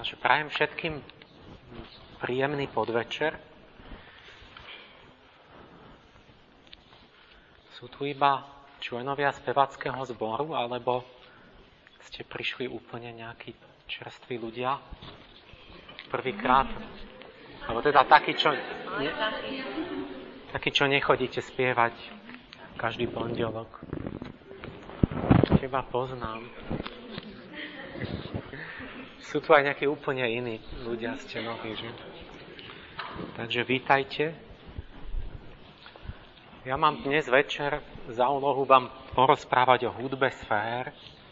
Takže prajem všetkým príjemný podvečer. Sú tu iba členovia speváckeho zboru, alebo ste prišli úplne nejakí čerství ľudia? Prvýkrát? Alebo teda takí, čo nechodíte spievať každý pondelok. Teba poznám. Sú tu aj nejakí úplne iní ľudia, ste noví, že? Takže vítajte. Ja mám dnes večer za úlohu vám porozprávať o hudbe sfér.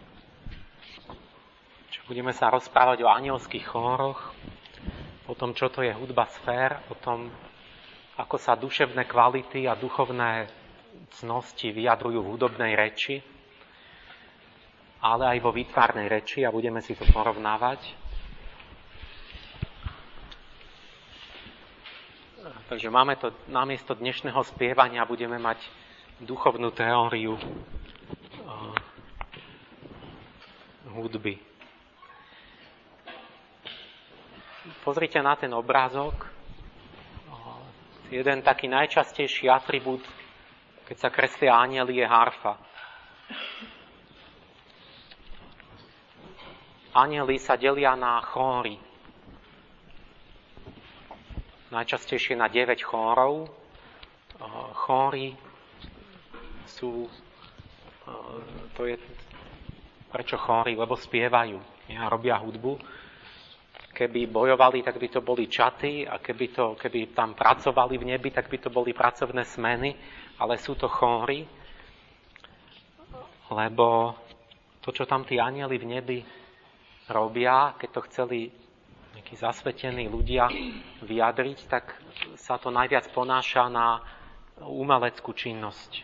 Budeme sa rozprávať o anielských chóroch, o tom, čo to je hudba sfér, o tom, ako sa duševné kvality a duchovné cnosti vyjadrujú v hudobnej reči, ale aj vo výtvarnej reči a budeme si to porovnávať. Takže máme to, namiesto dnešného spievania budeme mať duchovnú teóriu hudby. Pozrite na ten obrázok. Jeden taký najčastejší atribút, keď sa kreslia anjeli, je harfa. Anjeli sa delia na chóry. Najčastejšie na 9 chórov. Chóry sú... to je... Prečo chóry? Lebo spievajú a robia hudbu. Keby bojovali, tak by to boli čaty a keby tam pracovali v nebi, tak by to boli pracovné smeny, ale sú to chóry, lebo to, čo tam tí anjeli v nebi robia, keď to chceli nejakí zasvetení ľudia vyjadriť, tak sa to najviac ponáša na umeleckú činnosť.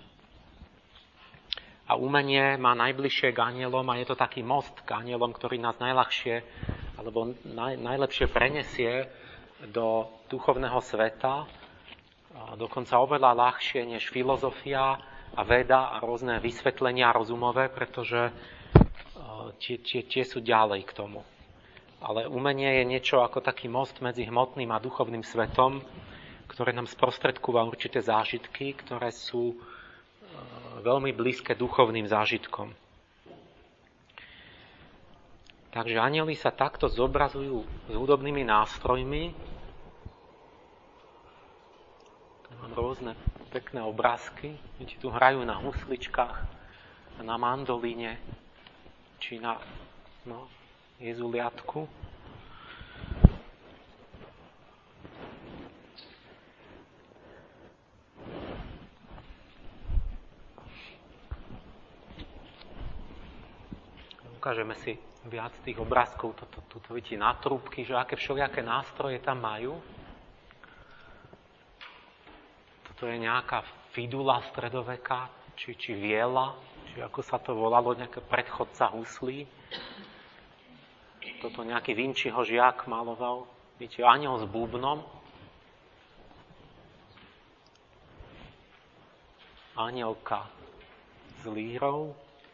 A umenie má najbližšie k anjelom a je to taký most k anjelom, ktorý nás najľahšie alebo najlepšie prenesie do duchovného sveta, dokonca oveľa ľahšie než filozofia a veda a rôzne vysvetlenia rozumové, pretože tie sú ďalej k tomu. Ale umenie je niečo ako taký most medzi hmotným a duchovným svetom, ktoré nám sprostredkúva určité zážitky, ktoré sú veľmi blízke duchovným zážitkom. Takže anjeli sa takto zobrazujú s hudobnými nástrojmi. Mám rôzne pekné obrázky. Vidíte, tu hrajú na husličkách, na mandolíne, či na jezuliatku. Ukážeme si viac tých obrázkov. Tuto vidíte na trúbky, že aké všelijaké nástroje tam majú. Toto je nejaká fidula stredoveká, či viela, či ako sa to volalo, nejaký predchodca huslí. Toto nejaký Vinčiho žiak maloval. Vidíte, anjel s búbnom. Anjelka s lírou.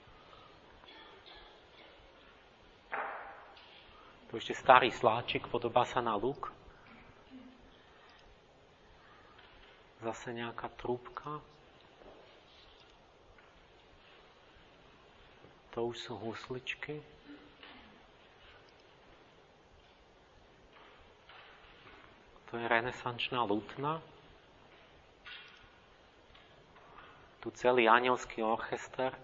Tu ešte starý sláčik, podobá sa na luk. Zase nejaká trúbka. To už sú husličky. To je renesančná lutna. Tu celý anjelský orchester.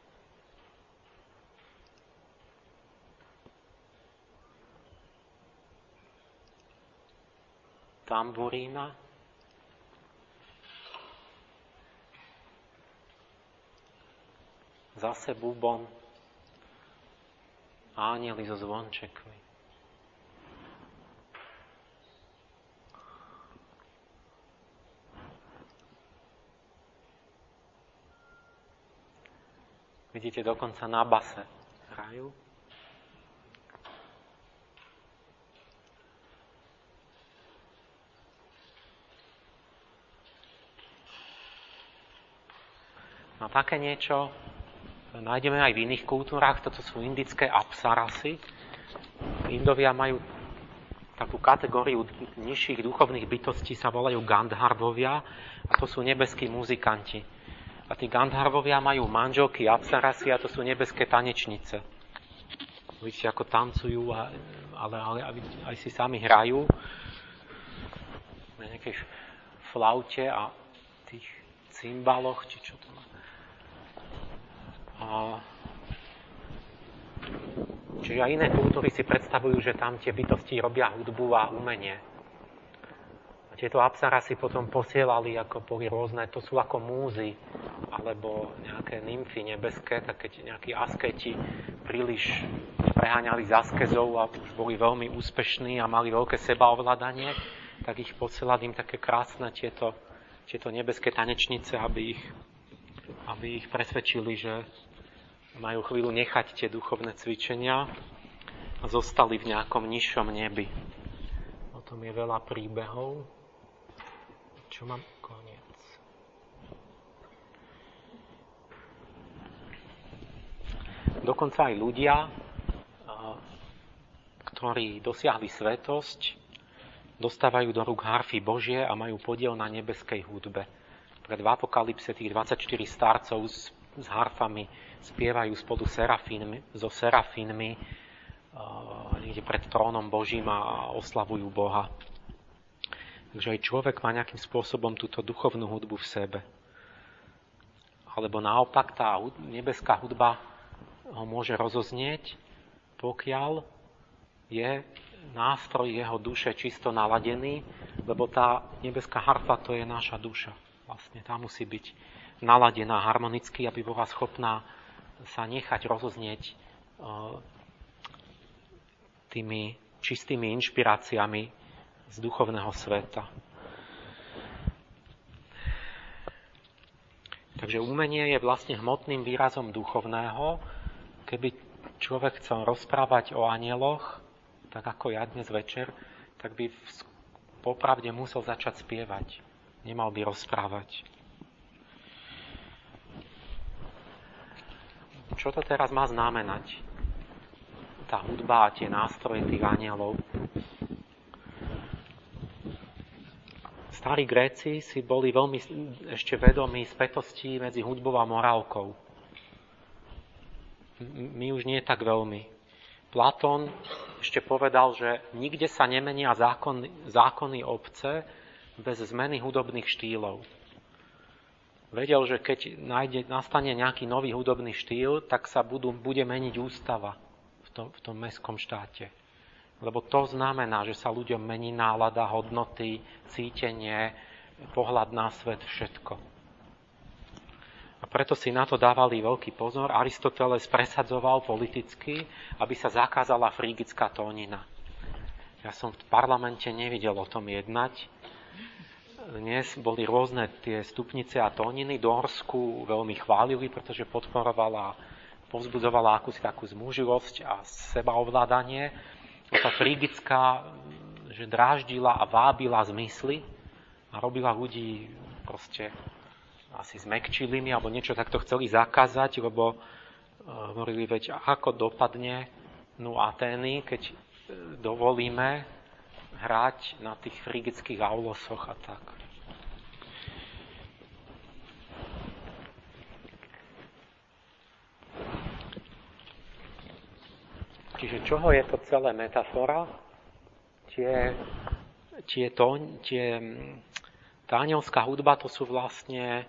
Tamburína. Zase bubon. Anjeli so zvončekmi. Vidíte, dokonca na base hrajú. No také niečo nájdeme aj v iných kultúrách, toto sú indické apsarasy. Indovia majú takú kategóriu nižších duchovných bytostí sa volajú Gandharvovia a to sú nebeskí muzikanti. A tí Gandharvovia majú manželky Apsarasy a to sú nebeské tanečnice. Vidíte, ako tancujú, ale aj si sami hrajú na nejakej flaute a tých cymbaloch, či čo to má. Čiže aj iné kultúry si predstavujú, že tam tie bytosti robia hudbu a umenie. A tieto apsarasy potom posielali, ako boli rôzne, to sú ako múzy, alebo nejaké nymfy nebeské, tak keď nejakí asketi príliš preháňali z askezou a už boli veľmi úspešní a mali veľké sebaovládanie, tak ich posielali im také krásne tieto nebeské tanečnice, aby ich presvedčili, že majú chvíľu nechať tie duchovné cvičenia a zostali v nejakom nižšom nebi. O tom je veľa príbehov. Čo mám? Koniec. Dokonca aj ľudia, ktorí dosiahli svetosť, dostávajú do rúk harfy Božie a majú podiel na nebeskej hudbe. Pred v Apokalypse tých 24 starcov s harfami spievajú spolu so serafínmi niekde pred trónom Božím a oslavujú Boha. Takže aj človek má nejakým spôsobom túto duchovnú hudbu v sebe. Alebo naopak tá nebeská hudba ho môže rozoznieť, pokiaľ je nástroj jeho duše čisto naladený, lebo tá nebeská harfa to je naša duša. Vlastne tá musí byť naladená harmonicky, aby bola schopná sa nechať rozoznieť tými čistými inšpiráciami z duchovného sveta. Takže umenie je vlastne hmotným výrazom duchovného. Keby človek chcel rozprávať o anjeloch, tak ako ja dnes večer, tak by popravde musel začať spievať. Nemal by rozprávať. Čo to teraz má znamenať? Tá hudba a tie nástroje tých anjelov. Starí Gréci si boli veľmi ešte vedomí spätostí medzi hudbou a morálkou. My už nie tak veľmi. Platón ešte povedal, že nikde sa nemenia zákony obce bez zmeny hudobných štýlov. Vedel, že keď nastane nejaký nový hudobný štýl, tak sa bude meniť ústava v tom mestskom štáte. Lebo to znamená, že sa ľuďom mení nálada, hodnoty, cítenie, pohľad na svet, všetko. A preto si na to dávali veľký pozor. Aristoteles presadzoval politicky, aby sa zakázala frigická tónina. Ja som v parlamente nevidel o tom jednať. Dnes boli rôzne tie stupnice a tóniny. Dorsku veľmi chválili, pretože povzbudzovala akúsi takú zmuživosť a sebaovládanie. A tá frigická, že dráždila a vábila zmysly a robila ľudí proste asi zmäkčilými, alebo niečo takto chceli zakázať, lebo hovorili, veď ako dopadne Atény, keď dovolíme hrať na tých frigických aulosoch a tak. Čiže čoho je to celé metafora? Tá anielská hudba, to sú vlastne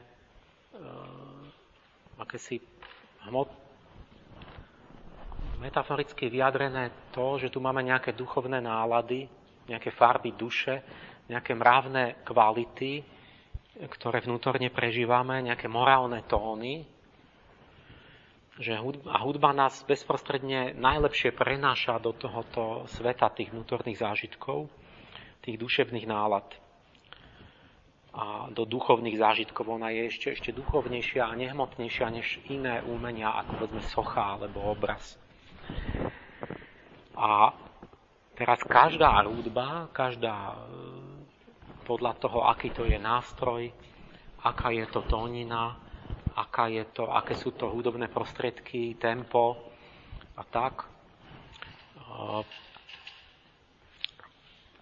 akési metaforicky vyjadrené to, že tu máme nejaké duchovné nálady, nejaké farby duše, nejaké mravné kvality, ktoré vnútorne prežívame, nejaké morálne tóny. A hudba nás bezprostredne najlepšie prenáša do tohoto sveta tých vnútorných zážitkov, tých duševných nálad. A do duchovných zážitkov ona je ešte duchovnejšia a nehmotnejšia než iné umenia, ako povedzme socha alebo obraz. A teraz každá hudba, podľa toho, aký to je nástroj, aká je to tónina, aké sú to hudobné prostriedky, tempo a tak,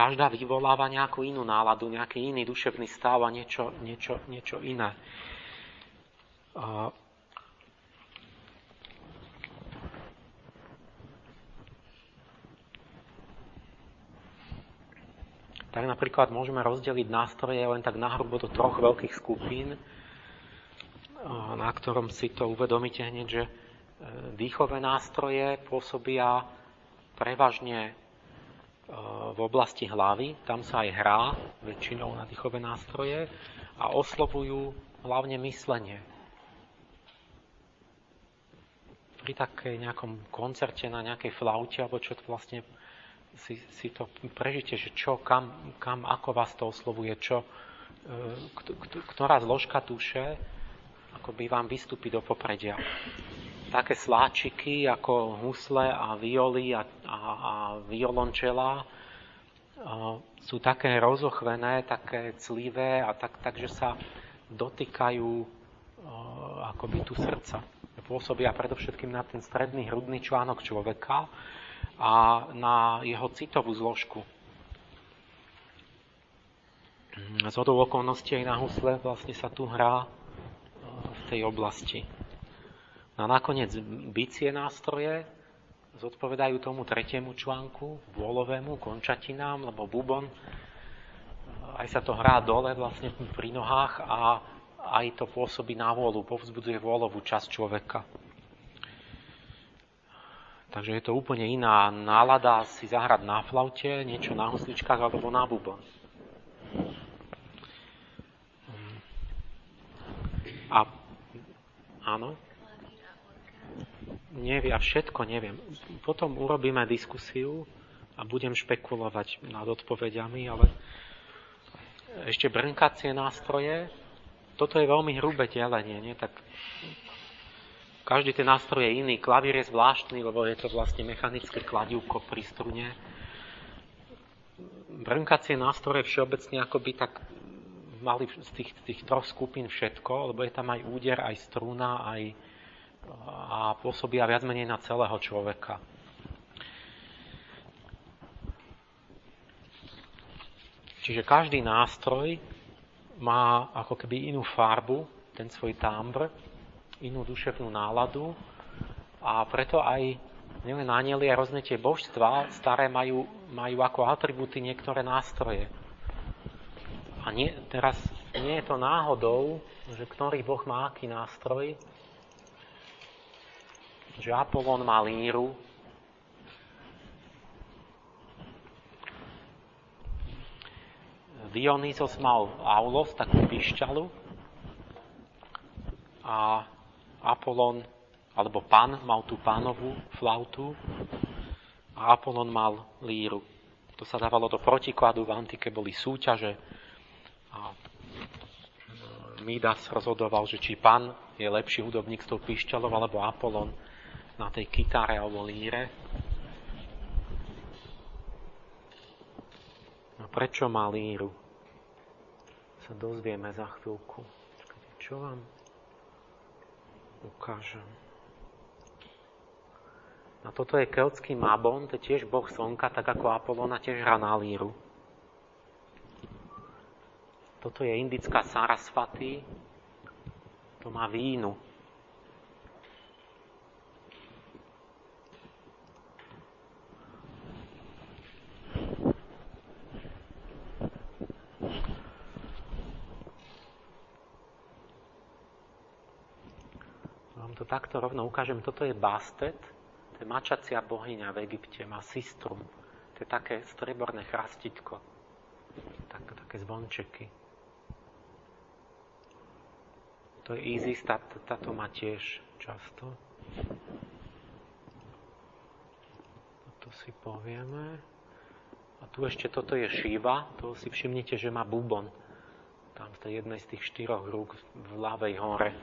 každá vyvoláva nejakú inú náladu, nejaký iný duševný stav a niečo iné. Tak napríklad môžeme rozdeliť nástroje len tak nahrubo do 3 veľkých skupín, na ktorom si to uvedomíte hneď, že dýchové nástroje pôsobia prevažne v oblasti hlavy, tam sa aj hrá väčšinou na dýchové nástroje a oslovujú hlavne myslenie. Pri takej nejakom koncerte na nejakej flaute, alebo čo to vlastne si to prežite, že čo, kam, ako vás to oslovuje, čo, ktorá zložka duše akoby vám vystúpi do popredia. Také sláčiky ako husle a violy a violončela sú také rozochvené, také clivé a takže sa dotýkajú akoby tu srdca. Pôsobia predovšetkým na ten stredný hrudný článok človeka a na jeho citovú zložku. Zhodou okolností aj na husle vlastne sa tu hrá v tej oblasti. A nakoniec bicie nástroje zodpovedajú tomu 3. článku, vôľovému, končatinám, lebo bubon, aj sa to hrá dole vlastne pri nohách a aj to pôsobí na vôľu, povzbudzuje vôľovú časť človeka. Takže je to úplne iná nálada si zahrať na flaute, niečo na husličkách alebo na bubon. A áno? Neviem, všetko neviem. Potom urobíme diskusiu a budem špekulovať nad odpovediami, ale ešte brnkacie nástroje, toto je veľmi hrubé delenie, nie? Tak každý ten nástroj je iný. Klavír je zvláštny, lebo je to vlastne mechanické kladívko pri strune. Brnkacie nástroje všeobecne akoby tak mali z tých 3 skupín všetko, lebo je tam aj úder, aj struna, a pôsobia viac menej na celého človeka. Čiže každý nástroj má ako keby inú farbu, ten svoj támbr, inú duševnú náladu a preto aj nielen anjeli a rôzne tie božstvá staré majú ako atribúty niektoré nástroje. A teraz nie je to náhodou, že ktorý boh má aký nástroj, že Apolón má líru, Dionysos mal aulos, takú pišťalu, a Apolón, alebo Pan, mal tú pánovú flautu a Apolón mal líru. To sa dávalo do protikladu, v antike boli súťaže a Midas rozhodoval, že či Pan je lepší hudobník s tou pišťalou alebo Apolón na tej kytare alebo líre. A prečo má líru? Sa dozvieme za chvíľku. Čo vám ukážem? A toto je keltský Mabon, to je tiež boh slnka, tak ako Apolóna tiež hrá na líru. Toto je indická Sarasvati, to má vínu. Vám to takto rovno ukážem. Toto je Bastet, to je mačacia bohyňa v Egypte, má sistrum. To je také streborné chrastitko. Také zvončeky. To je Isis, táto má tiež často. To si povieme. A tu ešte toto je Šiva, to si všimnite, že má bubon. Tam v tej jednej z tých 4 rúk v ľavej hore.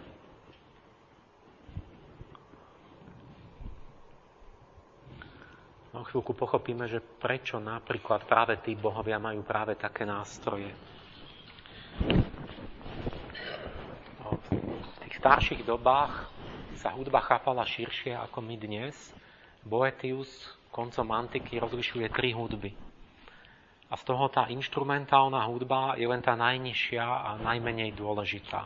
O chvíľku pochopíme, že prečo napríklad práve tí bohovia majú práve také nástroje. V tých starších dobách sa hudba chápala širšie ako my dnes. Boetius koncom antiky rozlišuje 3 hudby. A z toho tá inštrumentálna hudba je len tá najnižšia a najmenej dôležitá.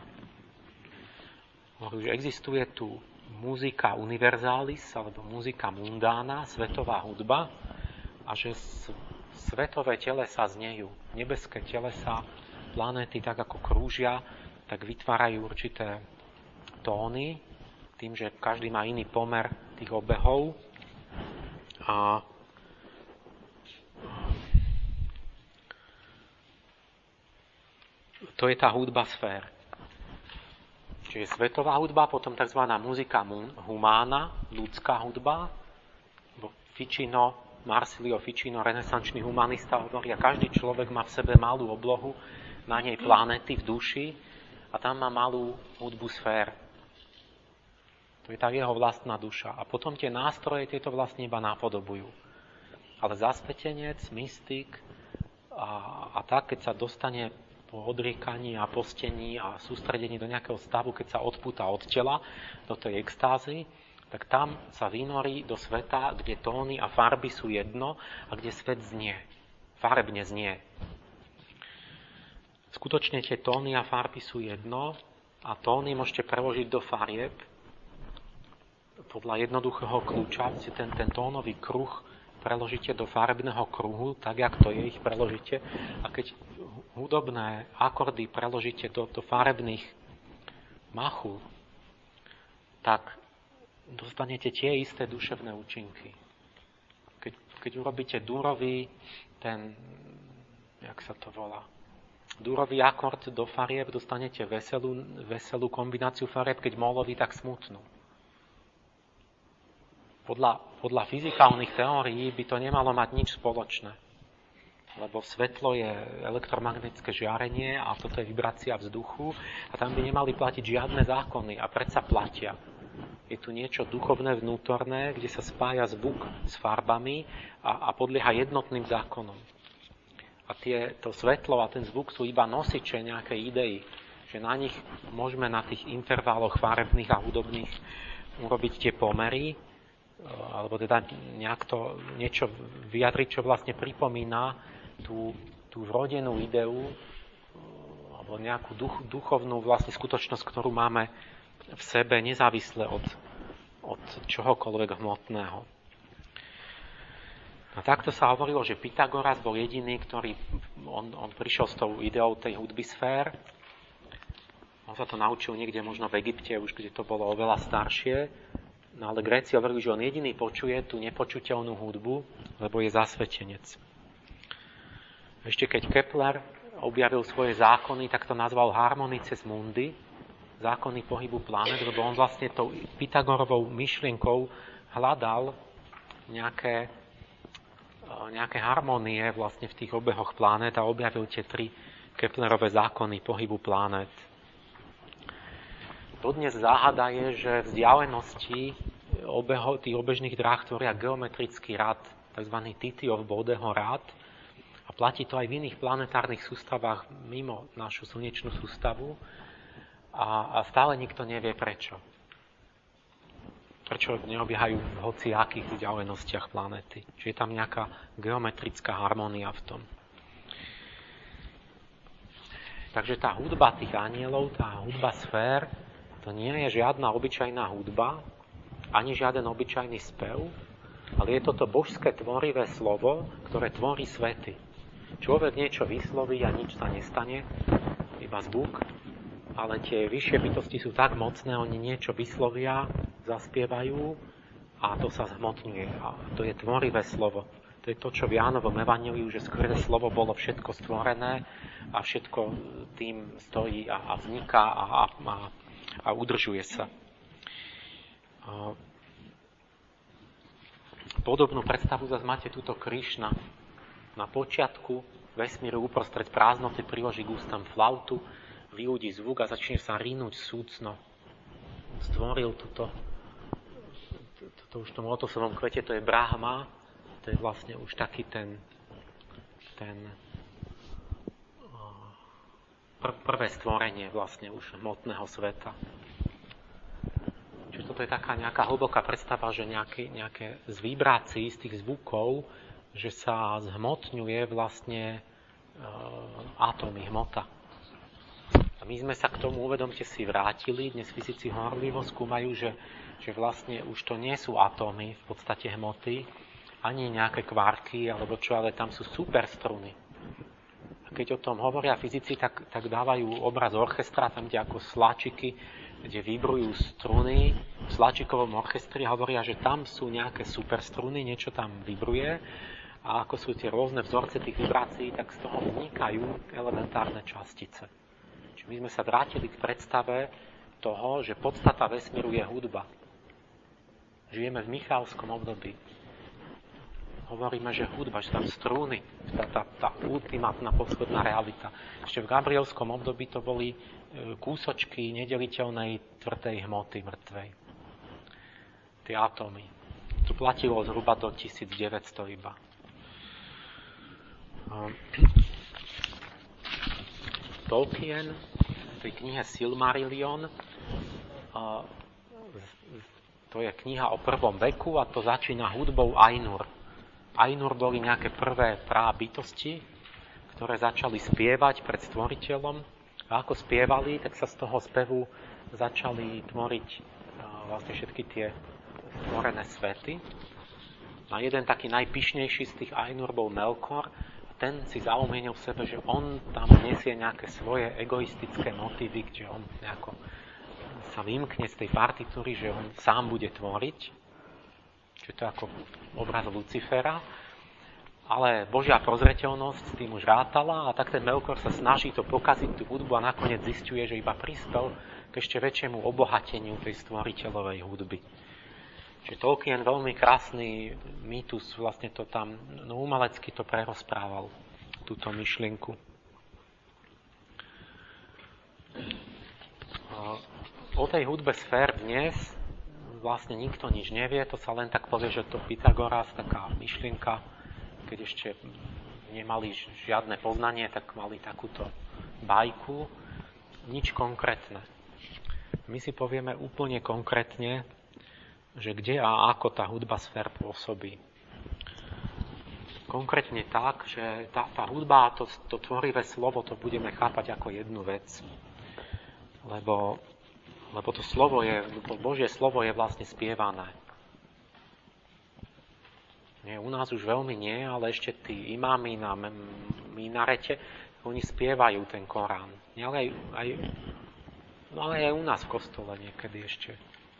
Že existuje tu muzika universalis, alebo muzika mundána, svetová hudba, a že svetové telesá znejú. Nebeské telesá, planéty, tak ako krúžia, tak vytvárajú určité tóny, tým, že každý má iný pomer tých obehov. A to je tá hudba sfér. Čiže svetová hudba, potom tzv. Muzika humána, ľudská hudba. Marsilio Ficino, renesančný humanista, hovorí, a každý človek má v sebe malú oblohu, na nej planéty v duši, a tam má malú hudbu sfér. To je tá jeho vlastná duša. A potom tie nástroje tieto vlastne iba napodobujú. Ale zasvetenec, mystik a tak, keď sa dostane po odriekaní a postení a sústredení do nejakého stavu, keď sa odpúta od tela, do tej extázy, tak tam sa vynorí do sveta, kde tóny a farby sú jedno a kde svet znie. Farebne znie. Skutočne tie tóny a farby sú jedno a tóny môžete preložiť do farieb podľa jednoduchého kľúča. Ten tónový kruh preložíte do farebného kruhu, tak jak to je, ich preložíte. A keď hudobné akordy preložíte do farebných machu, tak dostanete tie isté duševné účinky. Keď urobíte dúrový, jak sa to volá, dúrový akord do farieb, dostanete veselú kombináciu farieb, keď molový, tak smutnú. Podľa fyzikálnych teórií by to nemalo mať nič spoločné. Lebo svetlo je elektromagnetické žiarenie a toto je vibrácia vzduchu a tam by nemali platiť žiadne zákony a predsa platia. Je tu niečo duchovné, vnútorné, kde sa spája zvuk s farbami a podlieha jednotným zákonom. A to svetlo a ten zvuk sú iba nosiče nejakej idei, že na nich môžeme na tých intervaloch farebných a hudobných urobiť tie pomery, alebo teda niečo vyjadriť, čo vlastne pripomína tú vrodenú ideu alebo nejakú duchovnú vlastne skutočnosť, ktorú máme v sebe nezávisle od čohokoľvek hmotného. A takto sa hovorilo, že Pythagoras bol jediný, ktorý on prišiel s tou ideou tej hudby sfér. On sa to naučil niekde možno v Egypte, už kde to bolo oveľa staršie. No ale Gréci hovorili, že on jediný počuje tú nepočuteľnú hudbu, lebo je zasvetenec. Ešte keď Kepler objavil svoje zákony, tak to nazval harmonices mundi, zákony pohybu planet, lebo on vlastne tou Pythagorovou myšlienkou hľadal nejaké harmonie vlastne v tých obehoch planet a objavil tie 3 Keplerové zákony pohybu planet. Dodnes záhada je, že vzdialenosti tých obežných dráh tvoria geometrický rad, tzv. Titiov Bodeho rad, a platí to aj v iných planetárnych sústavách mimo našu slnečnú sústavu a stále nikto nevie prečo. Prečo neobiehajú v hociakých vzdialenostiach planéty. Čiže je tam nejaká geometrická harmónia v tom. Takže tá hudba tých anielov, tá hudba sfér, to nie je žiadna obyčajná hudba, ani žiaden obyčajný spev, ale je toto božské tvorivé slovo, ktoré tvorí svety. Človek niečo vysloví a nič sa nestane, iba zvuk, ale tie vyššie bytosti sú tak mocné, oni niečo vyslovia, zaspievajú a to sa zhmotňuje. A to je tvorivé slovo. To je to, čo v Jánovom evanjeliu, že skrze slovo bolo všetko stvorené a všetko tým stojí a vzniká a udržuje sa. Podobnú predstavu zase máte túto Krišna. Na počiatku vesmíru uprostred prázdnoty priloží k ústam flautu, vyúdi zvuk a začne sa rinúť súcno. Stvoril toto už v tom lotosovom kvete, to je Brahma, to je vlastne už taký ten prvé stvorenie vlastne už hmotného sveta. Čiže toto je taká nejaká hlboká predstava, že nejaké z vibrácií, z tých zvukov že sa zhmotňuje vlastne atómy, hmota. A my sme sa k tomu, uvedomte si, vrátili. Dnes fyzici horlivo skúmajú, že vlastne už to nie sú atómy, v podstate hmoty, ani nejaké kvarky, alebo čo, ale tam sú superstruny. A keď o tom hovoria fyzici, tak dávajú obraz orchestra, tam, kde ako sláčiky, kde vibrujú struny. V sláčikovom orchestri hovoria, že tam sú nejaké superstruny, niečo tam vibruje. A ako sú tie rôzne vzorce tých vibrácií, tak z toho vznikajú elementárne častice. Čiže my sme sa vrátili k predstave toho, že podstata vesmíru je hudba. Žijeme v Michalovskom období. Hovoríme, že hudba, že tam strúny, tá ultimátna poschodná realita. Ešte v Gabrielskom období to boli kúsočky nedeliteľnej tvrdej hmoty mŕtvej. Tie atómy. To platilo zhruba do 1900 iba. Tolkien v tej knihe Silmarillion, to je kniha o prvom veku a to začína hudbou Ainur. Ainur boli nejaké prvé bytosti, ktoré začali spievať pred stvoriteľom a ako spievali, tak sa z toho spevu začali tvoriť vlastne všetky tie stvorené svety. A jeden taký najpyšnejší z tých Ainur bol Melkor. Ten si zaumienil v sebe, že on tam nesie nejaké svoje egoistické motívy, že on nejako sa vymkne z tej partitúry, že on sám bude tvoriť. Čiže to je ako obraz Lucifera. Ale Božia prozreteľnosť s tým už rátala a tak ten Melkor sa snaží to pokaziť, tú hudbu a nakoniec zisťuje, že iba prispel k ešte väčšiemu obohateniu tej stvoriteľovej hudby. Čiže Tolkien veľmi krásny mýtus, vlastne to tam umelecky to prerozprával, túto myšlienku. O tej hudbe sfér dnes vlastne nikto nič nevie, to sa len tak povie, že to Pythagoras, taká myšlienka, keď ešte nemali žiadne poznanie, tak mali takúto bajku, nič konkrétne. My si povieme úplne konkrétne, že kde a ako tá hudba sfér pôsobí. Konkrétne tak, že tá hudba a to tvorivé slovo to budeme chápať ako jednu vec. Lebo to slovo to Božie slovo je vlastne spievané. Nie, u nás už veľmi nie, ale ešte tí imámi na minarete, oni spievajú ten Korán. Nie, ale aj u nás v kostole niekedy ešte.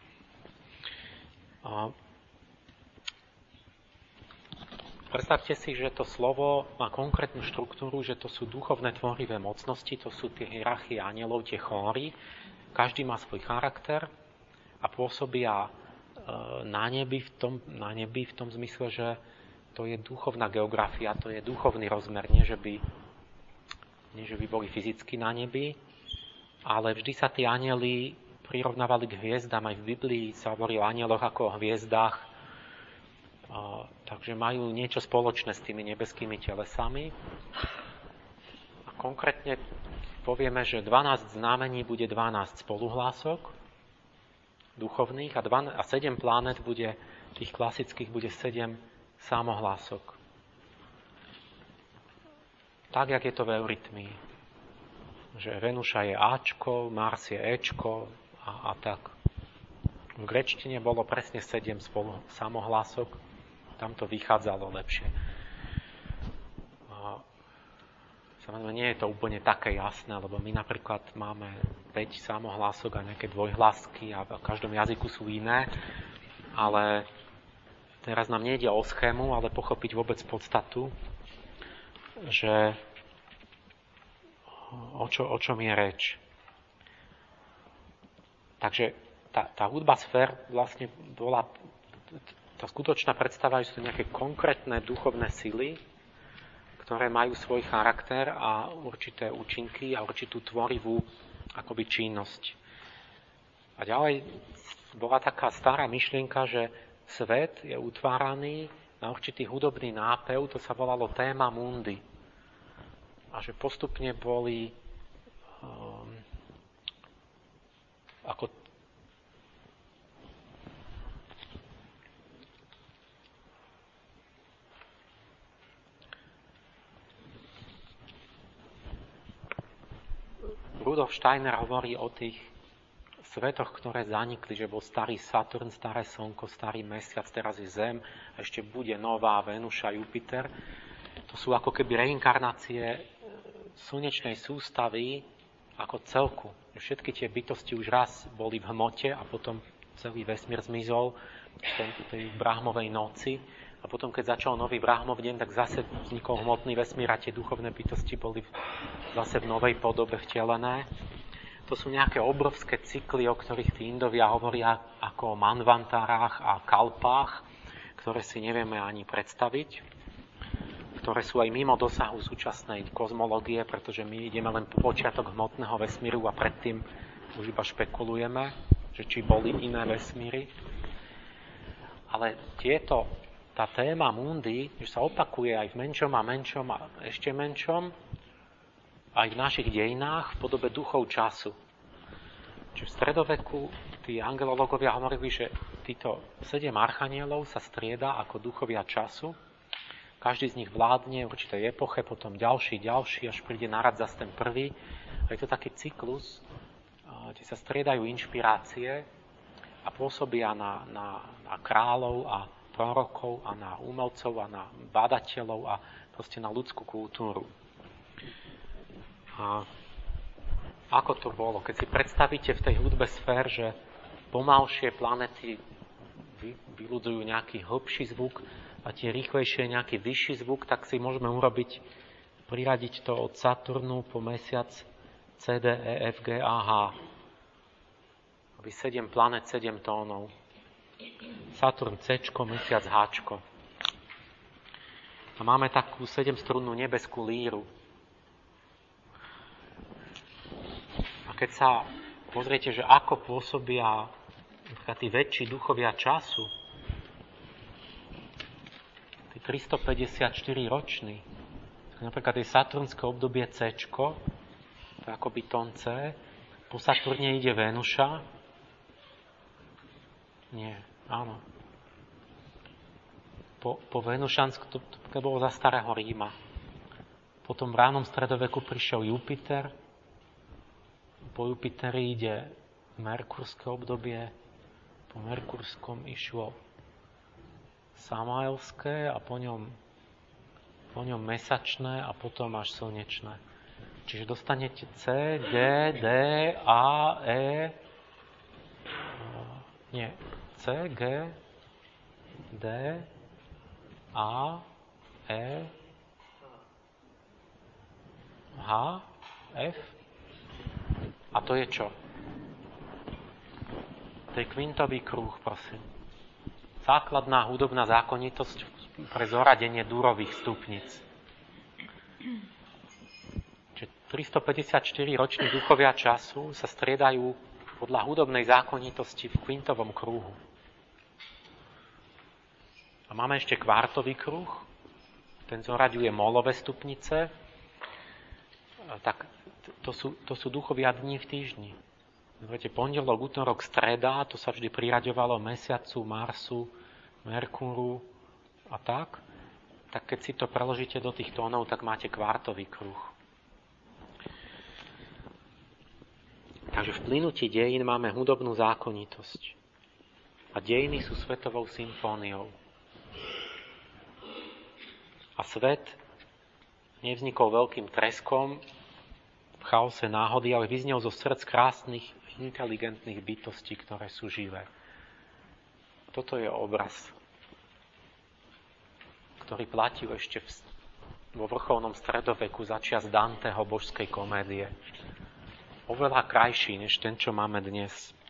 Predstavte si, že to slovo má konkrétnu štruktúru, že to sú duchovné tvorivé mocnosti, to sú tie hierarchie anielov, tie chóry. Každý má svoj charakter a pôsobia na nebi v tom zmysle, že to je duchovná geografia, to je duchovný rozmer, nie že by boli fyzicky na nebi, ale vždy sa tí anjeli prirovnávali k hviezdám. Aj v Biblii sa hovorí o anjeloch ako o hviezdách. Takže majú niečo spoločné s tými nebeskými telesami. A konkrétne povieme, že 12 znamení bude 12 spoluhlások duchovných a 7 planet bude, tých klasických bude 7 samohlások. Tak, jak je to v Eurytmii. Že Venuša je Ačko, Mars je Ečko, a tak. V gréčtine bolo presne 7 samohlások, tam to vychádzalo lepšie. Samozrejme, nie je to úplne také jasné, lebo my napríklad máme 5 samohlások a nejaké dvojhlásky a v každom jazyku sú iné, ale teraz nám nejde o schému, ale pochopiť vôbec podstatu, že o čom je reč. Takže tá hudba sfér vlastne bola tá skutočná predstava, že sú nejaké konkrétne duchovné sily, ktoré majú svoj charakter a určité účinky a určitú tvorivú akoby činnosť. A ďalej bola taká stará myšlienka, že svet je utváraný na určitý hudobný nápev, to sa volalo téma mundi. A že postupne boli ako Rudolf Steiner hovorí o tých svetoch, ktoré zanikli, že bol starý Saturn, staré Slnko, starý Mesiac, teraz je Zem a ešte bude nová Venuša, Jupiter. To sú ako keby reinkarnácie slnečnej sústavy ako celku. Všetky tie bytosti už raz boli v hmote a potom celý vesmír zmizol v tej Brahmovej noci. A potom, keď začal nový Brahmov deň, tak zase vznikol hmotný vesmír a tie duchovné bytosti boli zase v novej podobe vtelené. To sú nejaké obrovské cykly, o ktorých tí Indovia hovoria ako o manvantárách a kalpách, ktoré si nevieme ani predstaviť, ktoré sú aj mimo dosahu súčasnej kozmológie, pretože my ideme len po počiatok hmotného vesmíru a predtým už iba špekulujeme, že či boli iné vesmíry. Ale tá téma Mundi, že sa opakuje aj v menšom a menšom a ešte menšom, aj v našich dejinách v podobe duchov času. Čiže v stredoveku tí angelológovia hovorili, že títo 7 archanielov sa strieda ako duchovia času. Každý z nich vládne v určitej epoche, potom ďalší, až príde narad zase ten prvý. A je to taký cyklus, kde sa striedajú inšpirácie a pôsobia na kráľov a prorokov a na umelcov a na badateľov a proste na ľudskú kultúru. A ako to bolo? Keď si predstavíte v tej hudbe sfér, že pomalšie planety vyľudzujú nejaký hlbší zvuk a tie rýchlejšie nejaký vyšší zvuk, tak si môžeme priradiť to od Saturnu po mesiac C, D, E, F, G, A, H. Aby 7 planet, 7 tónov. Saturn C, mesiac H. A máme takú 7-strunnú nebeskú líru. A keď sa pozriete, že ako pôsobia tí väčší duchovia času, tí 354 roční, napríklad je saturnské obdobie C, to je akoby tón C, po Saturne ide Venuša, nie, áno. Po Venušansku, to bolo za starého Ríma. Potom v ránom stredoveku prišiel Jupiter. Po Jupiteri ide Merkurské obdobie. Po Merkurskom išlo Samaelské a po ňom mesačné a potom až slnečné. Čiže dostanete C, G, D, A, E, nie, C, G, D, A, E, H, F. A to je čo? To je kvintový kruh, prosím. Základná hudobná zákonitosť pre zoradenie dúrových stupnic. Čiže 354 roční duchovia času sa striedajú podľa hudobnej zákonitosti v kvintovom kruhu. A máme ešte kvartový kruh, ten zoraďuje molové stupnice, tak to sú duchovia dní v týždni. Viete, pondelok, utorok, streda, to sa vždy priraďovalo Mesiacu, Marsu, Merkúru a tak. Tak keď si to preložíte do tých tónov, tak máte kvartový kruh. Takže v plynutí dejín máme hudobnú zákonitosť. A dejiny sú svetovou symfóniou. A svet nevznikol veľkým treskom v chaose náhody, ale vyznel zo srdc krásnych, inteligentných bytostí, ktoré sú živé. Toto je obraz, ktorý platil ešte vo vrcholnom stredoveku začias Danteho božskej komédie. Oveľa krajší, než ten, čo máme dnes.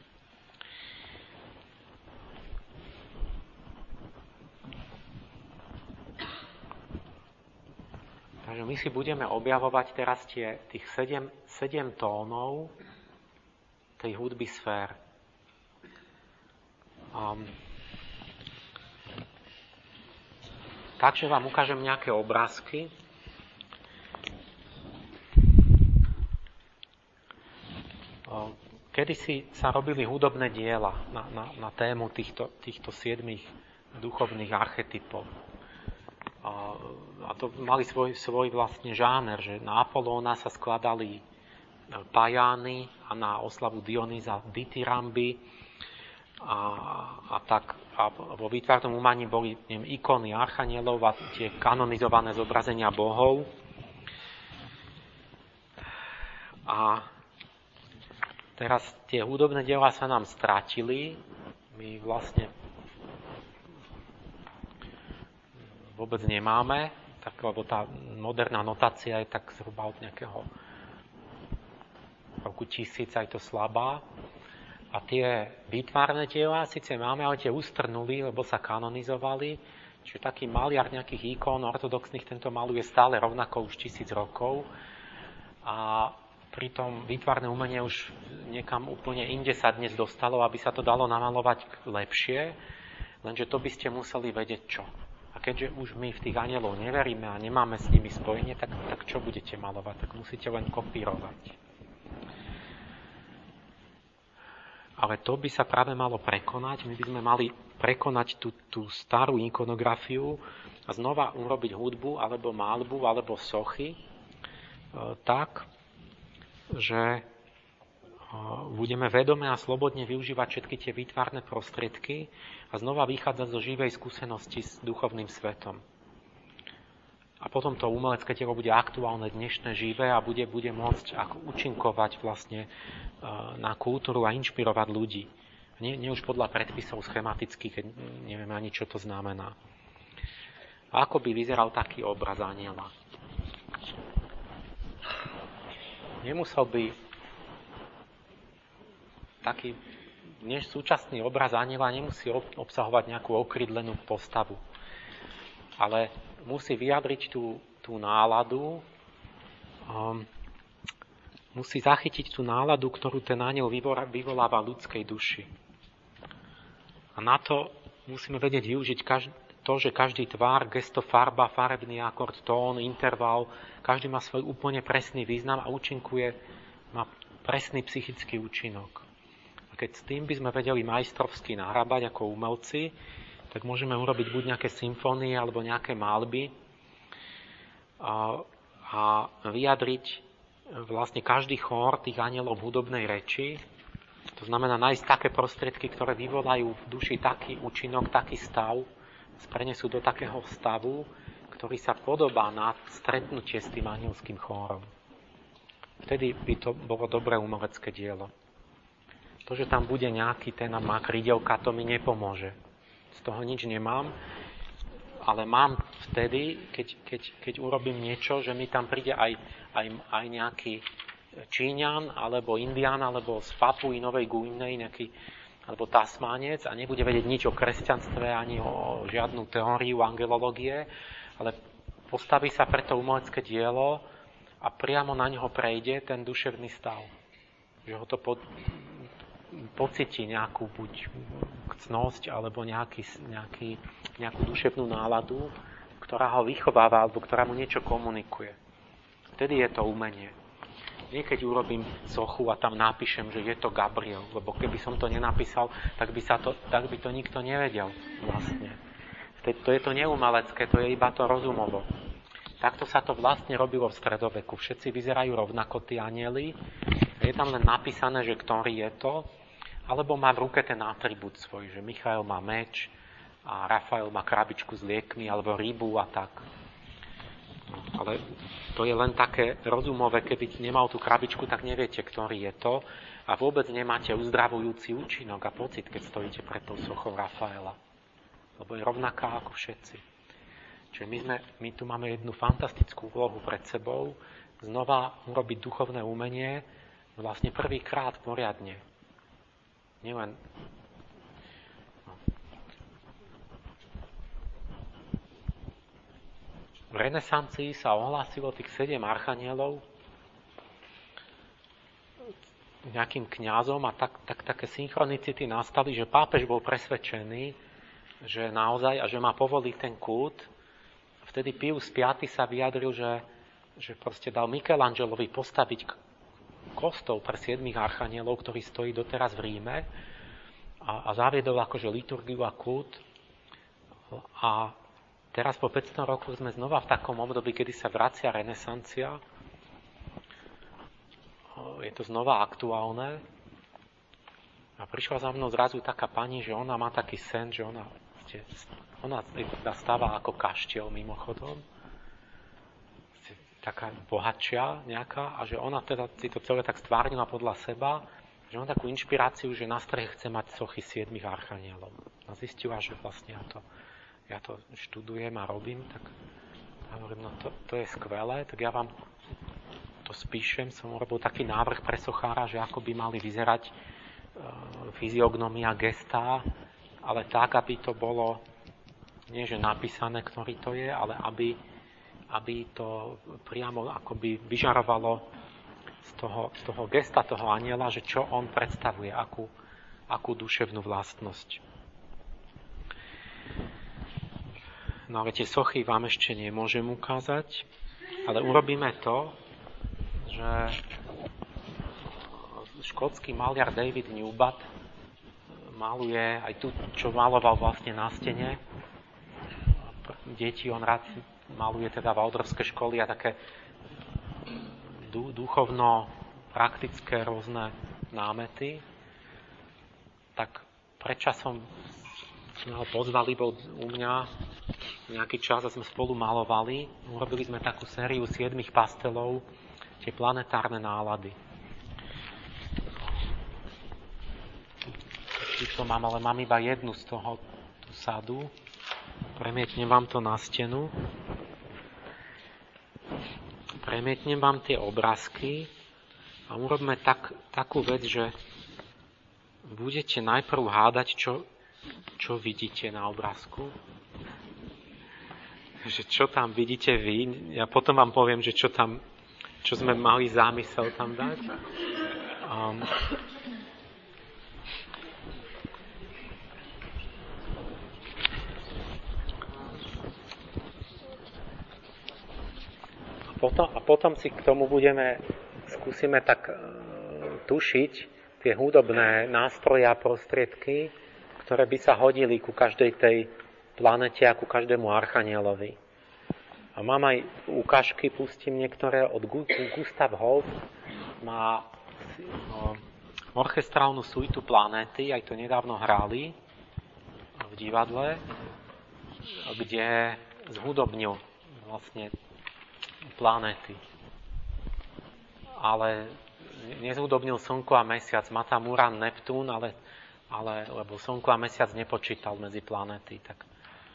Takže my si budeme objavovať teraz tých 7 tónov tej hudby sfér. Takže vám ukážem nejaké obrázky. Kedysi sa robili hudobné diela na tému týchto 7 duchovných archetypov. A to mali svoj vlastne žáner, že na Apolóna sa skladali pajány a na oslavu Dionýza Dithyramby a vo výtvarnom umaní boli ikony archanielov a tie kanonizované zobrazenia bohov. A teraz tie hudobné diela sa nám stratili. My vlastne vôbec nemáme, lebo tá moderná notácia je tak zhruba od nejakého roku 1000, aj to slabá. A tie výtvarné diela síce máme, ale tie ustrnuli, lebo sa kanonizovali. Čiže taký maliar nejakých ikón ortodoxných tento maluje stále rovnako už 1000 rokov. A pritom výtvarné umenie už niekam úplne inde sa dnes dostalo, aby sa to dalo namalovať lepšie. Lenže to by ste museli vedieť čo. A keďže už my v tých anielov neveríme a nemáme s nimi spojenie, tak čo budete malovať? Tak musíte len kopírovať. Ale to by sa práve malo prekonať. My by sme mali prekonať tú starú ikonografiu a znova urobiť hudbu, alebo maľbu, alebo sochy tak, že budeme vedome a slobodne využívať všetky tie výtvarné prostriedky a znova vychádzať zo živej skúsenosti s duchovným svetom. A potom to umelecké dielo bude aktuálne, dnešné, živé a bude môcť účinkovať vlastne na kultúru a inšpirovať ľudí. Nie už podľa predpisov schematických, keď nevieme ani, čo to znamená. A ako by vyzeral taký obraz anjela? Nemusel by taký dnes súčasný obraz anjela nemusí obsahovať nejakú okrydlenú postavu. Ale musí vyjadriť tú náladu, musí zachytiť tú náladu, ktorú ten anjel vyvoláva v ľudskej duši. A na to musíme vedieť využiť to, že každý tvár, gesto, farba, farebný akord, tón, interval, každý má svoj úplne presný význam a má presný psychický účinok. A keď s tým by sme vedeli majstrovsky nahrabať ako umelci, tak môžeme urobiť buď nejaké symfónie alebo nejaké maľby a vyjadriť vlastne každý chór tých anjelov v hudobnej reči. To znamená nájsť také prostriedky, ktoré vyvolajú v duši taký účinok, taký stav, prenesú do takého stavu, ktorý sa podobá na stretnutie s tým anielským chórom. Vtedy by to bolo dobré umelecké dielo. To, že tam bude nejaký ten a má krídelka, to mi nepomôže. Z toho nič nemám, ale mám vtedy, keď urobím niečo, že mi tam príde aj nejaký Číňan, alebo Indián, alebo z Papui Novej Guinei, alebo Tasmánec a nebude vedieť nič o kresťanstve, ani o žiadnu teóriu angelológie, ale postaví sa preto umelecké dielo a priamo na neho prejde ten duševný stav. Že ho to pocíti nejakú buď cnosť alebo nejakú duševnú náladu, ktorá ho vychováva alebo ktorá mu niečo komunikuje. Vtedy je to umenie. Nie keď urobím sochu a tam napíšem, že je to Gabriel, lebo keby som to nenapísal, tak by to nikto nevedel vlastne. To je to neumelecké, to je iba to rozumovo. Takto sa to vlastne robilo v stredoveku. Všetci vyzerajú rovnako, tí anjeli. Je tam len napísané, že ktorý je to, alebo má v ruke ten atribút svoj, že Michael má meč a Rafael má krabičku s liekmi, alebo rybu a tak. Ale to je len také rozumové, keby nemal tú krabičku, tak neviete, ktorý je to a vôbec nemáte uzdravujúci účinok a pocit, keď stojíte pred tou sochou Rafaela. Lebo je rovnaká ako všetci. Čiže my tu máme jednu fantastickú úlohu pred sebou, znova urobiť duchovné umenie vlastne prvýkrát poriadne. Nielen v renesancii sa ohlásilo tých 7 archanielov nejakým kňazom a také synchronicity nastali, že pápež bol presvedčený, že naozaj a že má povoliť ten kult. Vtedy Pius V sa vyjadril, že proste dal Michelangelovi postaviť kostol pre 7 archanielov, ktorý stojí doteraz v Ríme a zaviedol akože liturgiu a kult. A teraz po 500 rokoch sme znova v takom období, kedy sa vracia renesancia. je to znova aktuálne. A prišla za mnou zrazu taká pani, že ona má taký sen, že ona stáva ako kaštiel mimochodom. Taká bohatšia nejaká a že ona teda si to celé tak stvárnila podľa seba, že má takú inšpiráciu, že na streche chce mať sochy 7 archanielov. A zistila, že vlastne ja to študujem a robím, tak ja hovorím, no to je skvelé, tak ja vám to spíšem, som urobil taký návrh pre sochára, že ako by mali vyzerať fyziognomia, gestá, ale tak, aby to bolo nie že napísané, ktorý to je, ale aby to priamo akoby vyžarovalo z toho gesta toho anjela, že čo on predstavuje, akú duševnú vlastnosť. No ale tie sochy vám ešte nemôžem ukázať, ale urobíme to, že škótsky maliar David Newbat maluje aj tu, čo maloval vlastne na stene. Deti on rád maluje teda Waldorfské školy a také duchovno-praktické rôzne námety. Tak predčasom sme ho pozvali, bol u mňa nejaký čas a sme spolu malovali. Urobili sme takú sériu 7 pastelov, tie planetárne nálady. To mám, ale mám iba jednu z toho tú sadu. Premietnem vám to na stenu. Premietnem vám tie obrázky a urobme takú vec, že budete najprv hádať, čo vidíte na obrázku. Že čo tam vidíte vy. Ja potom vám poviem, že čo sme mali zámysel tam dať. A potom si k tomu skúsime tak tušiť tie hudobné nástroje a prostriedky, ktoré by sa hodili ku každej tej planete a ku každému archanielovi. A mám aj ukážky, pustím niektoré od Gustav Holst. Má orchestrálnu suitu Planéty, aj to nedávno hráli v divadle, kde zhudobnil vlastne planéty. Ale nezhudobnil Slnko a Mesiac. Má tam Urán, Neptún, ale lebo Slnko a Mesiac nepočítal medzi planéty. Tak.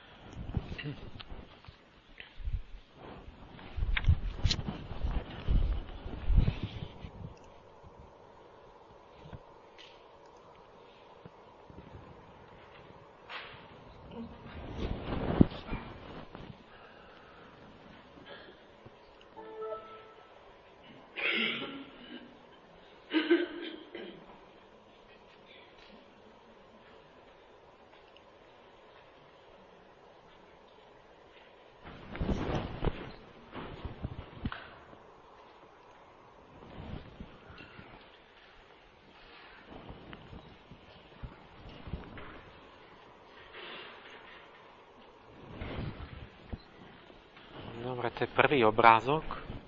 Dobre, to je prvý obrázok.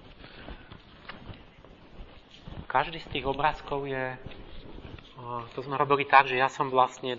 Každý z tých obrázkov to sme robili tak, že ja som vlastne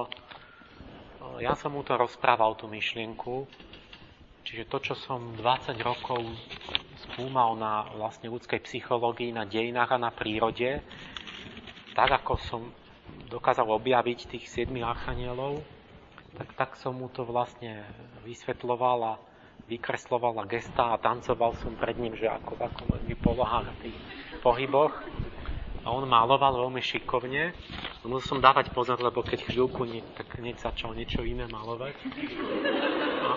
ja som mu to rozprával, tú myšlienku. Čiže to, čo som 20 rokov skúmal na vlastne ľudskej psychológii, na dejinách a na prírode, tak ako som dokázal objaviť tých 7 archanielov, tak som mu to vlastne vysvetľoval a vykresloval a gestá a tancoval som pred ním, že ako polohách v tých pohyboch. A on maloval veľmi šikovne. Musel som dávať pozor, lebo keď chvíľku tak hneď začal niečo iné malovať. A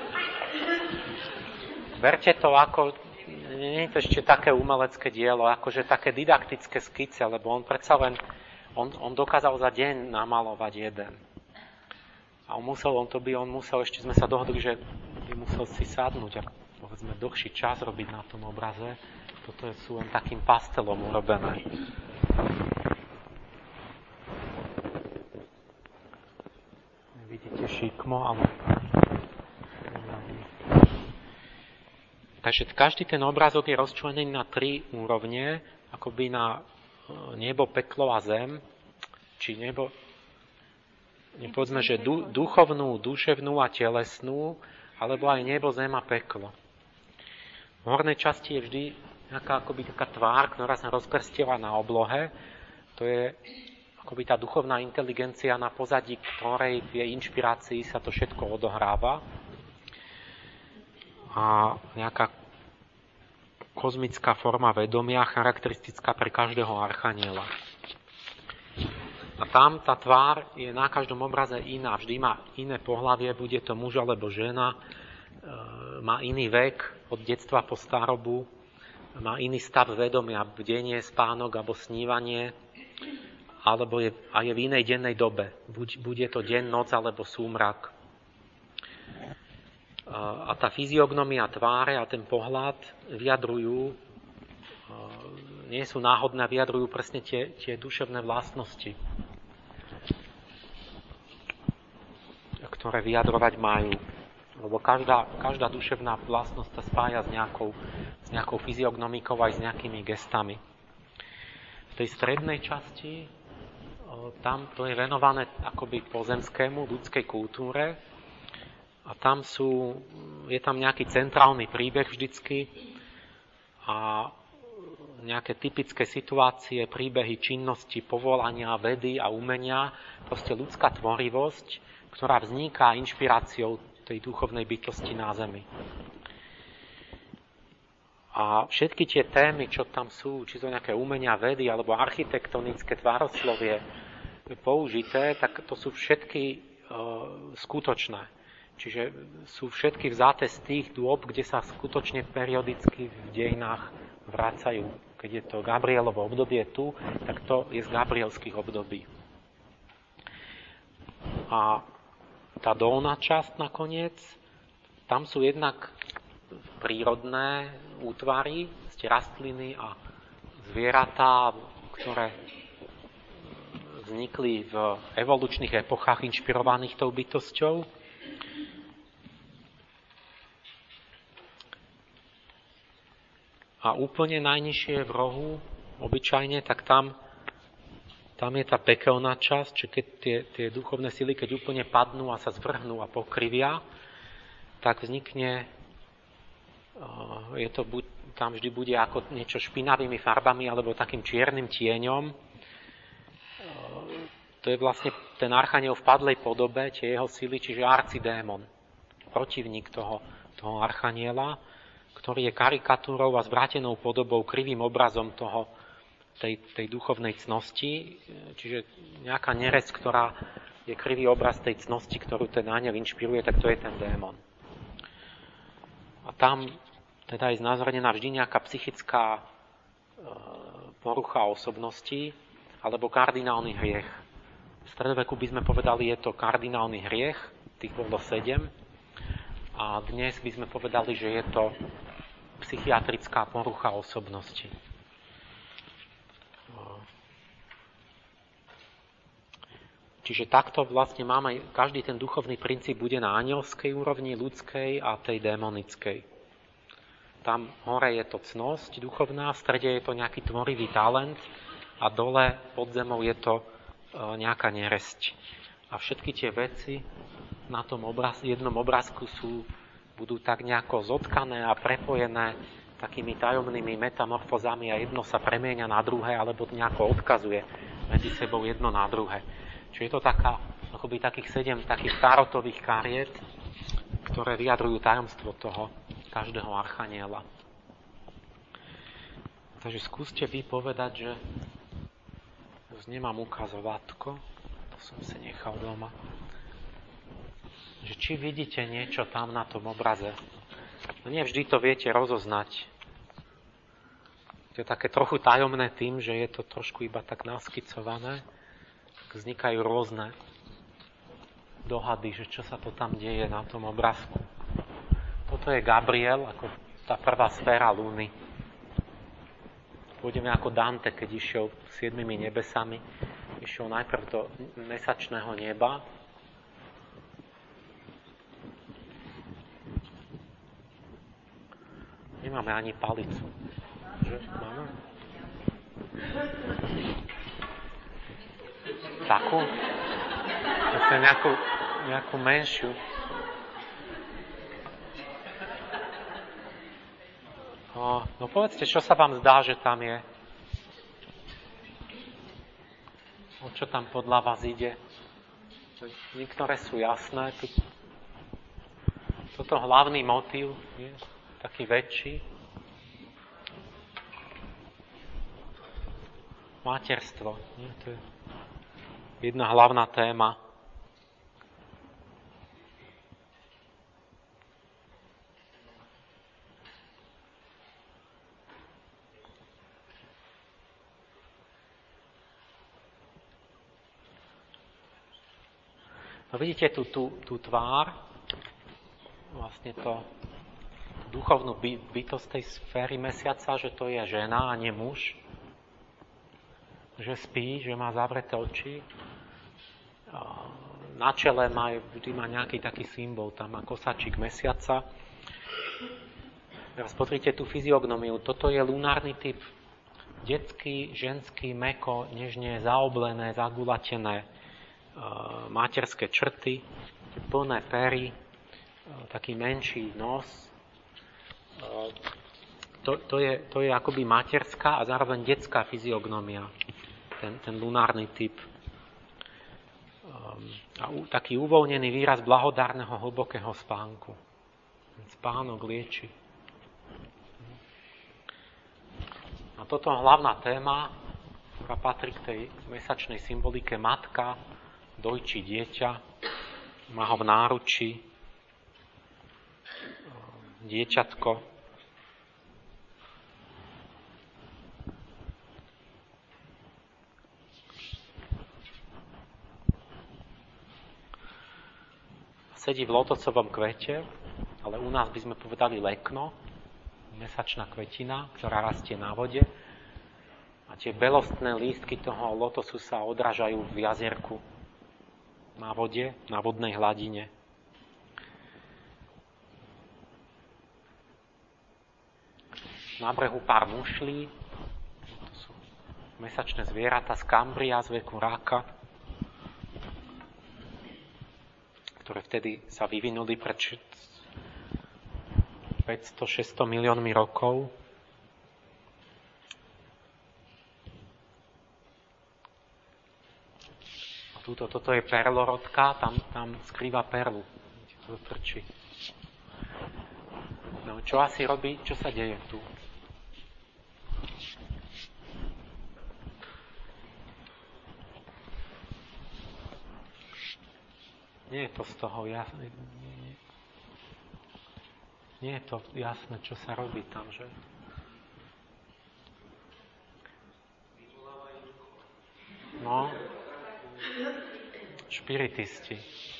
verte to ako, nie je to ešte také umelecké dielo, akože také didaktické skice, lebo on predsa len, on dokázal za deň namalovať jeden. A on musel, ešte sme sa dohodli, že by musel si sadnúť a povedzme dlhší čas robiť na tom obraze. Toto sú len takým pastelom urobené. Vidíte šikmo, ale... Takže každý ten obrázok je rozčlenený na 3 úrovne, akoby na nebo, peklo a zem, či nebo, povedzme, že duchovnú, duševnú a telesnú, alebo aj nebo, zem a peklo. V hornej časti je vždy nejaká akoby taká tvár, ktorá sa rozprstieva na oblohe. To je akoby tá duchovná inteligencia, na pozadí ktorej v jej inšpirácii sa to všetko odohráva. A nejaká kozmická forma vedomia, charakteristická pre každého archaniela. A tam tá tvár je na každom obraze iná. Vždy má iné pohlavie, bude to muž alebo žena, má iný vek od detstva po starobu, má iný stav vedomia, bdenie, spánok alebo snívanie, alebo je v inej dennej dobe. Bude to deň, noc alebo súmrak. A tá fyziognomia tváre a ten pohľad vyjadrujú, nie sú náhodné, vyjadrujú presne tie duševné vlastnosti, ktoré vyjadrovať majú. Lebo každá duševná vlastnosť sa spája s nejakou fyziognomikou aj s nejakými gestami. V tej strednej časti tam to je venované akoby pozemskému, ľudskej kultúre a je tam nejaký centrálny príbeh vždycky a nejaké typické situácie, príbehy, činnosti, povolania, vedy a umenia, proste ľudská tvorivosť, ktorá vzniká inšpiráciou tej duchovnej bytosti na zemi. A všetky tie témy, čo tam sú, či to nejaké umenia, vedy alebo architektonické tvároslovie použité, tak to sú všetky skutočné. Čiže sú všetky vzaté z tých dôb, kde sa skutočne periodicky v dejinách vracajú. Keď je to Gabrielovo obdobie tu, tak to je z gabrielských období. A tá dolná časť nakoniec, tam sú jednak prírodné útvary, rastliny a zvieratá, ktoré vznikli v evolučných epochách inšpirovaných tou bytosťou. A úplne najnižšie v rohu, obyčajne, tak tam je tá pekelná časť, čiže keď tie duchovné sily, keď úplne padnú a sa zvrhnú a pokrivia, tak vznikne, tam vždy bude ako niečo špinavými farbami alebo takým čiernym tieňom. To je vlastne ten archaniel v padlej podobe, tie jeho sily, čiže arcidémon, protivník toho archaniela, ktorý je karikatúrou a zvrátenou podobou, krivým obrazom tej duchovnej cnosti, čiže nejaká neresť, ktorá je krivý obraz tej cnosti, ktorú ten aniel inšpiruje, tak to je ten démon. A tam teda je znázornená vždy nejaká psychická porucha osobnosti alebo kardinálny hriech. V stredoveku by sme povedali, je to kardinálny hriech, tých bolo 7, a dnes by sme povedali, že je to psychiatrická porucha osobnosti. Čiže takto vlastne máme, každý ten duchovný princíp bude na anielskej úrovni, ľudskej a tej démonickej. Tam hore je to cnosť duchovná, v strede je to nejaký tvorivý talent a dole pod zemou je to nejaká neresť. A všetky tie veci na tom jednom obrázku budú tak nejako zotkané a prepojené takými tajomnými metamorfozami a jedno sa premieňa na druhé alebo nejako odkazuje medzi sebou jedno na druhé. Čiže je to akoby takých 7 takých tarotových kariet, ktoré vyjadrujú tajomstvo toho každého archaniela. Takže skúste vy povedať, že už nemám ukazovatko, to som si nechal doma, že či vidíte niečo tam na tom obraze. No nie vždy to viete rozoznať. To je také trochu tajomné tým, že je to trošku iba tak naskicované. Vznikajú rôzne dohady, že čo sa to tam deje na tom obrázku. Toto je Gabriel, ako tá prvá sféra Lúny. Pôjdeme ako Dante, keď išiel 7 nebesami. Išiel najprv do mesačného neba. Nemáme ani palicu. Že? Máme? Takú? To je nejakú menšiu. No povedzte, čo sa vám zdá, že tam je? O čo tam podľa vás ide? Niektoré sú jasné. Toto hlavný motív je taký väčší. Materstvo. To je jedna hlavná téma. No vidíte tú tvár, vlastne tú duchovnú bytosť tej sféry mesiaca, že to je žena a nie muž. Že spí, že má zavreté oči. Na čele vždy má nejaký taký symbol, tam má kosačík mesiaca. Teraz pozrite tú fyziognomiu. Toto je lunárny typ. Detský, ženský, mäko, nežne zaoblené, zagulatené, materské črty, plné pery, taký menší nos. To je akoby materská a zároveň detská fyziognomia, ten lunárny typ. A taký uvoľnený výraz blahodárneho hlbokého spánku. Spánok lieči. A toto je hlavná téma, ktorá patrí k tej mesačnej symbolike. Matka dojčí dieťa, má ho v náručí, dieťatko. Sedí v lotocovom kvete, ale u nás by sme povedali lekno, mesačná kvetina, ktorá rastie na vode. A tie belostné lístky toho lotosu sa odrážajú v jazierku na vode, na vodnej hladine. Na brehu pár mušlí, to sú mesačné zvieratá z Kambria, z veku ráka, ktoré vtedy sa vyvinuli pred 500-600 miliónmi rokov. Toto je perlorodka, tam skrýva perlu. To trčí. No, čo asi robí? Čo sa deje tu? Nie je to z toho jasné. Nie je to jasné, čo sa robí tam, že? No, špiritisti.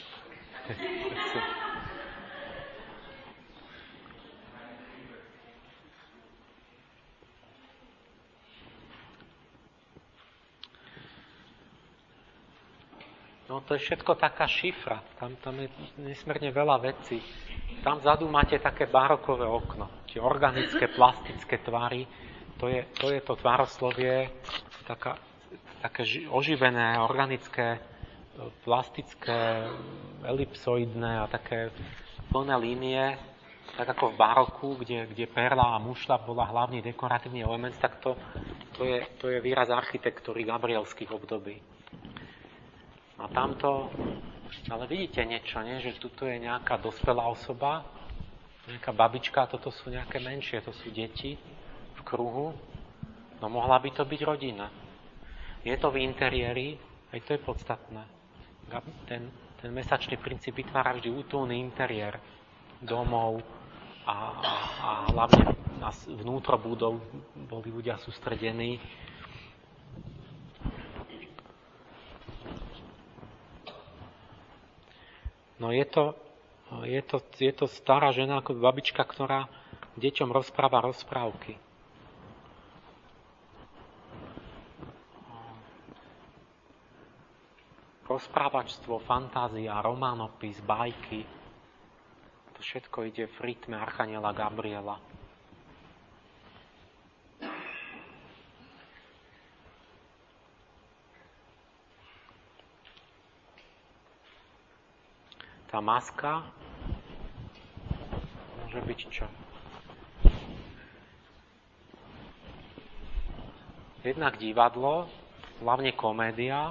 No to je všetko taká šifra. Tam je nesmierne veľa vecí. Tam vzadu máte také barokové okno. Tie organické, plastické tvary. To je to tvároslovie, také oživené, organické, plastické, elipsoidné a také plné línie, tak ako v baroku, kde perla a mušľa bola hlavný dekoratívny element, tak to je výraz architektúry gabrielských období. A tamto, ale vidíte niečo, nie? Že tuto je nejaká dospelá osoba, nejaká babička, toto sú nejaké menšie, to sú deti v kruhu, no mohla by to byť rodina. Je to v interiéri, aj to je podstatné. Ten mesačný princíp vytvára vždy útulný interiér domov a hlavne vnútro budov boli ľudia sústredení. No je to stará žena, ako babička, ktorá deťom rozpráva rozprávky. Rozprávačstvo, fantázia, románopis, bajky. To všetko ide v rytme archaniela Gabriela. tá maska môže byť čo? Jednak divadlo, hlavne komédia,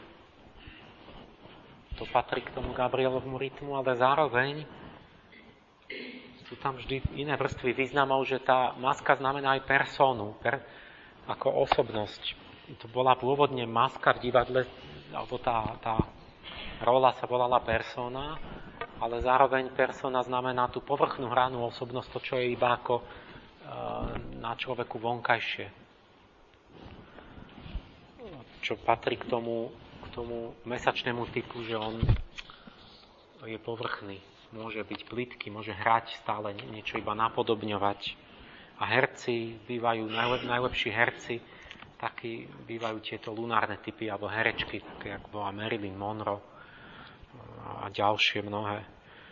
to patrí k tomu Gabrielovmu rytmu, ale zároveň sú tam vždy iné vrstvy významov, že tá maska znamená aj personu, ako osobnosť. To bola pôvodne maska v divadle, alebo tá rola sa volala persona, ale zároveň persona znamená tú povrchnú hranú osobnosť, to, čo je iba ako na človeku vonkajšie. Čo patrí k tomu mesačnému typu, že on je povrchný. Môže byť plytký, môže hrať stále niečo iba napodobňovať. A herci bývajú, najlepší herci, takí bývajú tieto lunárne typy, alebo herečky, také ako bola Marilyn Monroe a ďalšie mnohé.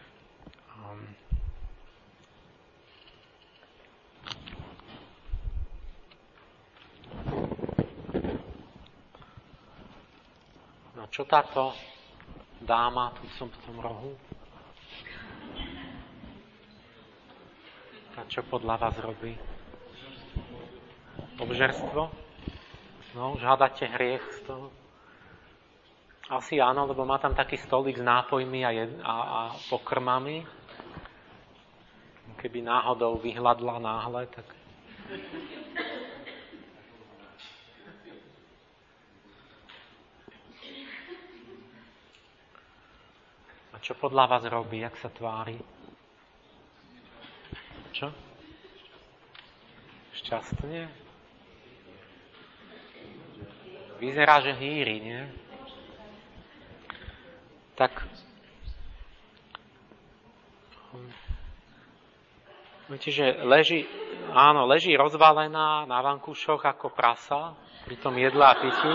No čo táto dáma tu som v tom rohu? A čo podľa vás robí? Obžerstvo? No, už hádate hriech z toho? Asi áno, lebo má tam taký stolík s nápojmi a pokrmami. Keby náhodou vyhľadla náhle, tak... A čo podľa vás robí? Jak sa tvári? Čo? Šťastne? Vyzerá, že hýri, nie? Tak... Viete, že leží rozvalená na vankúšoch ako prasa, pri tom jedle a pití.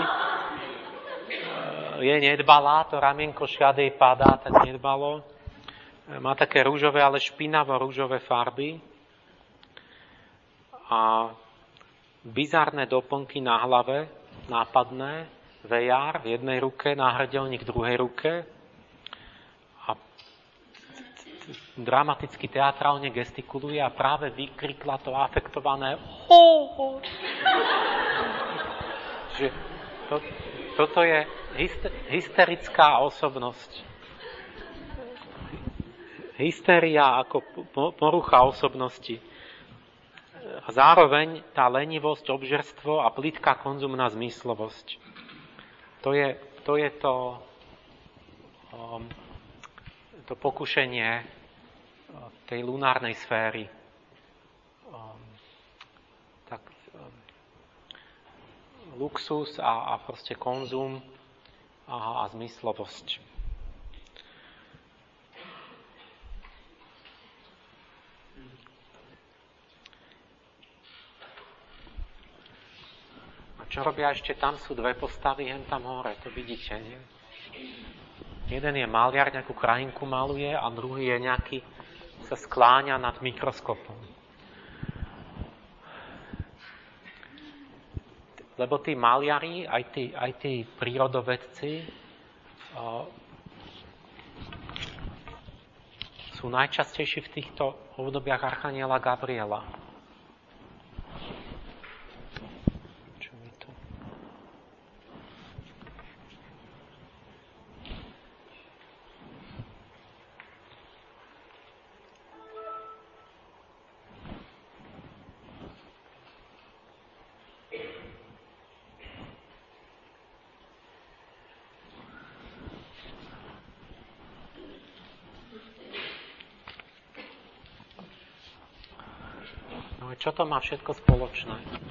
Je nedbalá, to ramienko šiadej padá, tak nedbalo. Má také rúžové, ale špinavo rúžové farby. A bizarné doplnky na hlave, nápadné, vejár v jednej ruke, náhrdelník v druhej ruke. A dramaticky, teatrálne gestikuluje a práve vykrikla to afektované že toto je hysterická osobnosť. Hystéria ako porucha osobnosti. A zároveň tá lenivosť, obžerstvo a plitká konzumná zmyslovosť. To je to pokušenie tej lunárnej sféry. Luxus a proste konzum a zmyslovosť. A čo robia ešte tam? Sú dve postavy hen tam hore, to vidíte, nie? Jeden je maliar, nejakú krajinku maluje a druhý je nejaký, sa skláňa nad mikroskopom. Lebo tí maliari, aj tí prírodovedci sú najčastejší v týchto obdobiach archaniela Gabriela. Čo mi to? Čo to má všetko spoločné?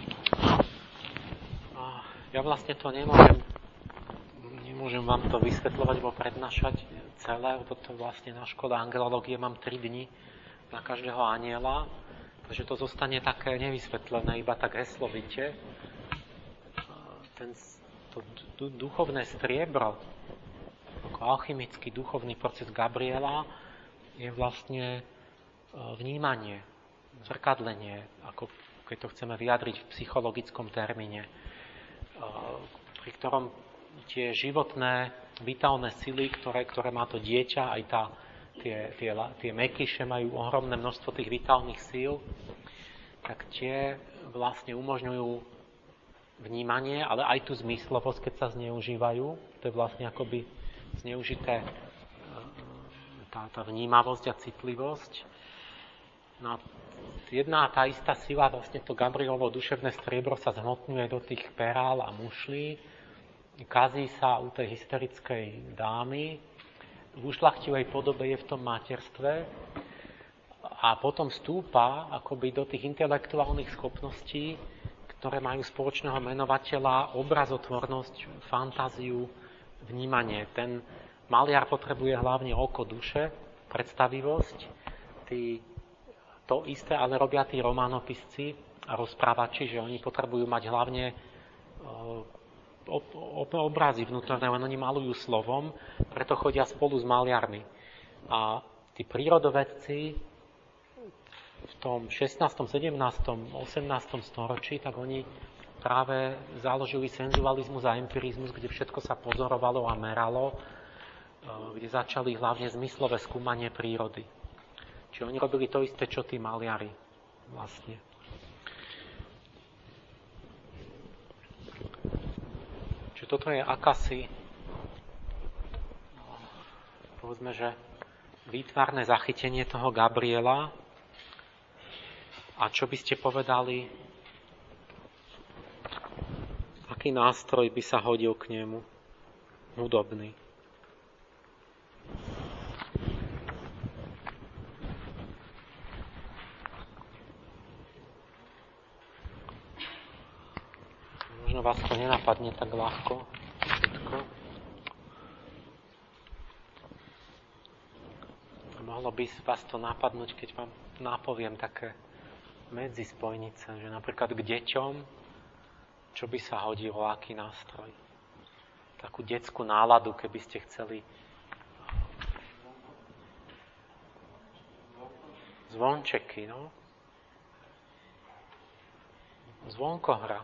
Ja vlastne to nemôžem vám to vysvetľovať alebo prednášať celé, lebo to vlastne na škole angelológie mám 3 dni na každého anjela, takže to zostane také nevysvetlené, iba tak heslovite. To duchovné striebro, ako alchymický duchovný proces Gabriela, je vlastne vnímanie, zrkadlenie, ako keď to chceme vyjadriť v psychologickom termíne, pri ktorom tie životné, vitálne sily, ktoré má to dieťa, aj tá tie mekíše majú ohromné množstvo tých vitálnych síl, tak tie vlastne umožňujú vnímanie, ale aj tú zmyslovosť, keď sa zneužívajú. To je vlastne akoby zneužité tá vnímavosť a citlivosť. No a jedna a tá istá sila, vlastne to Gabrielovo duševné striebro sa zhmotňuje do tých perál a mušlí, kazí sa u tej hysterickej dámy, v ušľachtilej podobe je v tom materstve a potom stúpa akoby do tých intelektuálnych schopností, ktoré majú spoločného menovateľa obrazotvornosť, fantáziu, vnímanie. Ten maliar potrebuje hlavne oko duše, predstavivosť. To isté ale robia tí románopisci a rozprávači, že oni potrebujú mať hlavne obrazy vnútorné, len oni malujú slovom, preto chodia spolu s maliarmi. A tí prírodovedci v tom 16., 17., 18. storočí, tak oni práve založili senzualizmus a empirizmus, kde všetko sa pozorovalo a meralo, kde začali hlavne zmyslové skúmanie prírody. Čiže oni robili to isté, čo tí maliari vlastne. Čiže toto je akási, povedzme, že výtvarné zachytenie toho Gabriela. A čo by ste povedali, aký nástroj by sa hodil k nemu? Hudobný. Možno vás to nenapadne tak ľahko. Všetko. Mohlo by vás to napadnúť, keď vám napoviem také medzispojnice, že napríklad k deťom, čo by sa hodilo, aký nástroj. Takú detskú náladu, keby ste chceli. Zvončeky, no. Zvonkohra.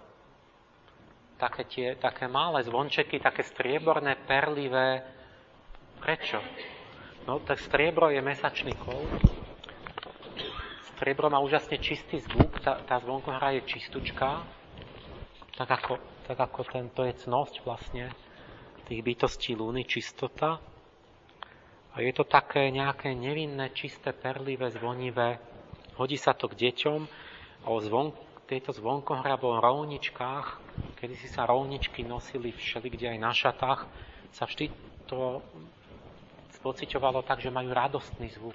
Také malé zvončeky, také strieborné, perlivé. Prečo? No, tak striebro je mesačný kol. Striebro má úžasne čistý zvuk, tá zvonkohra je čistúčka, tak ako to je cnosť vlastne tých bytostí Lúny, čistota. A je to také nejaké nevinné, čisté, perlivé, zvonivé. Hodí sa to k deťom a tieto zvonkohra vo rovničkách, kedy si sa rovničky nosili všelikde aj na šatách, sa vždy to spociťovalo tak, že majú radostný zvuk.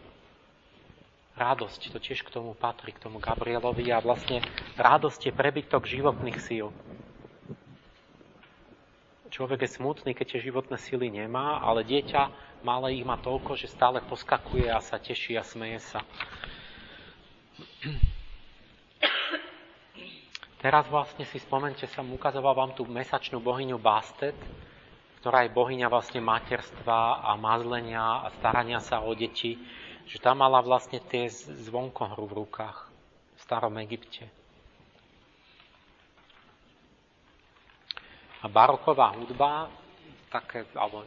Radosť, to tiež k tomu patrí, k tomu Gabrielovi a vlastne radosť je prebytok životných síl. Človek je smutný, keď tie životné síly nemá, ale dieťa malé ich má toľko, že stále poskakuje a sa teší a smeje sa. Teraz vlastne si spomente, som ukazoval vám tú mesačnú bohyňu Bastet, ktorá je bohyňa vlastne materstva a mazlenia a starania sa o deti, že tá mala vlastne tie zvonkohru v rukách v starom Egypte. A baroková hudba, alebo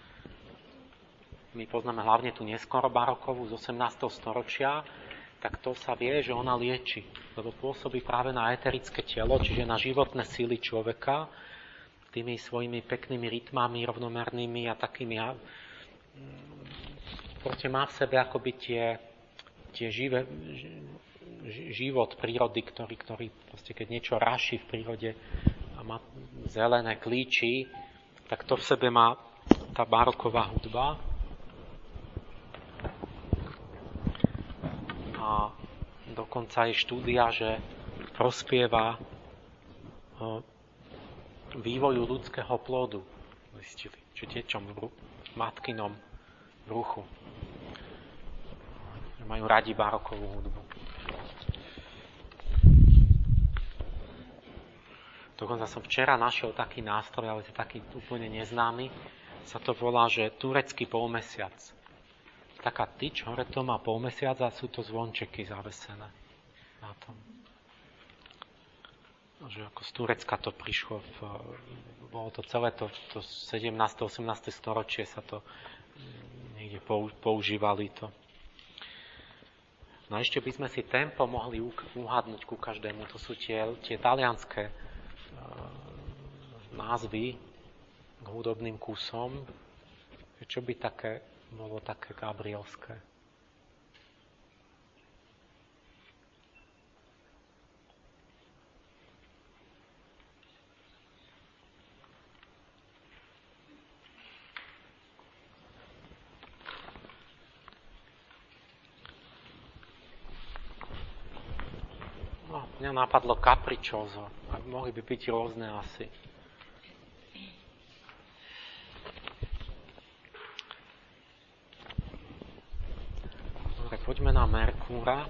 my poznáme hlavne tú neskoro barokovú z 18. storočia, tak to sa vie, že ona lieči, lebo pôsobí práve na eterické telo, čiže na životné síly človeka, tými svojimi peknými rytmami, rovnomernými a takými. Proste má v sebe akoby tie život prírody, ktorý proste keď niečo raší v prírode a má zelené klíči, tak to v sebe má tá baroková hudba. A dokonca je štúdia, že prospieva vývoju ľudského plodu. Zistili, či deťom v matkinom bruchu. Majú radi barokovú hudbu. Dokonca som včera našiel taký nástroj, ale je taký úplne neznámy. Sa to volá, že turecký polmesiac. Taká tyč, hore to má polmesiac a sú to zvončeky zavesené na tom. Že ako z Turecka to prišlo, bolo to celé to 17. 18. storočie sa to niekde kde používali to. No a ešte by sme si tempo mohli uhadnúť ku každému. To sú tie talianské názvy k hudobným kusom. Čo by bolo také gabrielské? Mňa napadlo capriccioso. Mohli by byť rôzne asi. Dobre, poďme na Merkúra.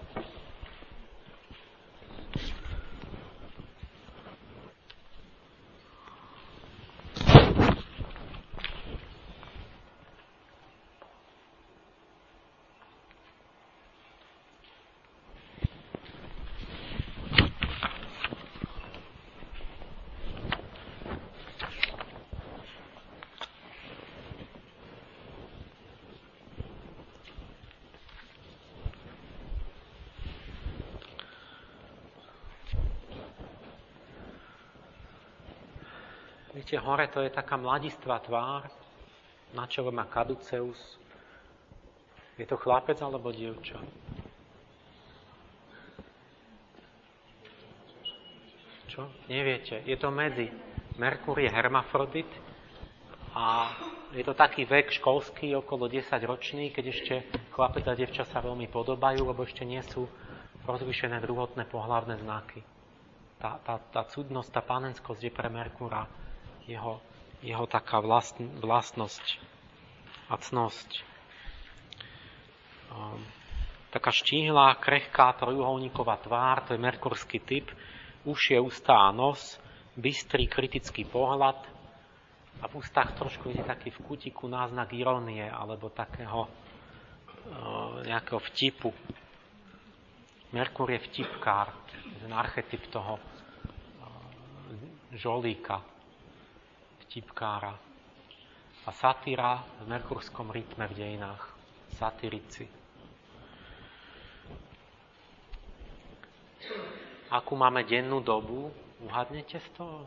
Viete, hore to je taká mladistvá tvár, na čele má Caduceus. Je to chlapec alebo dievča? Čo? Neviete. Je to medzi. Merkur je hermafrodit a je to taký vek školský, okolo 10-ročný, keď ešte chlapec a dievča sa veľmi podobajú, lebo ešte nie sú rozlišené druhotné pohlavné znaky. Tá cudnosť, tá panenskosť je pre Merkúra jeho taká vlastnosť a cnosť. Taká štíhlá, krehká, trojuholníková tvár, to je merkurský typ, ušie, ústa a nos, bystrý, kritický pohľad a v ústach trošku je taký v kútiku náznak irónie alebo takého nejakého vtipu. Merkur je vtipkár, ten archetyp toho žolíka, vtipkára. A satíra v merkurskom rytme v dejinách. Satyrici. Akú máme dennú dobu? Uhadnete z toho?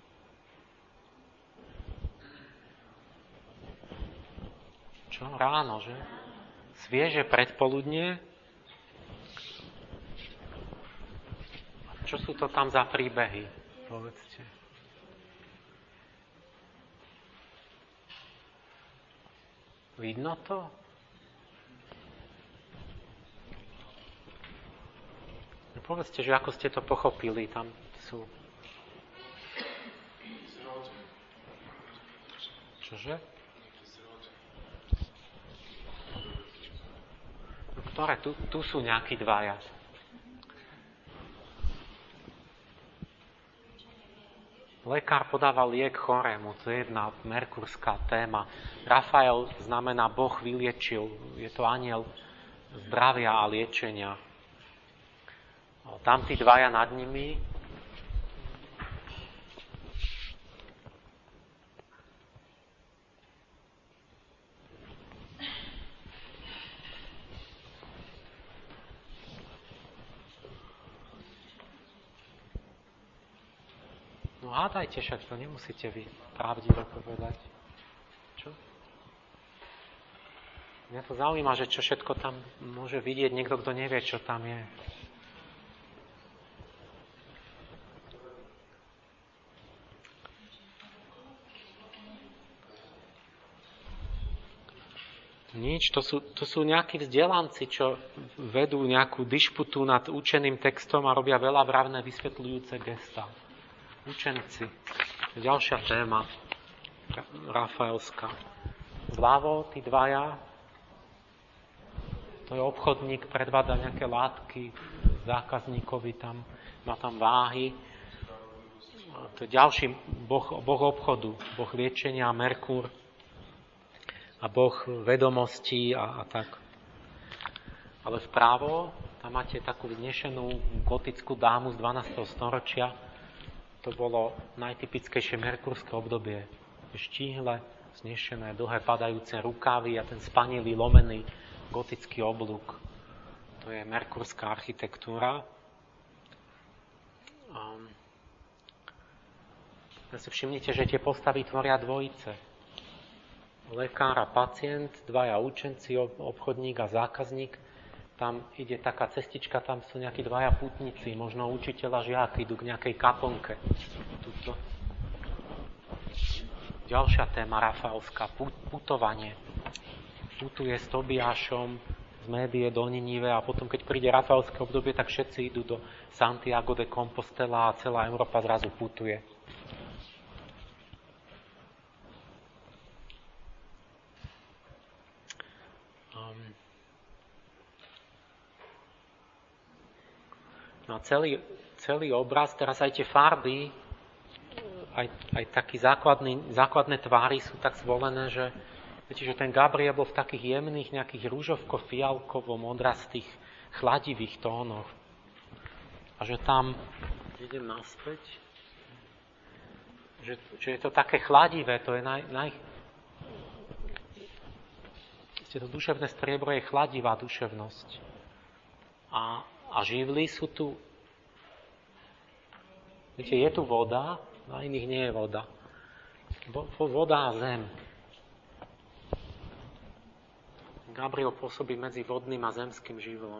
Čo? Ráno, že? Svieže predpoludnie. Čo sú to tam za príbehy? Povedzte. Vidno to? No povedzte, že ako ste to pochopili, tam sú. Čože? No, ktoré? Tu sú nejakí dvaja. Lekár podáva liek chorému, to je jedna merkurská téma. Rafael znamená Boh vyliečil, je to anjel zdravia a liečenia. Tam tí dvaja nad nimi. No hádajte, však to nemusíte vy pravdivo povedať. Čo? Mňa to zaujíma, že čo všetko tam môže vidieť niekto, kto nevie, čo tam je. Nič, to sú nejakí vzdelanci, čo vedú nejakú dišputu nad učeným textom a robia veľa vravné vysvetľujúce gestá. Učenci. Ďalšia téma rafaelská. Vľavo, tí dvaja, to je obchodník, predvádza nejaké látky zákazníkovi tam, má tam váhy. To je ďalší boh obchodu, boh liečenia, Merkur a boh vedomostí a tak. Ale vpravo, tam máte takú vznešenú gotickú dámu z 12. storočia. To bolo najtypickejšie merkurské obdobie. Štíhle, vznešené, dlhé padajúce rukávy a ten spanilý, lomený gotický oblúk. To je merkurská architektúra. Si všimnite, že tie postavy tvoria dvojice. Lekár a pacient, dvaja učenci, obchodník a zákazník. Tam ide taká cestička, tam sú nejakí dvaja pútnici, možno učiteľ a žiak idú k nejakej kaplnke. Tuto. Ďalšia téma rafaelská, putovanie. Putuje s Tobiášom z Médie do Ninive a potom, keď príde rafaelské obdobie, tak všetci idú do Santiago de Compostela a celá Európa zrazu putuje. No celý obraz, teraz aj tie farby, aj taký základné tvári sú tak zvolené, že viete, že ten Gabriel bol v takých jemných, nejakých rúžovko-fialkovo-modrastých, chladivých tónoch. A že tam, idem naspäť, že je to také chladivé, to je to duševné striebro je chladivá duševnosť. A živly sú tu, viete, je tu voda, na iných nie je voda. Voda a zem. Gabriel pôsobí medzi vodným a zemským živlom.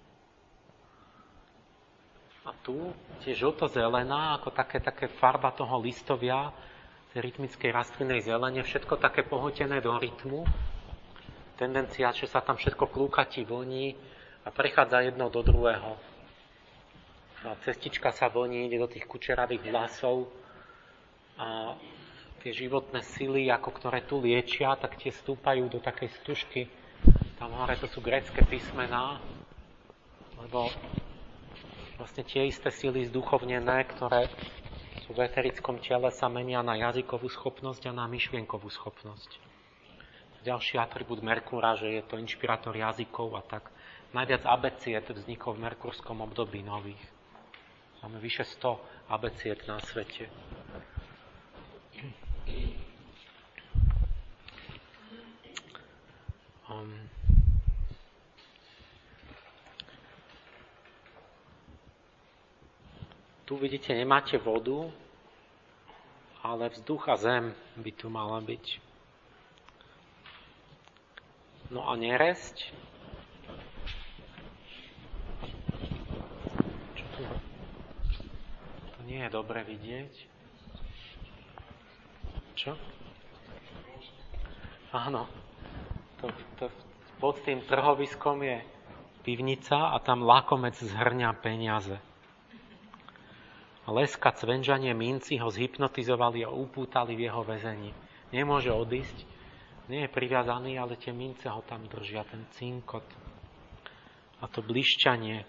A tu tie žlto-zelená, ako také farba toho listovia, tej rytmickej rastlinnej zelene, všetko také pohotené do rytmu. Tendencia, že sa tam všetko klúkatí, voní a prechádza jedno do druhého. A cestička sa voní, ide do tých kučeravých vlasov a tie životné sily, ako ktoré tu liečia, tak tie stúpajú do takej stužky. Tam hore to sú grécke písmená, lebo vlastne tie isté sily zduchovnené, ktoré sú v eterickom tele, sa menia na jazykovú schopnosť a na myšlienkovú schopnosť. Ďalší atribút Merkúra, že je to inšpirátor jazykov a tak. Najviac abeciet vzniklo v merkurskom období nových. Máme vyše 100 abeciet na svete. Tu vidíte, nemáte vodu, ale vzduch a zem by tu mala byť. No a neresť. Čo tu? To nie je dobre vidieť. Čo? Áno. Pod tým trhoviskom je pivnica a tam lakomec zhrňa peniaze. Leska, cvenžanie, minci ho zhypnotizovali a upútali v jeho väzení. Nemôže odísť. Nie je priviazaný, ale tie mince ho tam držia, ten cinkot. A to blišťanie.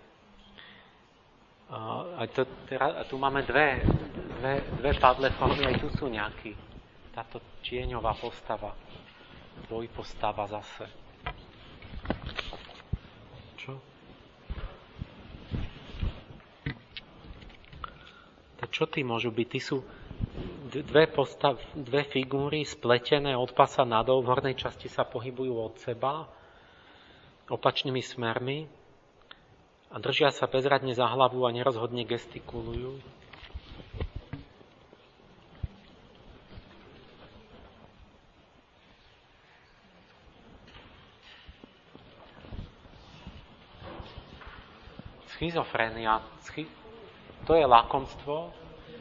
A tu máme dve padlé formy, aj tu sú nejaký. Táto tieňová postava. Dvojpostava zase. Čo? Čo tí môžu byť? Tí sú dve figúry spletené od pasa nadol, v hornej časti sa pohybujú od seba opačnými smermi a držia sa bezradne za hlavu a nerozhodne gestikulujú. Schizofrénia. To je lakomstvo,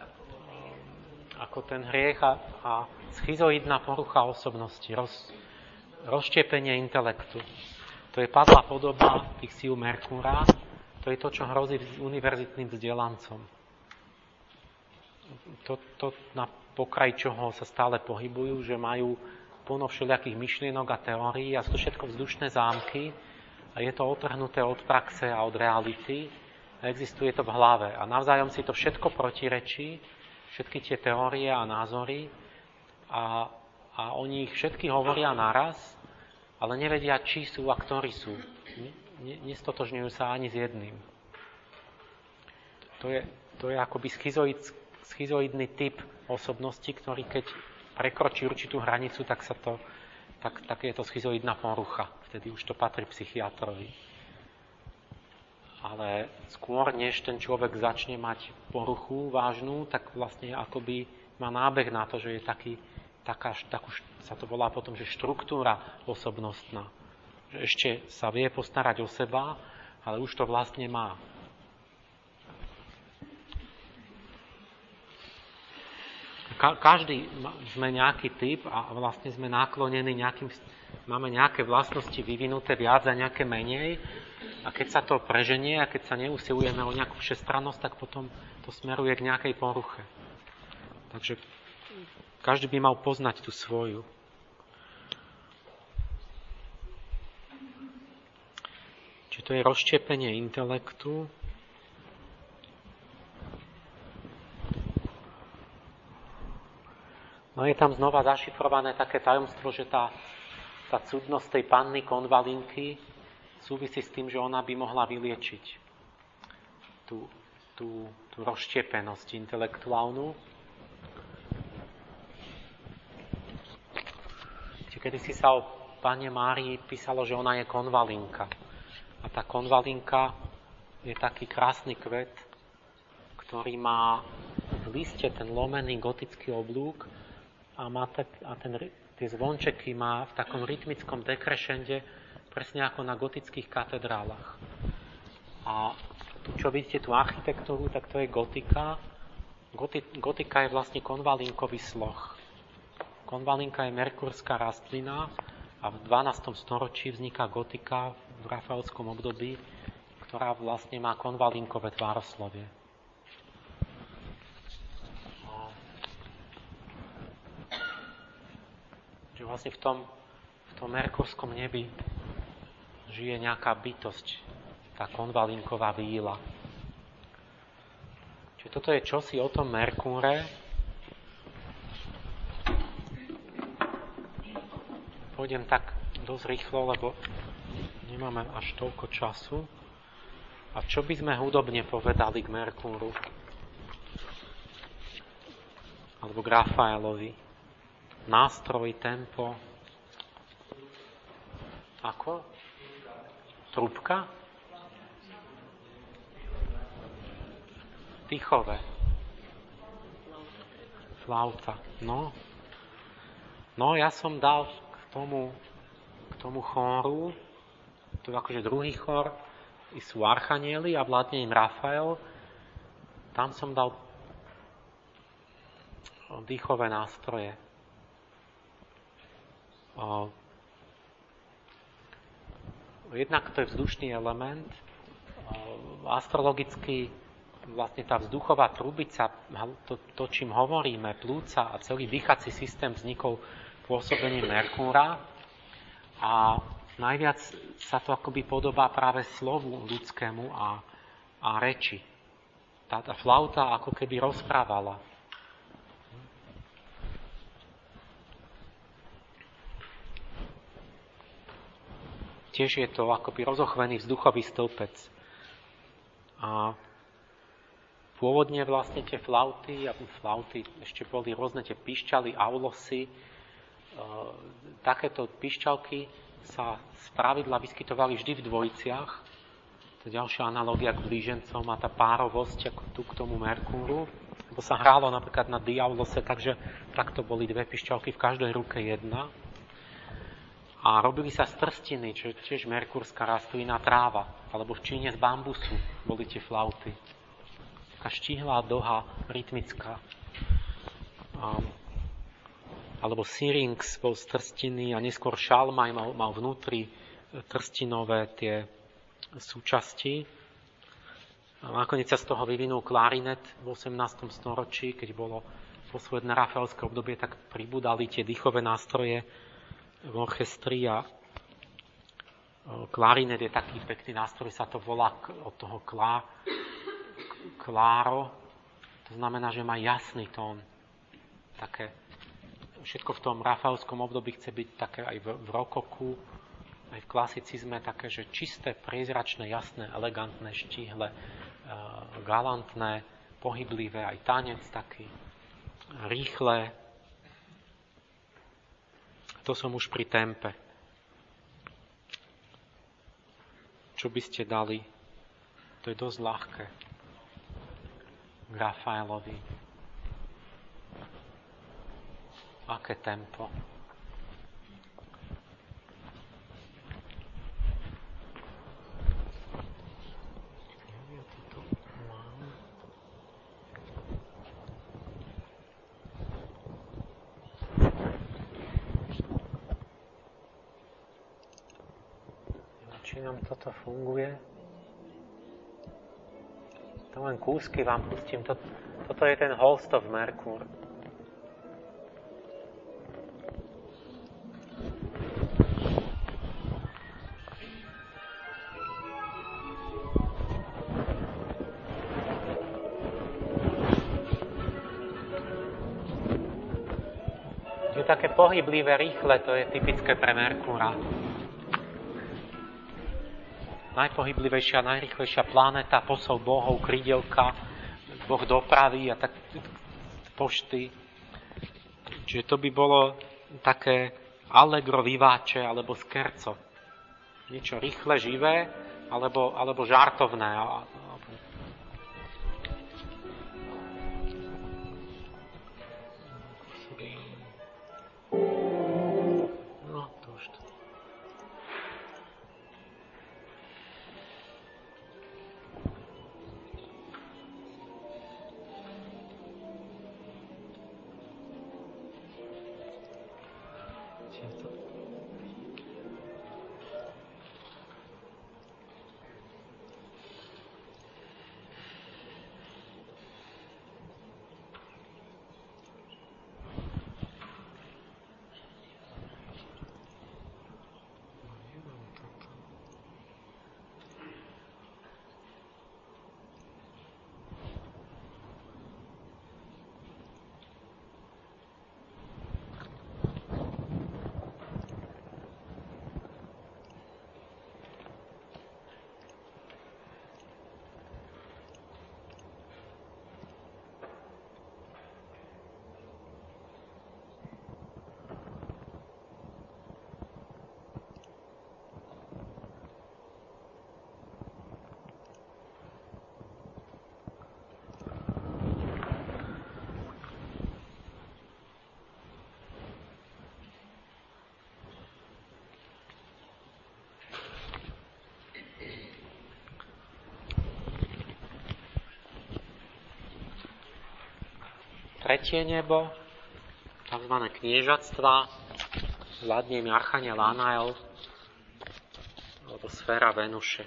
ako ten hriech a schizoidná porucha osobnosti, rozštiepenie intelektu. To je padlá podoba tých síl Merkúra, to je to, čo hrozí univerzitným vzdelancom. To na pokraj čoho sa stále pohybujú, že majú plno všelijakých myšlienok a teórií a sú to všetko vzdušné zámky a je to otrhnuté od praxe a od reality a existuje to v hlave. A navzájom si to všetko protirečí, všetky tie teórie a názory a oni ich všetky hovoria naraz, ale nevedia, či sú a ktorí sú. Nestotožňujú sa ani s jedným. To je akoby schizoidný typ osobnosti, ktorý keď prekročí určitú hranicu, tak je to schizoidná porucha. Vtedy už to patrí psychiatrovi. Ale skôr, než ten človek začne mať poruchu vážnu, tak vlastne akoby má nábeh na to, že je sa to volá potom, že štruktúra osobnostná. Že ešte sa vie postarať o seba, ale už to vlastne má. Každý sme nejaký typ a vlastne sme naklonení máme nejaké vlastnosti vyvinuté viac a nejaké menej. A keď sa to preženie a keď sa neusilujeme o nejakú všestrannosť, tak potom to smeruje k nejakej poruche. Takže každý by mal poznať tú svoju. Čiže to je rozštiepenie intelektu. No je tam znova zašifrované také tajomstvo, že tá cudnosť tej panny Konvalinky súvisí s tým, že ona by mohla vyliečiť tú rozštiepenosť intelektuálnu. Kedysi sa o Panne Márii písalo, že ona je konvalinka. A tá konvalinka je taký krásny kvet, ktorý má v liste ten lomený gotický oblúk a tie zvončeky má v takom rytmickom dekrešende, presne ako na gotických katedrálach. A tu, čo vidíte, tú architektúru, tak to je gotika. Gotika je vlastne konvalinkový sloh. Konvalinka je merkurská rastlina a v 12. storočí vzniká gotika v rafaelskom období, ktorá vlastne má konvalinkové tvároslovie. Čiže vlastne v tom merkurskom nebi žije nejaká bytosť, tá konvalinková víla. Čiže toto je čosi o tom Merkúre. Pôjdem tak dosť rýchlo, lebo nemáme až toľko času. A čo by sme hudobne povedali k Merkúru? Alebo k Rafaelovi? Nástroj, tempo. Ako? Trúbka? Dýchové. Flauta. No, ja som dal k tomu chóru, to je akože druhý chór, sú archanieli a vládne im Rafael. Tam som dal dýchové nástroje. Jednak to je vzdušný element. Astrologicky vlastne tá vzduchová trubica, to čím hovoríme, plúca a celý dýchací systém vznikol pôsobením Merkúra a najviac sa to akoby podobá práve slovu ľudskému a reči. Tá flauta ako keby rozprávala. Tiež je to akoby rozochvený vzduchový stĺpec. A pôvodne vlastne tie flauty ešte boli rôzne tie pišťaly, aulosy. Takéto pišťalky sa spravidla vyskytovali vždy v dvojiciach. To je ďalšia analogia k blížencom a tá párovosť ako tu k tomu Merkúru. Lebo sa hrálo napríklad na diaulose, takže takto boli dve pišťalky, v každej ruke jedna. A robili sa z trstiny, čo je tiež merkurská rastlina, tráva. Alebo v Číne z bambusu boli tie flauty. Taká štíhlá, dlhá, rytmická. Alebo syrinx bol z trstiny a neskôr šalmaj mal vnútri trstinové tie súčasti. A nakoniec sa z toho vyvinul klarinet v 18. storočí, keď bolo posledné rafaelské obdobie, tak pribudali tie dýchové nástroje v orchestri a klarinet je taký pekný nástroj, sa to volá od toho kláro, to znamená, že má jasný tón. Také, všetko v tom rafaelskom období chce byť také aj v rokoku, aj v klasicizme, také, že čisté, priezračné, jasné, elegantné, štíhle, galantné, pohyblivé, aj tanec taký, rýchle, to som už pri tempe. Čo by ste dali? To je dosť ľahké. K Rafaelovi. Aké tempo? Či nám toto funguje? To len kúsky vám pustím. Toto je ten Holstov Merkur. Je také pohyblivé, rýchle, to je typické pre Merkúra. Najpohyblivejšia, najrýchlejšia planéta, posol bohov, krydelka, boh dopravy a tak pošty. Čiže to by bolo také allegro vivace alebo scherzo. Niečo rýchle, živé alebo žartovné. Tretie nebo, tzv. Kniežatstva, vládne im archaniel Anael, alebo sféra Venuše.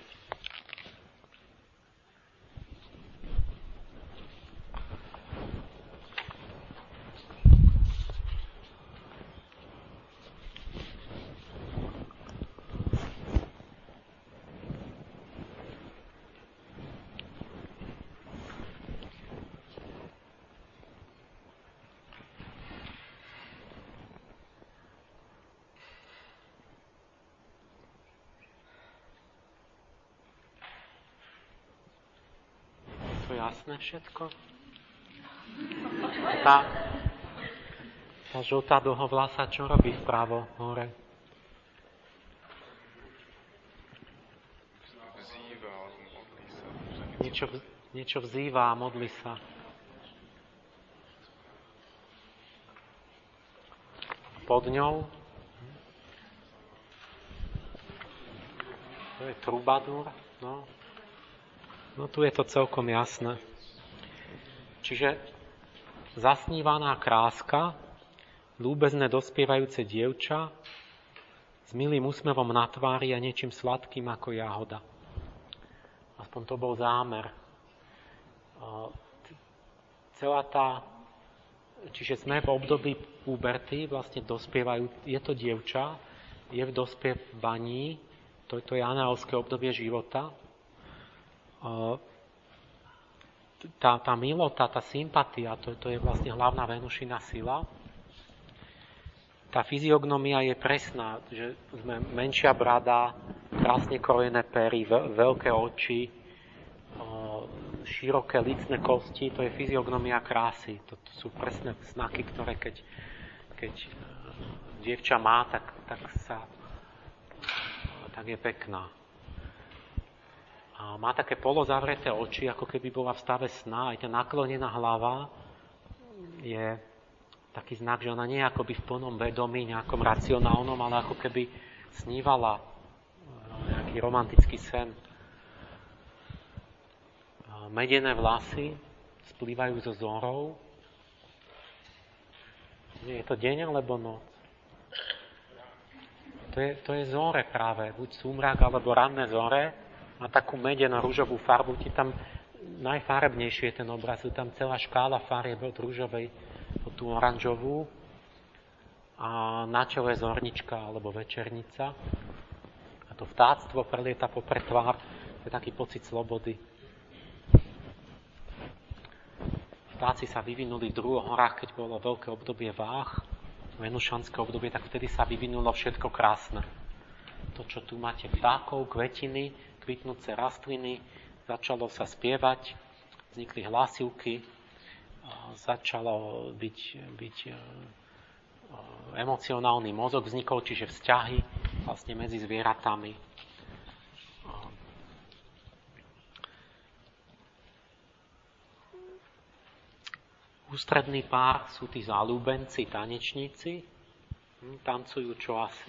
Jasné všetko? Tá žltá dlhovlasa čo robí vpravo, hore? Niečo vzýva a modlí sa. Pod ňou? To je Troubadour, no. No tu je to celkom jasné. Čiže zasnívaná kráska, ľúbezné dospievajúce dievča s milým úsmevom na tvári a niečím sladkým ako jahoda. Aspoň to bol zámer. Čiže sme v období puberty, vlastne dospievajú, je to dievča, je v dospievaní, to je anaelské obdobie života. Tá milota, tá sympatia, to je vlastne hlavná Venušina sila. Tá fyziognomia je presná, že sme menšia brada, krásne krojené pery, veľké oči, široké lícne kosti, to je fyziognomia krásy. To sú presné znaky, ktoré keď keď dievča má, tak je pekná. A má také polozavreté oči, ako keby bola v stave sna. Aj tá naklonená hlava je taký znak, že ona nie je akoby v plnom vedomí, nejakom racionálnom, ale ako keby snívala nejaký romantický sen. Medené vlasy splývajú so zorou. Nie je to deň alebo noc? To je zore práve, buď súmrak alebo ranné zore. Má takú medeno-ružovú farbu, ti tam najfarebnejšie je ten obraz, je tam celá škála farieb od ružovej po tú oranžovú a na čele zornička alebo večernica. A to vtáctvo prelieta popred tvár, to je taký pocit slobody. Vtáci sa vyvinuli v druhohorách, keď bolo veľké obdobie váh, venušanské obdobie, tak vtedy sa vyvinulo všetko krásne. To, čo tu máte, vtákov, kvetiny, kvitnúce rastliny, začalo sa spievať, vznikli hlasivky, začalo byť emocionálny mozog vznikol, čiže vzťahy vlastne medzi zvieratami. Ústredný pár sú tí záľubenci, tanečníci, tancujú čo asi.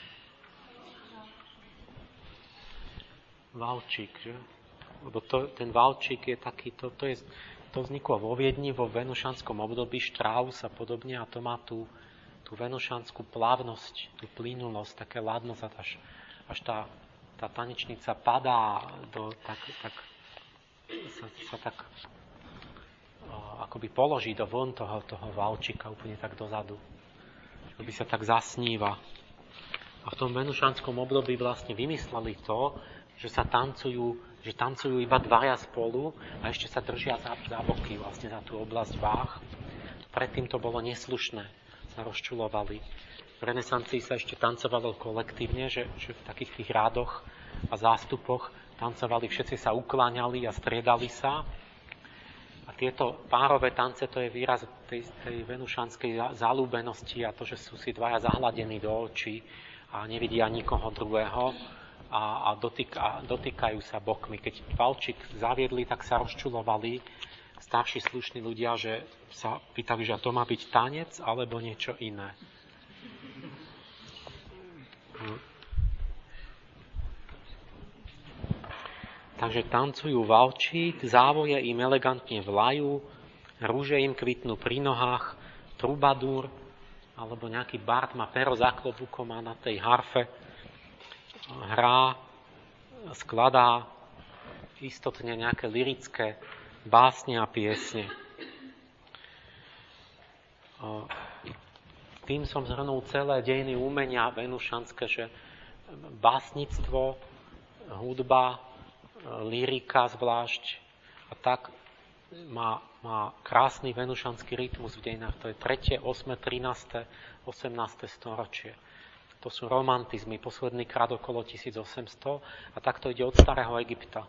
Valčík, že? Lebo ten valčík je taký, to vzniklo vo Viedni, vo venušanskom období, Strauss a podobne, a to má tú venušanskú plávnosť, tú plynulosť, také ladnosť, až tá tanečnica padá sa tak akoby položí do vln toho valčíka úplne tak dozadu. Aby sa tak zasníva. A v tom venušanskom období vlastne vymysleli to, že tancujú iba dvaja spolu a ešte sa držia za boky, vlastne za tú oblasť váh. Predtým to bolo neslušné, sa rozčulovali. V renesancii sa ešte tancovalo kolektívne, že v takých tých rádoch a zástupoch tancovali, všetci sa ukláňali a striedali sa. A tieto párové tance, to je výraz tej venušanskej zalúbenosti a to, že sú si dvaja zahladení do očí a nevidia nikoho druhého. A dotýkajú sa bokmi. Keď valčík zaviedli, tak sa rozčulovali starší slušní ľudia, že sa pýtali, že to má byť tanec alebo niečo iné. Takže tancujú valčík, závoje im elegantne vlajú, rúže im kvitnú pri nohách, trubadúr alebo nejaký bard má pero za klobúkom a na tej harfe hrá, skladá istotne nejaké lyrické básne a piesne. Tým som zhrnul celé dejiny umenia venušanské, že básnictvo, hudba, lyrika zvlášť a tak má krásny venušanský rytmus v dejinách. To je 3., 8., 13., 18. storočie. To sú romantizmy, posledný krát okolo 1800 a takto ide od starého Egypta.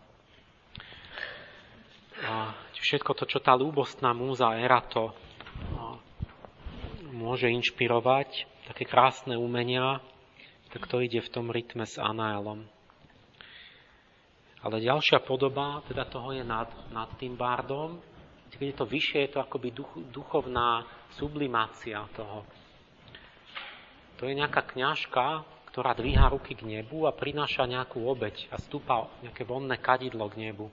A všetko to, čo tá ľúbostná múza Erato môže inšpirovať, také krásne umenia, tak to ide v tom rytme s Anaelom. Ale ďalšia podoba teda toho je nad tým bardom. Keď je to vyššie, je to akoby duchovná sublimácia toho. To je nejaká kňažka, ktorá dvíha ruky k nebu a prináša nejakú obeť a stúpa nejaké vonné kadidlo k nebu.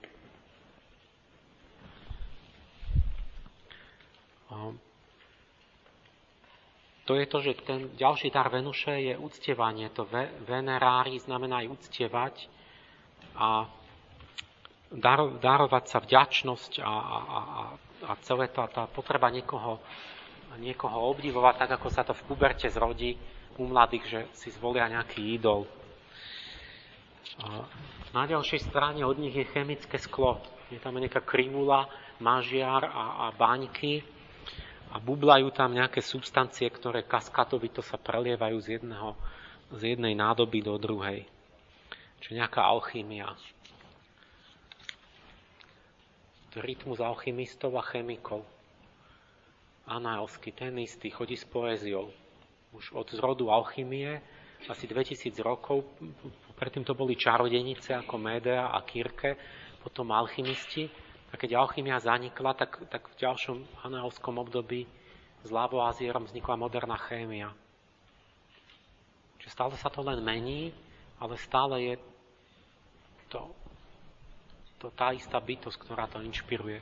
To je to, že ten ďalší dar Venuše je uctievanie. To venerári znamená aj uctievať a darovať sa vďačnosť a celé tá potreba niekoho obdivovať, tak ako sa to v puberte zrodí u mladých, že si zvolia nejaký idol. Na ďalšej strane od nich je chemické sklo. Je tam nejaká krimula, mažiar a baňky a bublajú tam nejaké substancie, ktoré kaskatovito sa prelievajú z jednej nádoby do druhej. Čiže nejaká alchymia. Rytmus alchymistov a chemikov. Anaelský, ten istý, chodí s poéziou. už od zrodu alchymie, asi 2000 rokov. Predtým to boli čarodejnice ako Médea a Kirke, potom alchymisti. A keď alchymia zanikla, tak v ďalšom anaelskom období s Lavoisierom vznikla moderná chémia. Čiže stále sa to len mení, ale stále je to tá istá bytosť, ktorá to inšpiruje.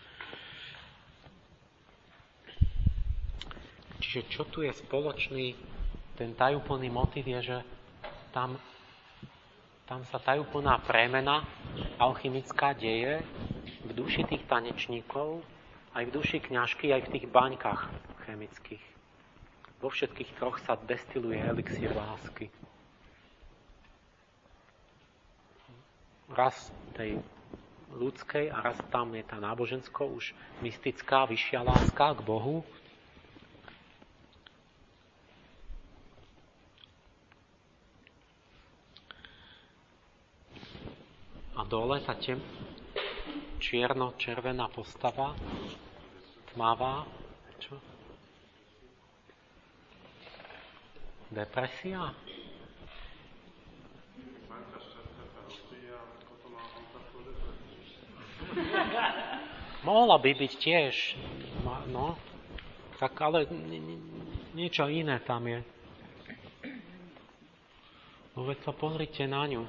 Čiže čo tu je spoločný, ten tajúplný motív je, že tam sa tajúplná premena alchymická deje v duši tých tanečníkov, aj v duši kňažky, aj v tých baňkách chemických. Vo všetkých troch sa destiluje elixír lásky. Raz tej ľudskej a raz tam je tá nábožensko, už mystická, vyššia láska k Bohu. A dole tá čierno-červená postava, tmavá, čo? Depresia? Mohla by byť tiež, no, tak ale niečo iné tam je. No veď sa pozrite na ňu.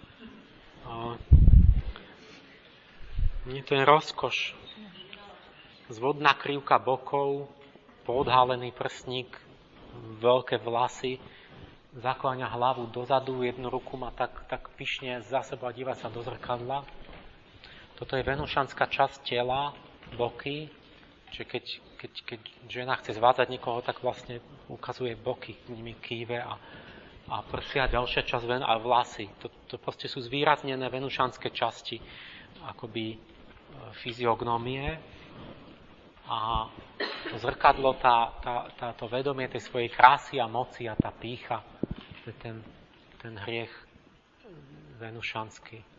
Nie to je rozkoš. Zvodná krivka bokov, poodhalený prsník, veľké vlasy, zakláňa hlavu dozadu, jednu ruku má tak pyšne za seba, díva sa do zrkadla. Toto je venušanská časť tela, boky, čiže keď žena chce zvádzať niekoho, tak vlastne ukazuje boky, nimi kýve a prsia, ďalšia časť a vlasy. To proste sú zvýraznené venušanské časti, akoby fyziognomie. A to zrkadlo, to vedomie tej svojej krásy a moci a tá pýcha, to je ten hriech venušanský.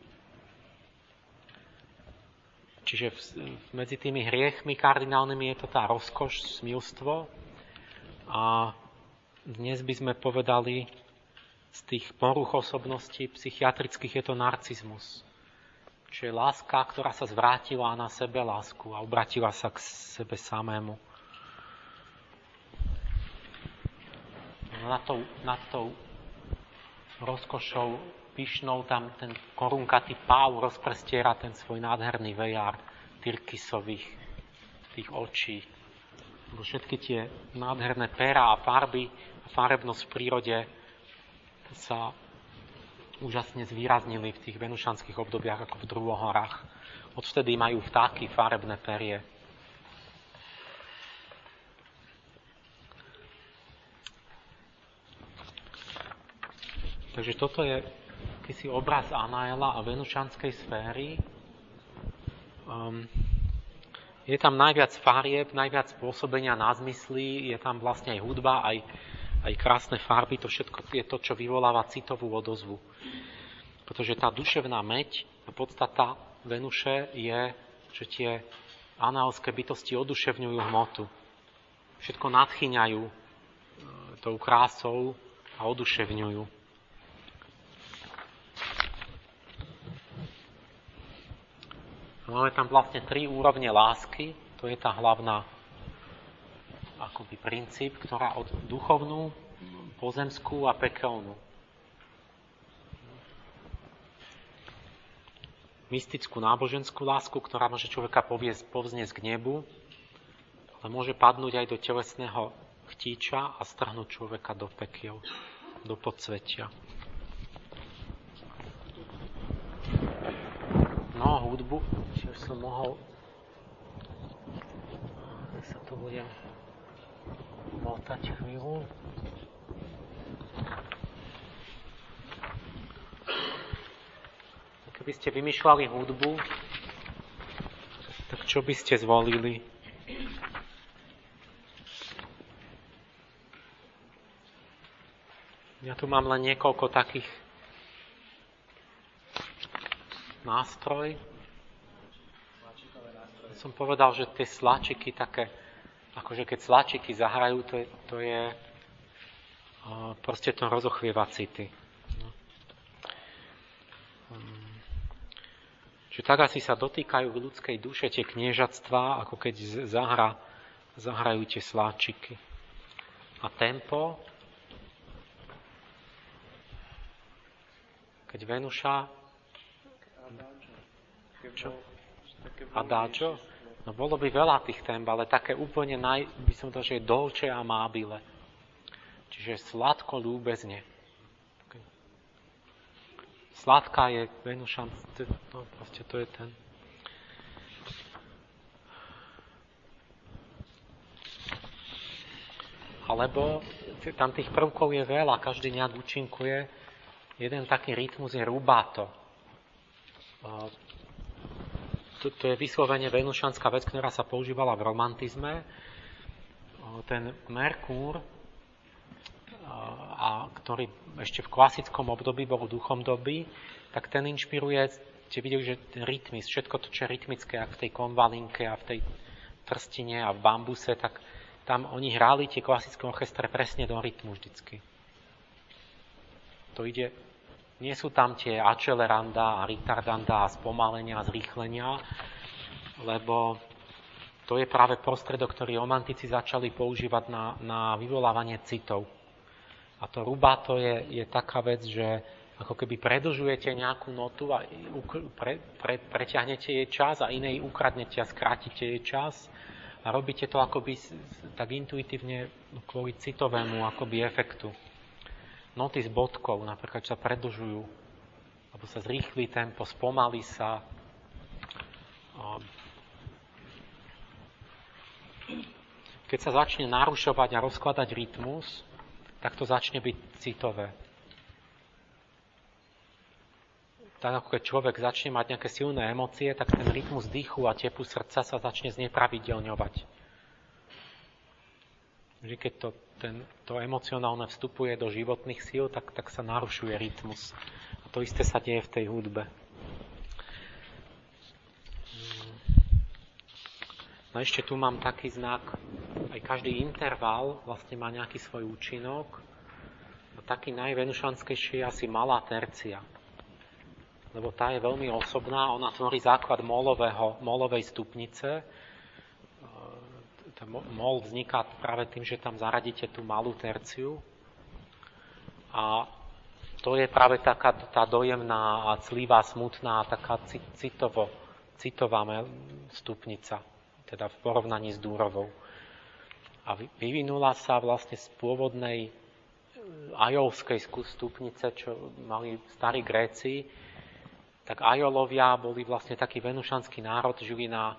Čiže medzi tými hriechmi kardinálnymi je to tá rozkoš, smilstvo. A dnes by sme povedali, z tých poruch osobností psychiatrických je to narcizmus. Čiže láska, ktorá sa zvrátila na sebe lásku a obratila sa k sebe samému. Nad tou rozkošou pyšnou tam ten korunkatý páv rozprestiera ten svoj nádherný vejár tyrkysových tých očí. Všetky tie nádherné pera a farby a farebnosť v prírode sa úžasne zvýraznili v tých venušanských obdobiach ako v druhohorách. Odvtedy majú vtáky farebné perie. Takže toto je akýsi obraz Anaela a venušanskej sféry. Je tam najviac farieb, najviac pôsobenia na zmysly, je tam vlastne aj hudba, aj krásne farby, to všetko je to, čo vyvoláva citovú odozvu. Pretože tá duševná mäť, podstata Venuše je, že tie anaelské bytosti oduševňujú hmotu. Všetko nadchýňajú tou krásou a oduševňujú. Máme tam vlastne 3 úrovne lásky, to je tá hlavná akoby princíp, ktorá od duchovnú, pozemskú a pekelnú. Mystickú náboženskú lásku, ktorá môže človeka povzniesť k nebu, ale môže padnúť aj do telesného chtíča a strhnúť človeka do pekiel, do podsvetia. No, hudbu, čiže som mohol... sa to budem motať chvíľu. Keby ste vymýšľali hudbu, tak čo by ste zvolili? Ja tu mám len niekoľko takých nástroj. Som povedal, že tie slačiky také, akože keď slačiky zahrajú, to je proste to rozochvieva city. Čiže tak asi sa dotýkajú v ľudskej duše tie kniežatstvá, ako keď zahrajú tie sláčiky. A tempo, keď Venuša... Čo? Adagio? No bolo by veľa tých temp, ale také úplne by som to, že je dolce amabile. Čiže sladko ľúbezne. Sladká je Venuša, no proste to je ten. Alebo tam tých prvkov je veľa, každý nejak účinkuje. Jeden taký rytmus je rubato. To je vyslovene venušanská vec, ktorá sa používala v romantizme. Ten Merkúr, ktorý ešte v klasickom období bol duchom doby, tak ten inšpiruje, ste videli, že ten rytmus, všetko to, čo je rytmické, ak v tej konvalinke a v tej trstine a v bambuse, tak tam oni hrali tie klasické orchestre presne do rytmu vždycky. To ide, nie sú tam tie acceleranda a retardanda a spomalenia a zrýchlenia, lebo to je práve prostredok, ktorý romantici začali používať na vyvolávanie citov. A to rubato je taká vec, že ako keby predlžujete nejakú notu a preťahnete jej čas a inej ukradnete a skrátite jej čas a robíte to akoby tak intuitívne kvôli citovému akoby efektu. Noty s bodkou napríklad sa predlžujú, alebo sa zrýchli tempo, spomalí sa. Keď sa začne narušovať a rozkladať rytmus, tak to začne byť citové. Tak ako keď človek začne mať nejaké silné emócie, tak ten rytmus dýchu a tepu srdca sa začne znepravidelňovať. Že keď to emocionálne vstupuje do životných síl, tak sa narušuje rytmus. A to isté sa deje v tej hudbe. No ešte tu mám taký znak, aj každý interval vlastne má nejaký svoj účinok. A taký najvenušanskejší je asi malá tercia. Lebo tá je veľmi osobná, ona tvorí základ molovej stupnice. Mol vzniká práve tým, že tam zaradíte tú malú terciu. A to je práve taká tá dojemná a clivá, smutná, taká citová stupnica, teda v porovnaní s dúrovou. A vyvinula sa vlastne z pôvodnej ajolskej stupnice, čo mali starí Gréci. Tak Ajolovia boli vlastne taký venušanský národ, žili na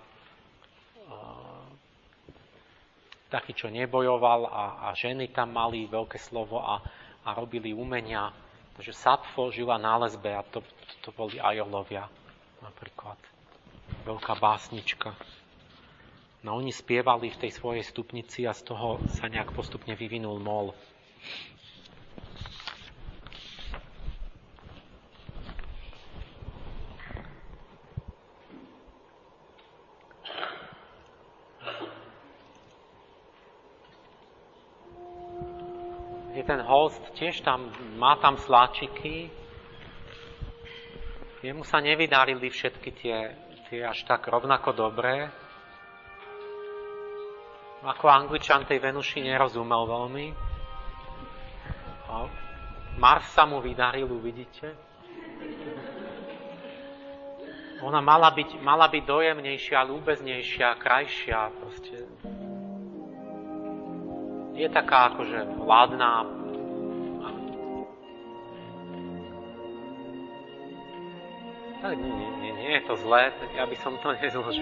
taký, čo nebojoval a ženy tam mali veľké slovo a robili umenia. Takže Sapfo žila na lesbe a to boli Ajolovia napríklad. Veľká básnička. No oni spievali v tej svojej stupnici a z toho sa nejak postupne vyvinul mol. Ten host tiež má tam sláčiky. Jemu sa nevydarili všetky tie až tak rovnako dobré. Ako Angličan tej Venuši nerozumel veľmi. Mars sa mu vydaril, uvidíte. Ona mala byť dojemnejšia, ľúbeznejšia, krajšia. Proste. Je taká akože hladná. Tak nie je to zlé, tak ja by som to nezložil.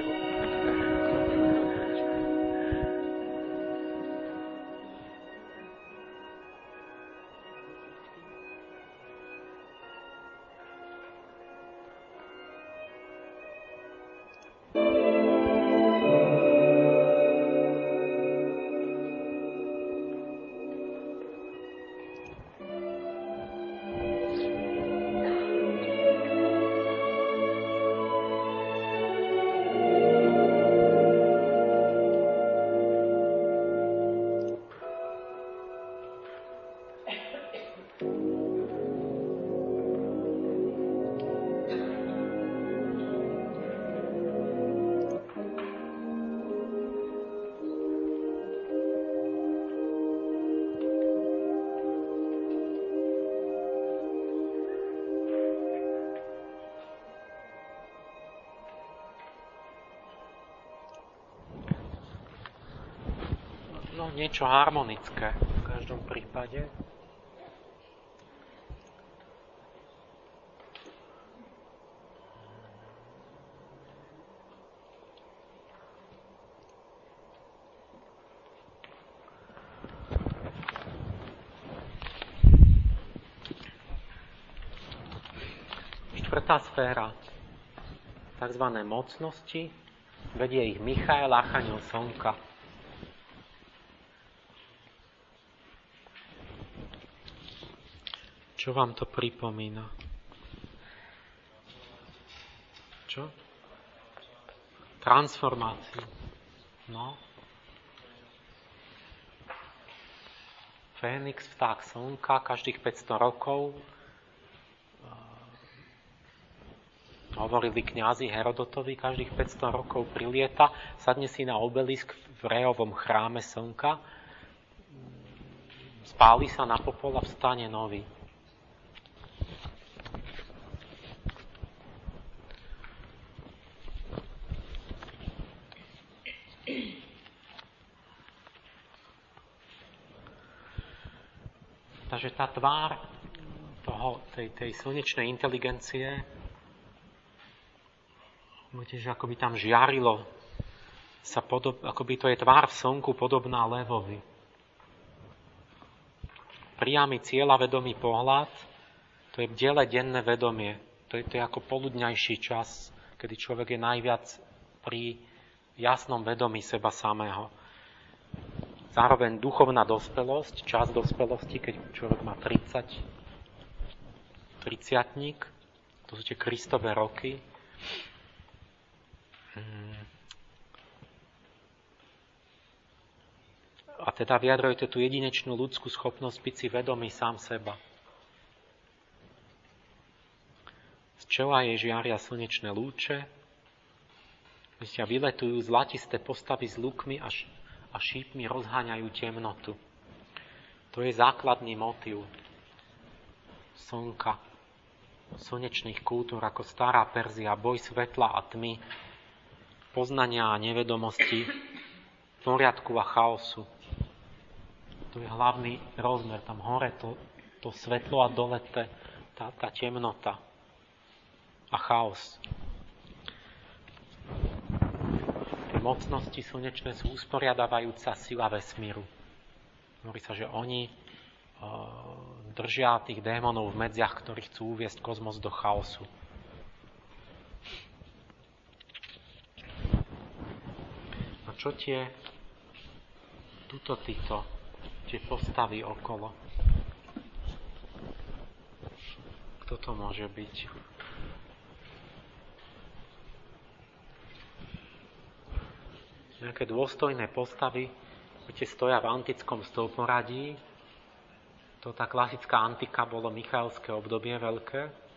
no, niečo harmonické v každom prípade. Štvrtá sféra, tzv. Mocnosti, vedie ich Michael, archaniel Slnka. Čo vám to pripomína? Čo? Transformáciu. No. Fénix, vták Slnka, každých 500 rokov. Hovorili kňazi Herodotovi, každých 500 rokov prilieta, sadne si na obelisk v Rehovom chráme Slnka, spáli sa na popol a vstane nový. Takže tá tvár tej slnečnej inteligencie, viete, že akoby tam žiarilo, akoby to je tvár v slnku podobná levovi. Priamy cieľavedomý pohľad, to je bdele denné vedomie. To je ako poludňajší čas, kedy človek je najviac pri jasnom vedomí seba samého. Zároveň duchovná dospelosť, čas dospelosti, keď človek má 30-tník, to sú tie Kristové roky. A teda vyjadrujete tú jedinečnú ľudskú schopnosť byť si vedomý sám seba. Z čela jej žiaria slnečné lúče, vyletujú zlatisté postavy s lukmi a šípmi rozháňajú temnotu. To je základný motív slnka, slnečných kultúr ako stará Perzia, boj svetla a tmy, poznania a nevedomosti, poriadku a chaosu. To je hlavný rozmer. Tam hore to svetlo a dole tá temnota a chaos. Tie mocnosti slnečné sú usporiadavajúca sila vesmíru. Hovorí sa, že oni držia tých démonov v medziach, ktorí chcú uviesť kozmos do chaosu. A čo tie postavy okolo? Kto to môže byť? Nejaké dôstojné postavy, viete, stoja v antickom stĺporadí. To tá klasická antika bolo Michaelské obdobie veľké.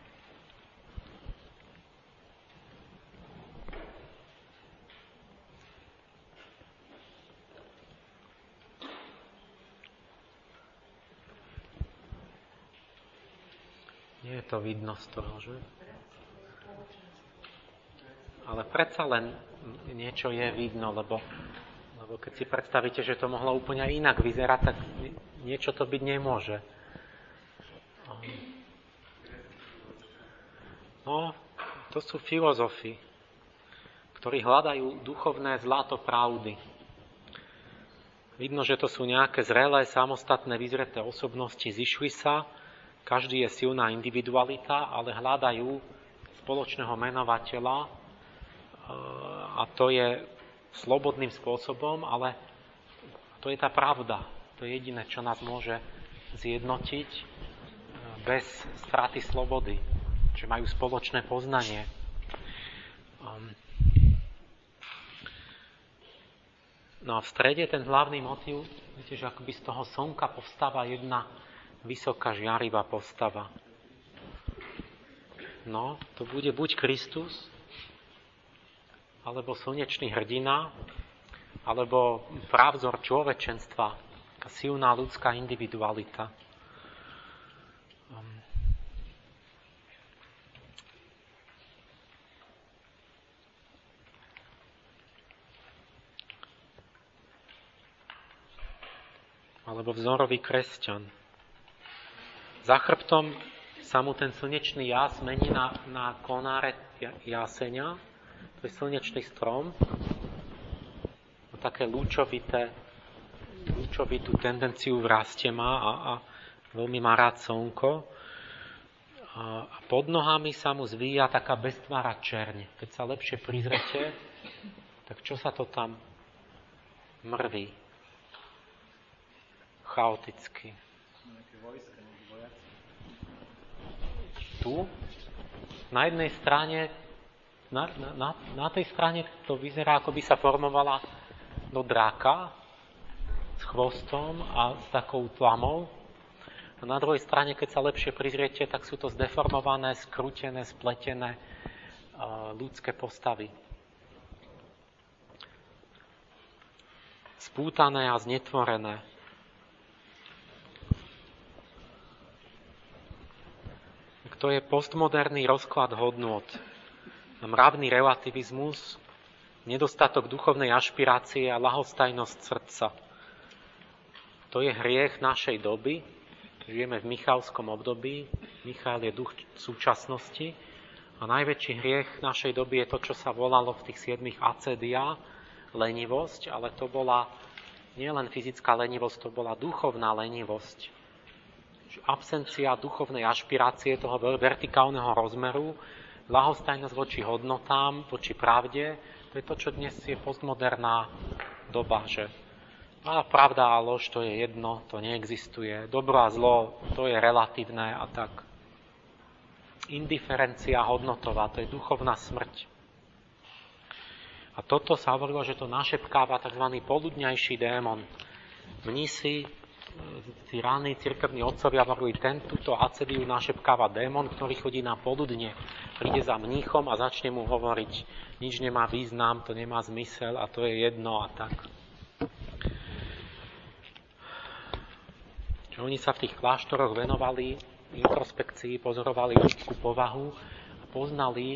Nie je to vidno z toho, že? Ale predsa len niečo je vidno, lebo keď si predstavíte, že to mohlo úplne inak vyzerať, tak niečo to byť nemôže. No, to sú filozofi, ktorí hľadajú duchovné zlato pravdy. Vidno, že to sú nejaké zrelé, samostatné, vyzreté osobnosti, zišli sa, každý je silná individualita, ale hľadajú spoločného menovateľa a to je slobodným spôsobom, ale to je tá pravda. To je jediné, čo nás môže zjednotiť bez straty slobody. Že majú spoločné poznanie. No a v strede ten hlavný motív, viete, že akoby z toho slnka povstáva jedna vysoká žiarivá postava. No, to bude buď Kristus, alebo slnečný hrdina, alebo právzor človečenstva, taká silná ľudská individualita. alebo vzorový kresťan. Za chrbtom sa mu ten slnečný jas mení na konáre jaseňa, to je slnečný strom, také lúčovitú tendenciu v raste má a veľmi má rád slnko. A pod nohami sa mu zvíja taká beztvára čerň. Keď sa lepšie prizrete, tak čo sa to tam mrví? Chaoticky. Tu, na jednej strane, na tej strane to vyzerá, ako by sa formovala do dráka s chvostom a s takou tlamou. A na druhej strane, keď sa lepšie prizriete, tak sú to zdeformované, skrútené, spletené ľudské postavy. Spútané a znetvorené. To je postmoderný rozklad hodnôt. Mravný relativizmus, nedostatok duchovnej ašpirácie a ľahostajnosť srdca. To je hriech našej doby. Žijeme v Michalskom období. Michal je duch súčasnosti. A najväčší hriech našej doby je to, čo sa volalo v tých 7 acedia, lenivosť, ale to bola nielen fyzická lenivosť, to bola duchovná lenivosť. Absencia duchovnej ašpirácie, toho vertikálneho rozmeru, ľahostajnosť voči hodnotám, voči pravde, to je to, čo dnes je postmoderná doba, že pravda a lož to je jedno, to neexistuje, dobro a zlo to je relatívne a tak. Indiferencia hodnotová, to je duchovná smrť. A toto sa hovorilo, že to našepkáva tzv. Poludňajší démon. Mnísi, tí ráni cirkevní otcovia hovorili, túto acediu našepkáva démon, ktorý chodí na poludne. Príde za mníchom a začne mu hovoriť, nič nemá význam, to nemá zmysel a to je jedno a tak. Že oni sa v tých kláštoroch venovali introspekcii, pozorovali ľudskú povahu a poznali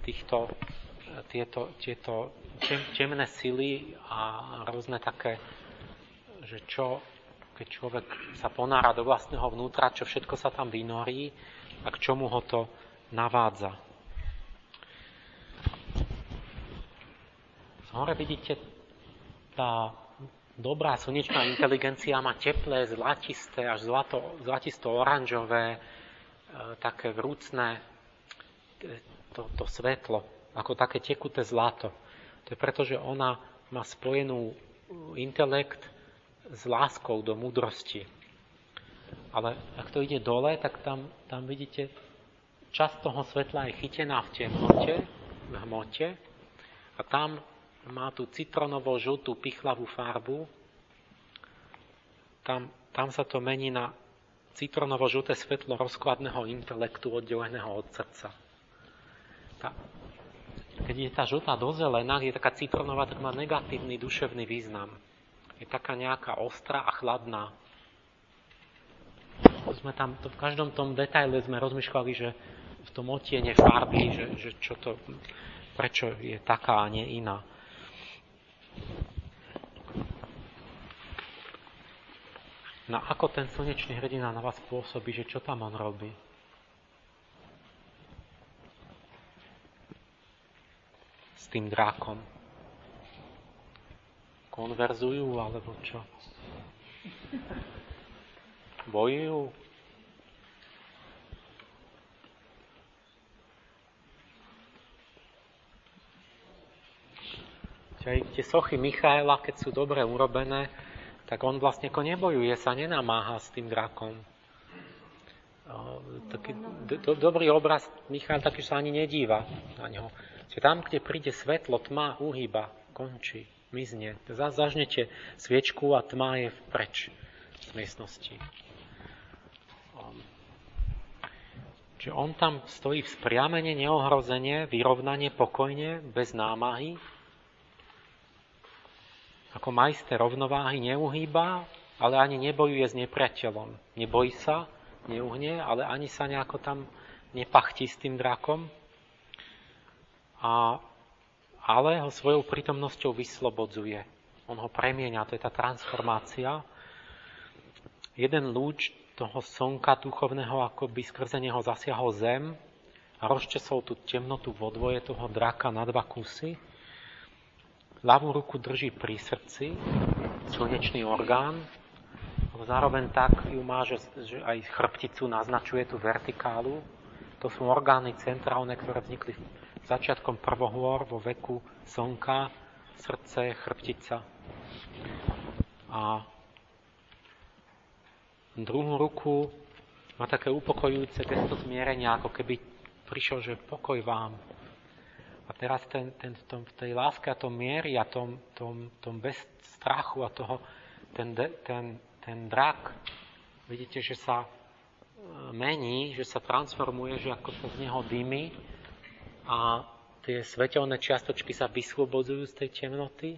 tieto temné sily a rôzne také, že čo keď človek sa ponára do vlastného vnútra, čo všetko sa tam vynorí a k čomu ho to navádza. Hore vidíte, tá dobrá slnečná inteligencia má teplé, zlatisté, až zlatisto-oranžové, také vrúcne to svetlo, ako také tekuté zlato. To je preto, že ona má spojenú intelekt s láskou do múdrosti. Ale ak to ide dole, tak tam vidíte, časť toho svetla je chytená v temnote, v hmote a tam má tú citronovo-žltú pichlavú farbu. Tam sa to mení na citronovo-žlté svetlo rozkladného intelektu oddeleného od srdca. Keď je tá žltá do zelená, je taká citronová, tak má negatívny duševný význam. Je taká nejaká ostrá a chladná. Sme tam, v každom tom detaile sme rozmýšľali, že v tom odtiene farby, že čo to, prečo je taká a nie iná. No ako ten slnečný hrdina na vás pôsobí, že čo tam on robí? S tým drákom. Konverzujú, alebo čo? Bojujú? Tie sochy Michaela, keď sú dobre urobené, tak on vlastne ako nebojuje, sa nenamáha s tým drakom. Taký dobrý obraz Michael taký sa ani nedíva na ňo. Čiže tam, kde príde svetlo, tma uhýba, končí, mizne. Zažnete sviečku a tma je preč z miestnosti. Čiže on tam stojí vzpriamene, neohrozene, vyrovnane, pokojne, bez námahy. Ako majster rovnováhy neuhýba, ale ani nebojuje s nepriateľom. Nebojí sa, neuhne, ale ani sa nejako tam nepachtí s tým drakom. Ale ho svojou prítomnosťou vyslobodzuje. On ho premieňa, to je tá transformácia. jeden lúč toho slnka duchovného akoby skrze neho zasiahol zem a rozčesol tú temnotu vo dvoje toho draka na dva kusy. Ľavú ruku drží pri srdci, slnečný orgán, ale zároveň tak ju má, že aj chrbticu naznačuje tú vertikálu. To sú orgány centrálne, ktoré vznikli začiatkom prvohôr vo veku slnka, srdce, chrbtica. A druhú ruku má také upokojujúce gesto zmierenia, ako keby prišiel, že pokoj vám. A teraz v tej láske a tom miery a tom bez strachu a toho, ten drak, vidíte, že sa mení, že sa transformuje, že ako sa z neho dymy a tie svetelné čiastočky sa vyslobodzujú z tej temnoty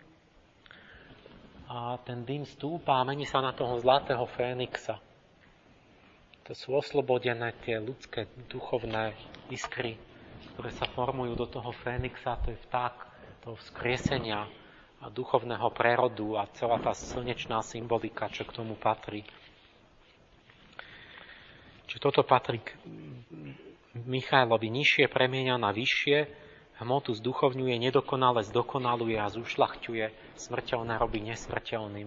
a ten dym stúpa a mení sa na toho zlatého fénixa. To sú oslobodené tie ľudské duchovné iskry, ktoré sa formujú do toho fénixa, to je vták toho vzkriesenia a duchovného prerodu a celá tá slnečná symbolika, čo k tomu patrí. Čiže toto patrí k Michailovi. Nižšie premieňa na vyššie, hmotu zduchovňuje, nedokonale zdokonaluje a zušľachťuje, smrteľné robí nesmrteľným.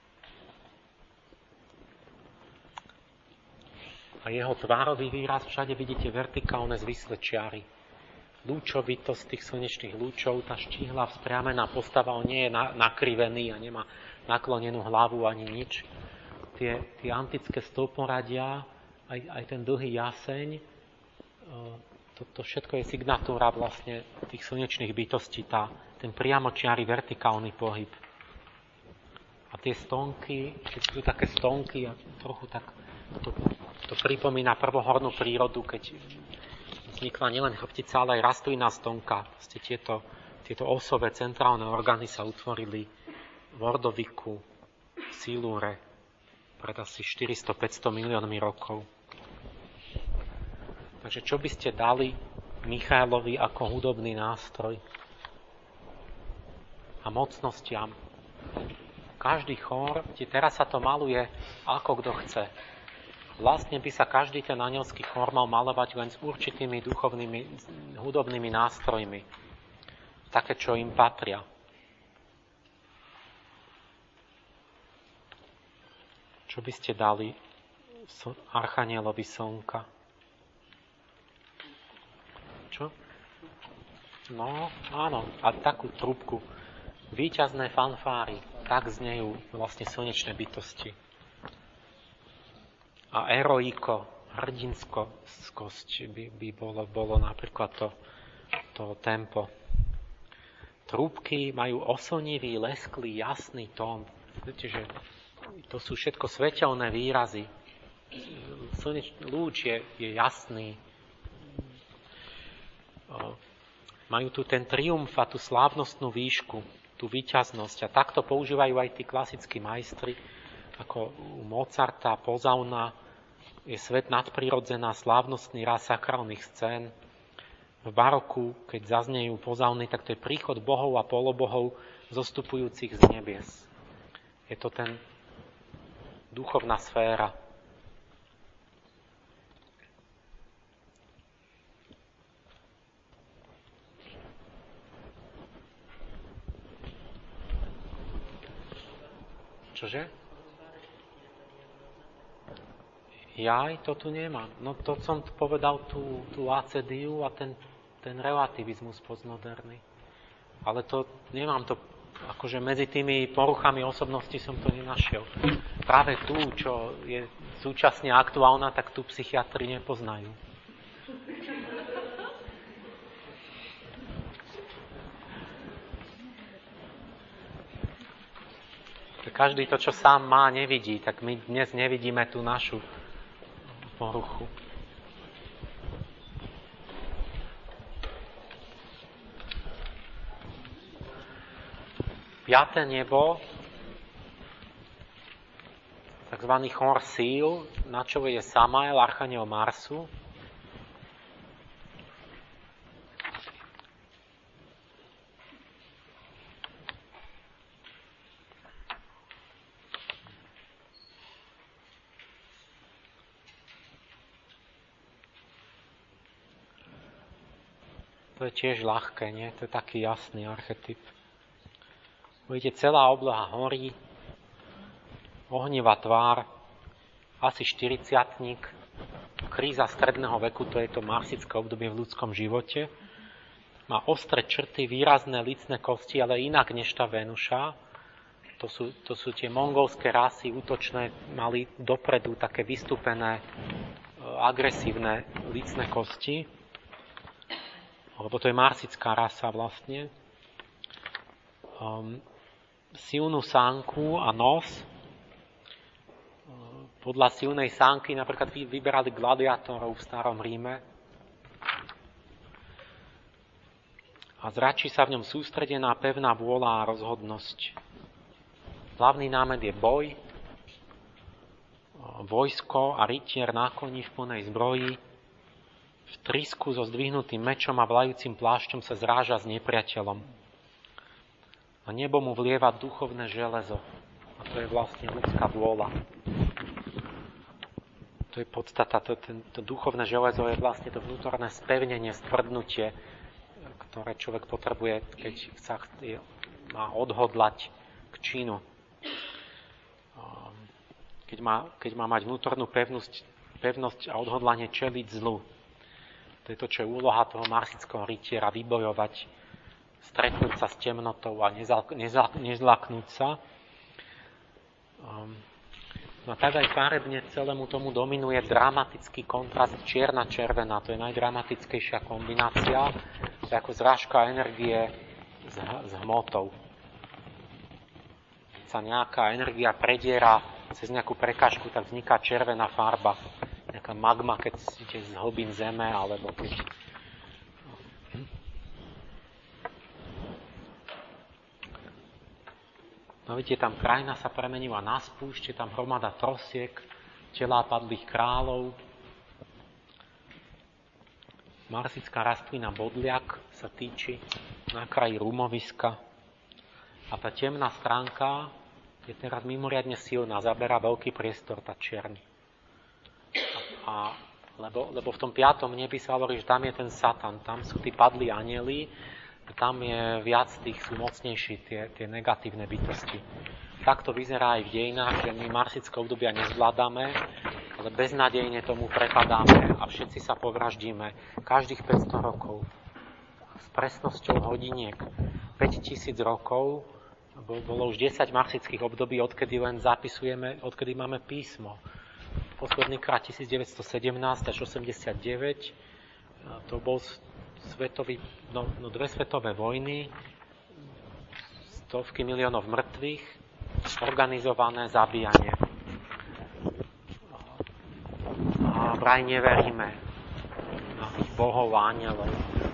A jeho tvárový výraz, všade vidíte vertikálne zvislé čiary. Lúčovitosť tých slnečných lúčov, tá štíhla vzpriamená postava, on nie je nakrivený a nemá naklonenú hlavu ani nič. Tie antické stĺporadia, aj ten dlhý jaseň, to všetko je signatúra vlastne tých slnečných bytostí, ten priamočiary vertikálny pohyb. A tie stonky, keď sú také stonky a trochu tak to pripomína prvohornú prírodu, keď vznikla nielen chrbtica, ale aj rastlinná stonka. Vlastne tieto osové centrálne orgány sa utvorili v Ordoviku, v Silúre pred asi 400-500 miliónmi rokov. Takže čo by ste dali Michailovi ako hudobný nástroj a mocnostiam? Každý chór, teraz sa to maluje ako kto chce. Vlastne by sa každý ten anielský chór mal malovať len s určitými duchovnými, hudobnými nástrojmi. Také, čo im patria. Čo by ste dali archanielovi slnka? Čo? No, áno, a takú trúbku. Víťazné fanfáry, tak znejú vlastne slnečné bytosti. A eroiko, hrdinskosť by bolo napríklad to tempo. Trúbky majú oslnivý, lesklý, jasný tón. Viete, že to sú všetko svetelné výrazy. Lúč je jasný. Majú tu ten triumf a tú slávnostnú výšku, tú víťaznosť. A takto používajú aj tí klasickí majstri, ako u Mozarta, Posauna, je svet nadprirodzená, slávnostný ráz sakrálnych scén. V baroku, keď zaznejú pozauny, tak to je príchod bohov a polobohov zostupujúcich z nebies. Je to ten duchovná sféra. Čože? Ja to tu nemám. No to som povedal tú acediu a ten relativizmus postmoderný. Ale to nemám to, akože medzi tými poruchami osobnosti som to nenašiel. Práve tú, čo je súčasne aktuálna, tak tu psychiatri nepoznajú. Každý to, čo sám má, nevidí, tak my dnes nevidíme tú našu poruchu. Piaté nebo, takzvaný chór síl, na čele je Samael, archaniel Marsu. To je tiež ľahké, nie? To je taký jasný archetyp. Vidíte, celá obloha horí, ohnivá tvár, asi 40-tník, kríza stredného veku, to je to marsické obdobie v ľudskom živote. Má ostré črty, výrazné lícne kosti, ale inak než tá Venuša. To sú tie mongolské rasy útočné, mali dopredu také vystúpené, agresívne lícne kosti. Lebo to je marsická rasa vlastne. Silnú sánku a nos. Podľa silnej sánky napríklad vyberali gladiátorov v starom Ríme. A zračí sa v ňom sústredená pevná vôľa a rozhodnosť. Hlavný námet je boj, vojsko a rytier na koni v plnej zbroji. V trysku so zdvihnutým mečom a vlajúcim plášťom sa zráža s nepriateľom. A nebo mu vlieva duchovné železo. A to je vlastne ľudská vôľa. To je podstata. To duchovné železo je vlastne to vnútorné spevnenie, stvrdnutie, ktoré človek potrebuje, keď sa má odhodlať k činu. Keď má mať vnútornú pevnosť a odhodlanie čeliť zlu. To je to, čo je úloha toho marsického rytiera, vybojovať, stretnúť sa s temnotou a nezlaknúť sa. No tak aj farebne celému tomu dominuje dramatický kontrast čierna-červená. To je najdramatickejšia kombinácia. To je ako zrážka energie s hmotou. Keď sa nejaká energia prediera cez nejakú prekážku, tak vzniká červená farba. Nejaká magma, keď ide z hlbín zeme, alebo keď... No vidíte, tam krajina sa premenila na spúšť, je tam hromada trosiek, telá padlých kráľov. Marsická rastlina bodliak sa týči na kraji rumoviska. A tá temná stránka je teraz mimoriadne silná, zaberá veľký priestor, tá čierny. Lebo v tom 5. nebi sa hovorí, že tam je ten Satan, tam sú tí padlí anjeli, tam je viac tých, sú mocnejší tie negatívne bytosti. Tak to vyzerá aj v dejinách, že my marsické obdobia nezvládame, ale beznádejne tomu prepadáme a všetci sa povraždíme každých 500 rokov. S presnosťou hodiniek 5000 rokov bolo už 10 marsických období, odkedy len zapisujeme, odkedy máme písmo. Posledný krát 1917 až 89, to bol dve svetové vojny, stovky miliónov mŕtvych, organizované zabíjanie. A vraj neveríme na tých bohov a anielov.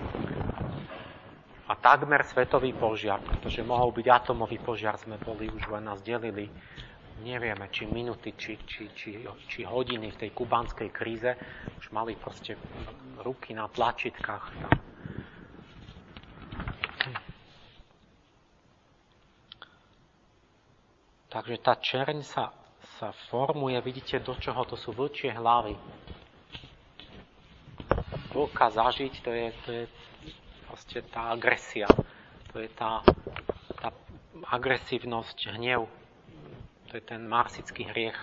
A takmer svetový požiar, pretože mohol byť atomový požiar, sme boli, už len nás delili. Nevieme, či minuty, či hodiny v tej kubánskej kríze už mali proste ruky na tlačítkach. Takže tá čerň sa formuje, vidíte, do čoho? To sú vlčie hlavy. Vlka zažiť, to je proste tá agresia. To je tá agresívnosť, hnev. To je ten marsický hriech.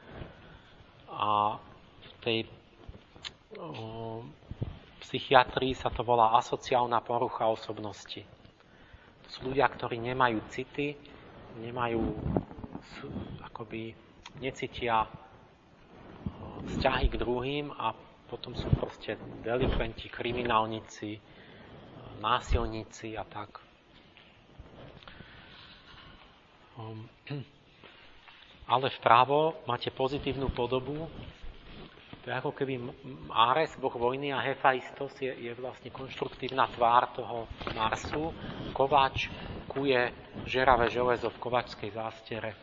A v tej psychiatrii sa to volá asociálna porucha osobnosti. To sú ľudia, ktorí nemajú city, necítia vzťahy k druhým a potom sú proste delikventi, kriminálnici, násilníci a tak. Ale vpravo máte pozitívnu podobu. To je ako keby Ares, boh vojny, a Hefajstos je vlastne konštruktívna tvár toho Marsu. Kováč kuje žeravé železo v kováčskej zástiere.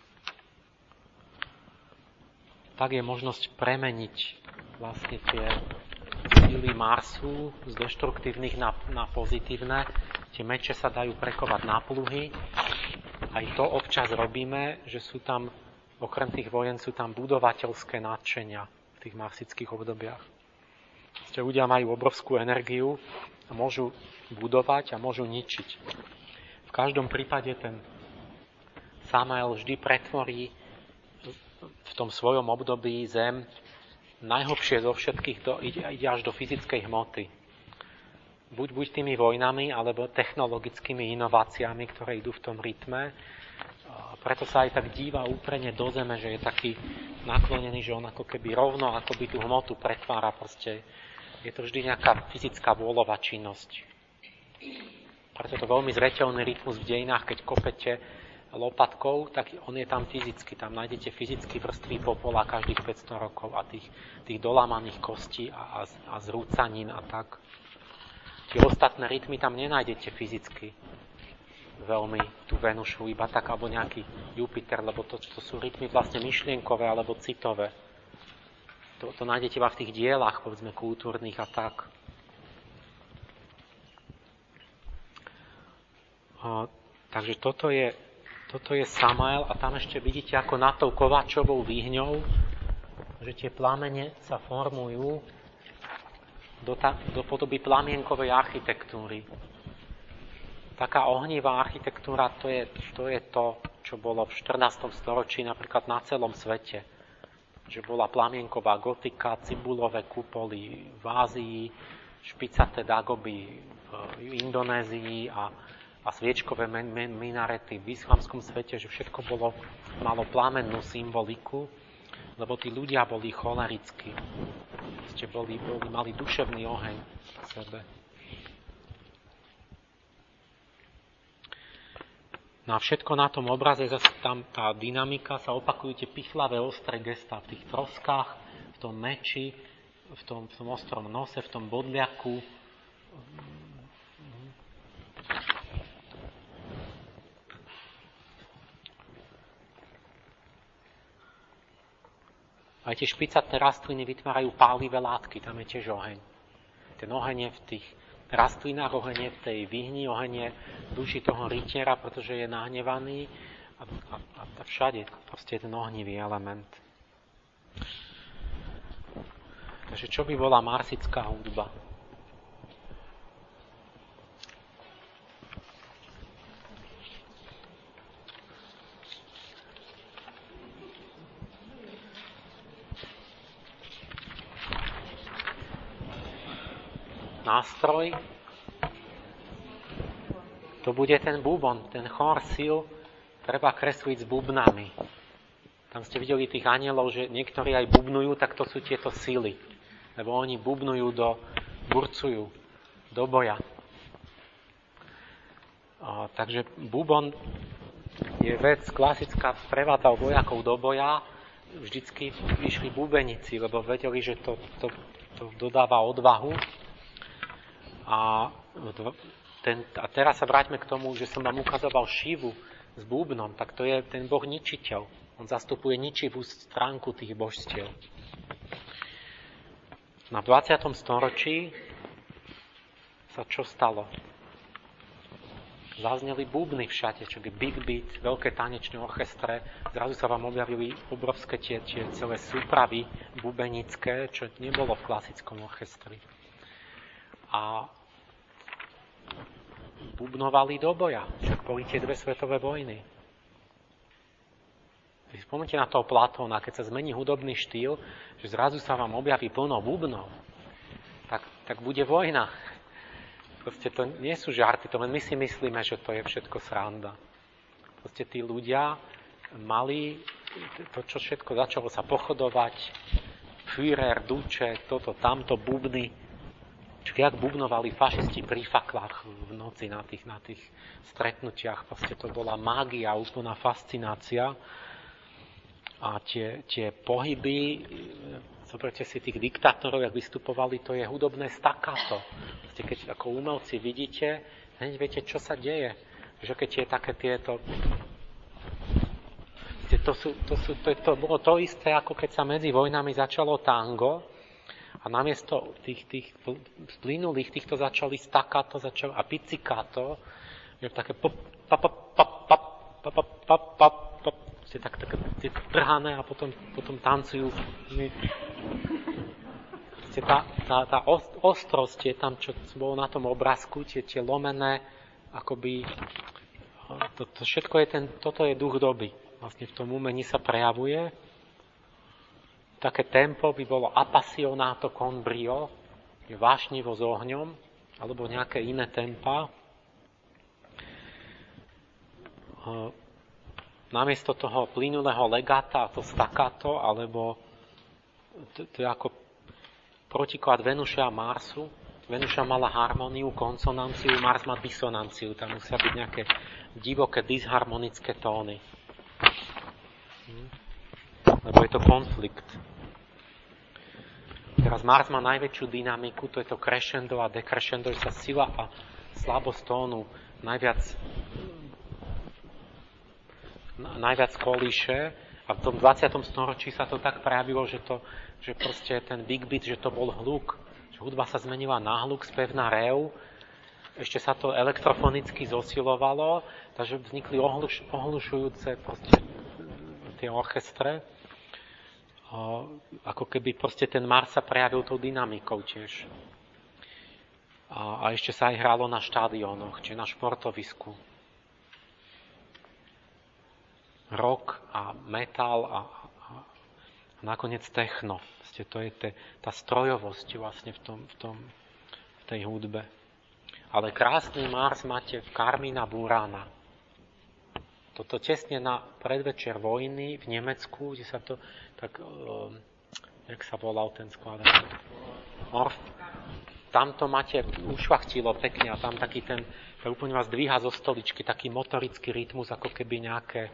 Tak je možnosť premeniť vlastne tie síly Marsu z deštruktívnych na pozitívne. Tie meče sa dajú prekovať na pluhy. Aj to občas robíme, že sú tam, okrem tých vojen, sú tam budovateľské nadšenia v tých marsických obdobiach. Proste ľudia majú obrovskú energiu a môžu budovať a môžu ničiť. V každom prípade ten Samael vždy pretvorí v tom svojom období zem najhlbšie zo všetkých, ide až do fyzickej hmoty. Buď tými vojnami, alebo technologickými inováciami, ktoré idú v tom rytme. Preto sa aj tak díva úprene do zeme, že je taký naklonený, že on ako keby rovno, ako by tú hmotu pretvára. Proste je to vždy nejaká fyzická vôľová činnosť. Preto je to veľmi zreteľný rytmus v dejinách, keď kopete lopatkou, tak on je tam fyzicky. Tam nájdete fyzicky vrstvy popola každých 500 rokov a tých dolámaných kostí a zrúcanín a tak. Tie ostatné rytmy tam nenájdete fyzicky. Veľmi tú Venušu, iba tak, alebo nejaký Jupiter, lebo to sú rytmy vlastne myšlienkové alebo citové. To nájdete iba v tých dielách, povedzme, kultúrnych a tak. Takže toto je Samael a tam ešte vidíte, ako nad tou kováčovou výhňou, že tie plamene sa formujú do podoby plamienkovej architektúry. Taká ohnivá architektúra, to je to, čo bolo v 14. storočí napríklad na celom svete. Že bola plamienková gotika, cibulové kupoly v Ázii, špicaté dagoby v Indonézii a sviečkové minarety v islamskom svete, že všetko malo plamennú symboliku, lebo tí ľudia boli cholerickí. Mali duševný oheň v sebe. No a všetko na tom obraze, zase tam tá dynamika, sa opakujú tie pichlavé ostré gestá v tých troskách, v tom meči, v tom ostrom nose, v tom bodliaku. Aj tie špicaté rastliny vytvárajú pálivé látky, tam je tiež oheň. Ten oheň je v tých rastlinách, oheň je v tej výhni, oheň je v duši toho rytiera, pretože je nahnevaný a všade proste je ten ohnivý element. Takže čo by bola marsická hudba? Nástroj, to bude ten bubon, ten chór síl treba kresliť s bubnami. Tam ste videli tých anielov, že niektorí aj bubnujú, tak to sú tieto síly, lebo oni bubnujú burcujú do boja. Takže bubon je vec klasická, prevádzal vojakov do boja, vždycky išli bubenici, lebo vedeli, že to dodáva odvahu. A teraz sa vráťme k tomu, že som vám ukazoval Šivu s búbnom, tak to je ten boh ničiteľ. On zastupuje ničivú stránku tých božstiev. Na 20. storočí sa čo stalo? Zazneli búbny všade, čo je big beat, veľké tanečné orchestre. Zrazu sa vám objavili obrovské tie celé súpravy bubenické, čo nebolo v klasickom orchestri. A bubnovali do boja. Však boli tie 2 svetové vojny. Spomnite na toho Platóna, keď sa zmení hudobný štýl, že zrazu sa vám objaví plno bubnov, tak bude vojna. Proste to nie sú žarty, to len my si myslíme, že to je všetko sranda. Proste tí ľudia mali to, čo všetko začalo sa pochodovať, Führer, Duce, toto, tamto, bubny. Jak bubnovali fašisti pri faklách v noci na tých stretnutiach. Proste to bola mágia, úplná fascinácia. A tie pohyby, zoberte si tých diktátorov, jak vystupovali, to je hudobné staccato. Proste keď ako umelci vidíte, hneď viete, čo sa deje. Že keď je také tieto... To bolo to isté, ako keď sa medzi vojnami začalo tango, a namiesto tých splynulých týchto začali staccato a pizzicato, je také také trhané a potom tancujú. Tá ostrosť je tam, čo bolo na tom obrázku, tie lomené, akoby, to všetko je toto je duch doby. Vlastne v tom umení sa prejavuje. Také tempo by bolo appassionato con brio, je vášnivo s ohňom, alebo nejaké iné tempa. Namiesto toho plynulého legata, to staccato, alebo to je ako protiklad Venuše a Marsu. Venuša mala harmóniu, konsonanciu, Mars má disonanciu. Tam musia byť nejaké divoké, disharmonické tóny. Lebo je to konflikt. Teraz Mars má najväčšiu dynamiku, to je to crescendo a decrescendo, že sa sila a slabosť tónu najviac kolíše. A v tom 20. storočí sa to tak prejavilo, že proste ten big beat, že to bol hluk. Že hudba sa zmenila na hluk, spev na rev. Ešte sa to elektrofonicky zosilovalo, takže vznikli ohlušujúce proste tie orchestre. Ako keby proste ten Mars sa prejavil tou dynamikou tiež. A ešte sa aj hralo na štadiónoch, či na športovisku. Rock a metal a nakoniec techno. To je tá strojovosť vlastne v tej hudbe. Ale krásny Mars máte v Carmina Burana. Toto tesne na predvečer vojny v Nemecku, kde sa to tak, jak sa volal ten skladateľ? Tam to máte ušvachtilo pekne a tam taký ten, úplne vás dvíha zo stoličky, taký motorický rytmus, ako keby nejaký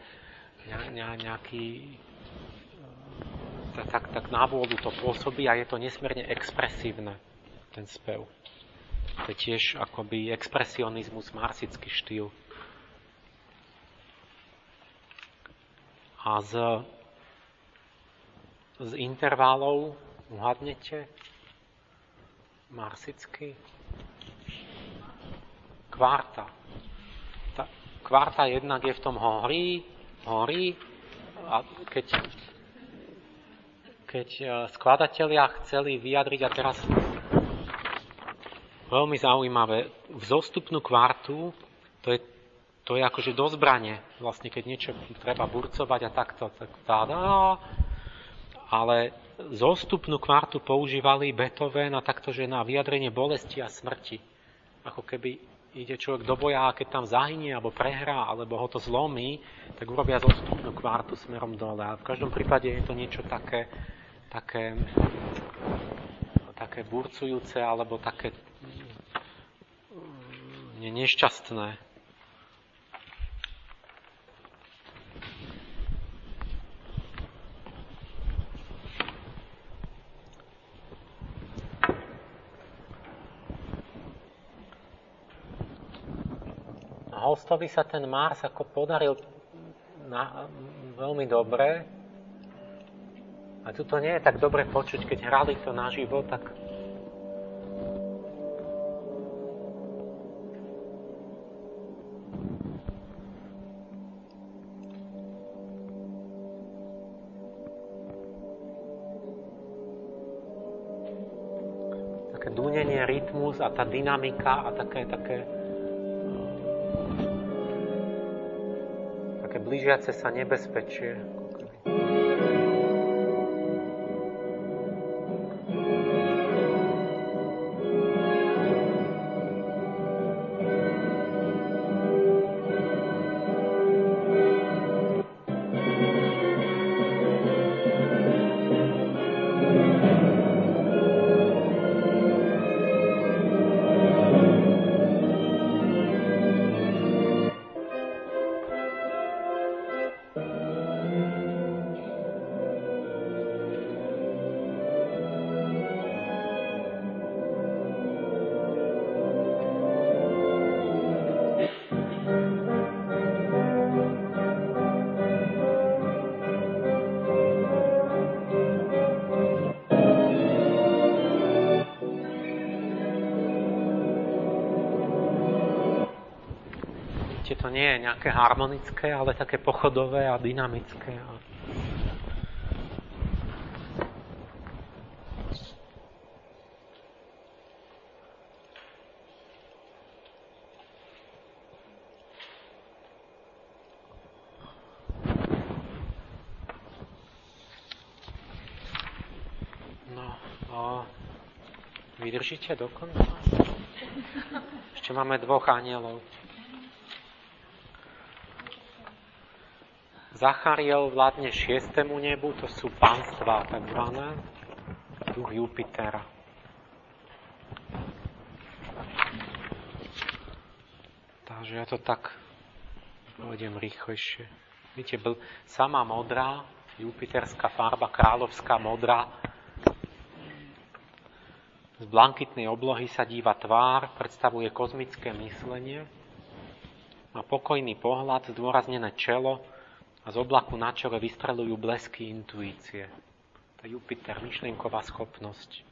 tak na vôľu to pôsobí a je to nesmierne expresívne, ten spev. To je tiež akoby expresionizmus, marsický štýl. A z intervalov uhadnete marsický kvarta. Kvarta jednak je v tom horí a keď skladatelia chceli vyjadriť, a teraz veľmi zaujímavé, vzostupnú kvartu, to je akože do zbrane, vlastne keď niečo treba burcovať a takto, ale zostupnú kvartu používali Beethoven a takto, že na vyjadrenie bolesti a smrti. Ako keby ide človek do boja a keď tam zahynie, alebo prehrá, alebo ho to zlomí, tak urobia zostupnú kvartu smerom dole. A v každom prípade je to niečo také burcujúce, alebo také nešťastné. Holstovi sa ten Mars ako podaril veľmi dobre. A tu to nie je tak dobre počuť, keď hrali to naživo, tak také dunenie, rytmus a tá dynamika a také blížiace sa nebezpečie. To nie je nejaké harmonické, ale také pochodové a dynamické. Vydržíte do konca? Ešte máme 2 anielov. Zachariel vládne 6. nebu, to sú panstvá takzvané, duch Jupitera. Takže ja to tak povedem rýchlejšie. Vidíte, sama modrá, jupiterská farba, kráľovská modrá, z blankitnej oblohy sa díva tvár, predstavuje kozmické myslenie, má pokojný pohľad, zdôraznené čelo a z oblaku na čele vystreľujú blesky intuície. To je Jupiter, myšlienková schopnosť.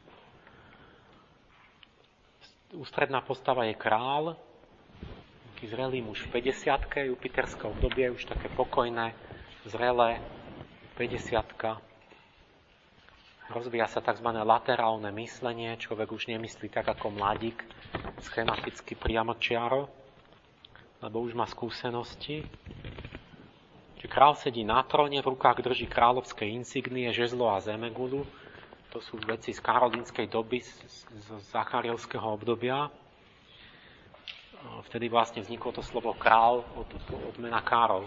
Ústredná postava je král, taký zrelý muž v 50-ke, jupiterské obdobie, už také pokojné, zrelé 50-ka. Rozvíja sa tzv. Laterálne myslenie, človek už nemyslí tak ako mladík, schematicky priamočiaro, lebo už má skúsenosti. Čiže král sedí na tróne, v rukách drží kráľovské insignie, žezlo a zemegulu. To sú veci z karolínskej doby, z zacharielského obdobia. Vtedy vlastne vzniklo to slovo král od mena Karol.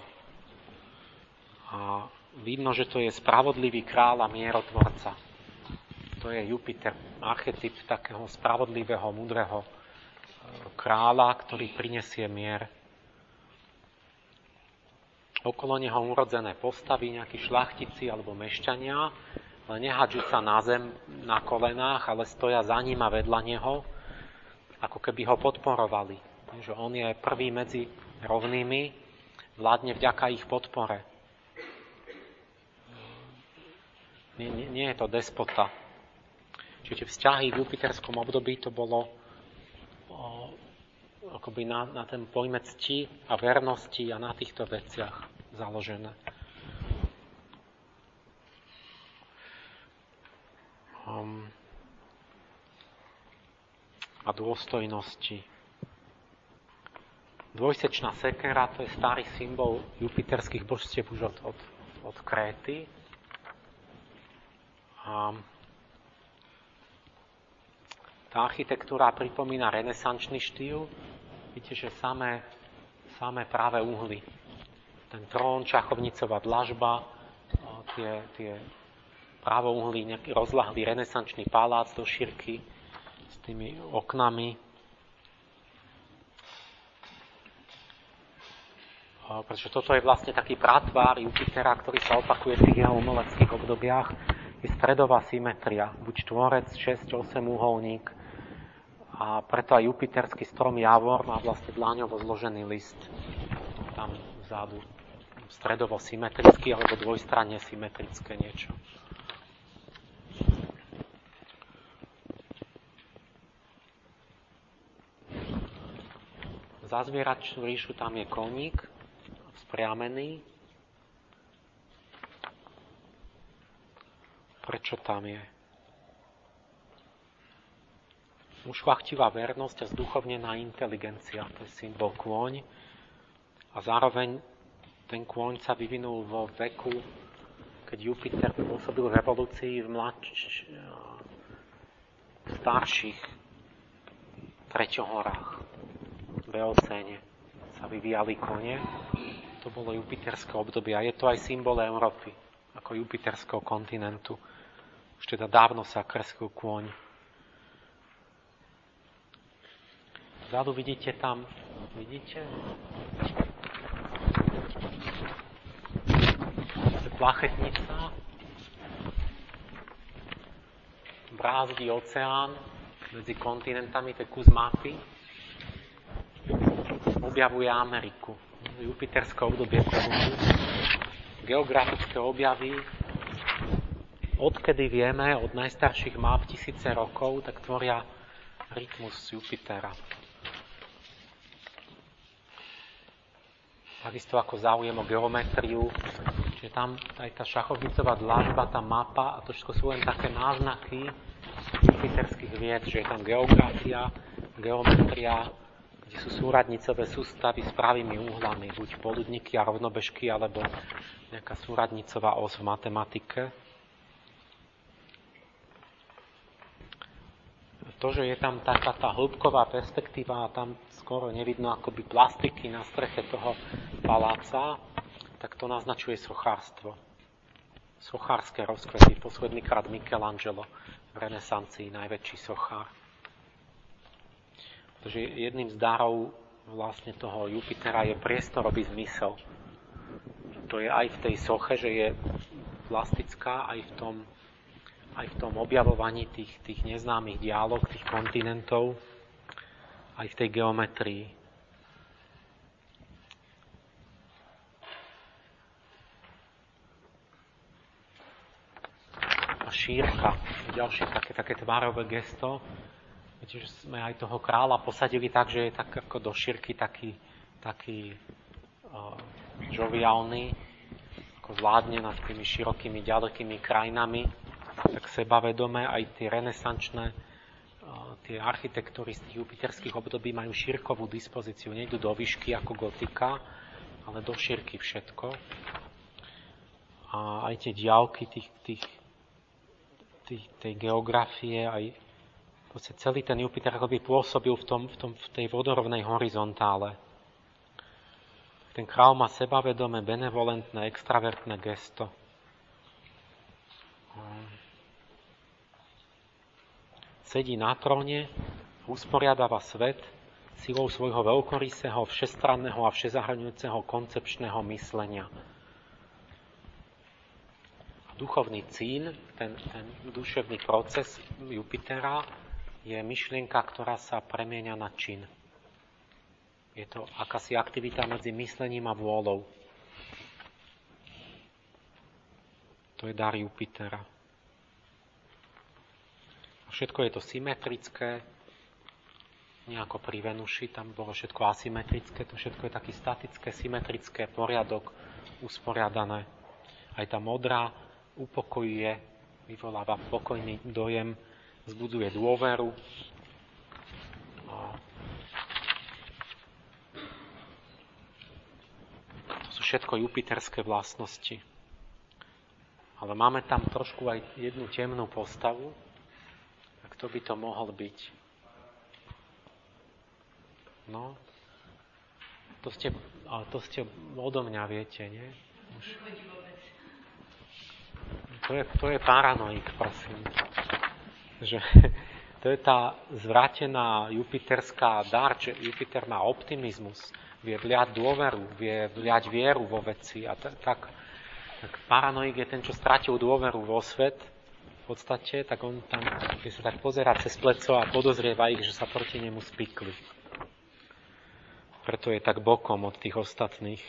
A vidno, že to je spravodlivý král a mierotvorca. To je Jupiter, archetyp takého spravodlivého, múdreho kráľa, ktorý prinesie mier. Okolo neho urodzené postavy, nejakí šľachtici alebo mešťania, ale nehádžu sa na zem na kolenách, ale stoja za ním a vedľa neho, ako keby ho podporovali. Že on je prvý medzi rovnými, vládne vďaka ich podpore. Nie je to despota. Čiže vzťahy v jupiterskom období to bolo akoby na ten pojme cti a vernosti a na týchto veciach založené. A dôstojnosti. Dvojsečná sekera, to je starý symbol jupiterských božstiev už od Kréty. A tá architektúra pripomína renesančný štýl. Vidíte, že samé práve uhly. Ten trón, čachovnicová dlažba, tie právouhlí, nejaký rozľahlý renesančný palác do šírky s tými oknami. Pretože toto je vlastne taký pratvár Jupitera, ktorý sa opakuje v tých jeho umeleckých obdobiach. Je stredová symetria, buď tvorec, 6-8 uholník. A preto aj jupiterský strom Javor má vlastne dláňovo zložený list. Tam vzadu stredovo symetrický alebo dvojstranne symetrické niečo. Za zvieračnú ríšu tam je koník, vzpriamený. Prečo tam je? Ušľachtivá vernosť a zduchovnená inteligencia, to je symbol kôň. A zároveň ten kôň sa vyvinul vo veku, keď Jupiter pôsobil v evolúcii v starších treťohorách. V Eocéne sa vyvíjali kone. To bolo jupiterské obdobie a je to aj symbol Európy, ako jupiterského kontinentu. Už teda dávno sa kreslil kôň. Vzadu vidíte tam, plachetnica, brázdi oceán medzi kontinentami, to je kus mapy, objavuje Ameriku. Jupiterské obdobie Kolumbus. Geografické objavy, odkedy vieme, od najstarších map 1000 rokov, tak tvoria rytmus Jupitera. Takisto ako záujem o geometriu, čiže tam aj tá šachovnicová dlažba, tá mapa, a to všetko sú len také náznaky jupiterských vied, že je tam geografia, geometria, kde sú súradnicové sústavy s pravými úhlami, buď poludníky a rovnobežky, alebo nejaká súradnicová os v matematike. to, že je tam taká tá hĺbková perspektíva a tam skoro nevidno akoby plastiky na streche toho paláca, tak to naznačuje sochárstvo. Sochárske rozkvety. Posledný krát Michelangelo v renesancii, najväčší sochár. Pretože jedným z darov vlastne toho Jupitera je priestorový zmysel. To je aj v tej soche, že je plastická, aj v tom objavovaní tých neznámych diálog, tých kontinentov, aj v tej geometrii. A šírka, ďalšie také tvárové gesto. Viete, že sme aj toho kráľa posadili tak, že je tak ako do šírky taký žoviálny, ako vládne nad tými širokými, ďalekými krajinami, tak sebavedomé. Aj tie renesančné, tie architektúry z tých jupiterských období majú šírkovú dispozíciu. Nejdu do výšky ako gotika, ale do šírky všetko. A aj tie diaľky tej geografie, aj celý ten Jupiter akoby pôsobil v tej vodorovnej horizontále. Ten kráľ má sebavedomé, benevolentné, extravertné gesto. Sedí na tróne, usporiadáva svet silou svojho veľkorysého, všestranného a všezahrňujúceho koncepčného myslenia. Duchovný cíl, ten duševný proces Jupitera je myšlienka, ktorá sa premieňa na čin. Je to akási aktivita medzi myslením a vôľou. To je dar Jupitera. A všetko je to symetrické, nie ako pri Venuši, tam bolo všetko asymetrické, to všetko je taký statické, symetrické, poriadok, usporiadané. Aj tá modrá upokojuje, vyvoláva pokojný dojem, vzbudzuje dôveru. To sú všetko jupiterské vlastnosti. Ale máme tam trošku aj jednu temnú postavu. A kto by to mohol byť? No, to ste odo mňa viete, nie? To je paranoik, prosím. Že to je tá zvrátená jupiterská dar, že Jupiter má optimizmus, vie vliať dôveru, vie vliať vieru vo veci a tak paranoik je ten, čo strátil dôveru vo svet v podstate, tak on tam vie sa tak pozerať cez pleco a podozrieva ich, že sa proti nemu spikli. Preto je tak bokom od tých ostatných.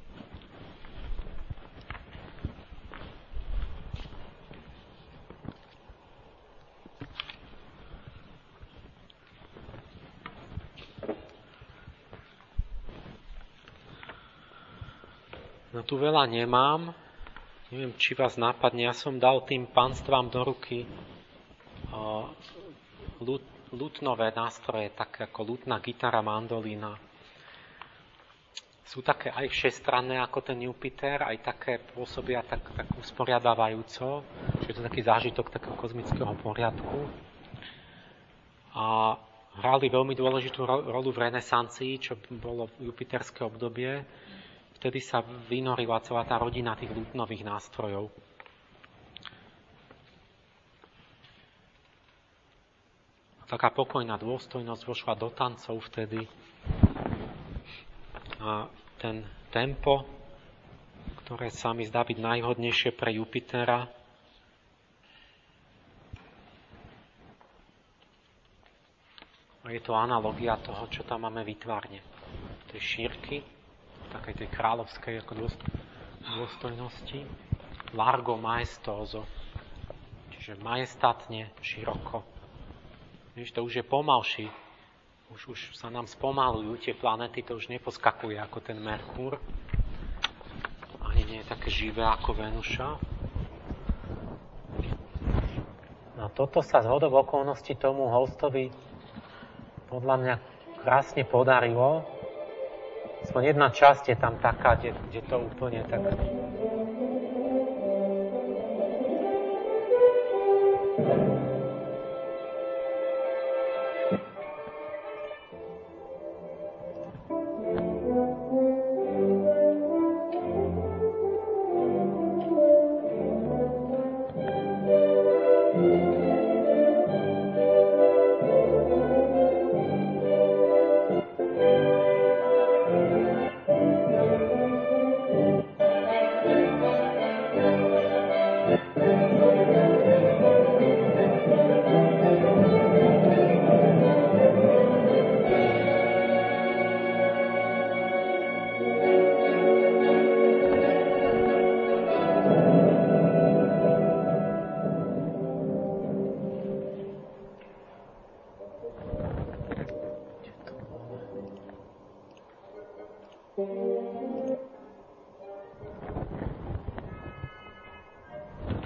No tu veľa nemám. Neviem, či vás nápadne. Ja som dal tým panstvám do ruky lutnové nástroje, také ako lutná gitara, mandolína. Sú také aj všestranné ako ten Jupiter, aj také pôsobia tak usporiadávajúco, že je to taký zážitok takého kozmického poriadku. A hrali veľmi dôležitú rolu v renesancii, čo bolo jupiterské obdobie. Vtedy sa vynorila celá tá rodina tých lutnových nástrojov. Taká pokojná dôstojnosť vošla do tancov vtedy. A ten tempo, ktoré sa mi zdá byť najvhodnejšie pre Jupitera, a je to analogia toho, čo tam máme vytvárne. Tej šírky, takej tej kráľovskej ako dôstojnosti. Largo maestoso, čiže majestátne, široko. Víš, to už je pomalší. Už sa nám spomalujú tie planety, to už neposkakuje ako ten Merkúr. Ani nie je také živé ako Venuša. No toto sa zhodou okolností tomu hostovi podľa mňa krásne podarilo. Aspoň jedna časť je tam taká, kde to úplne tak...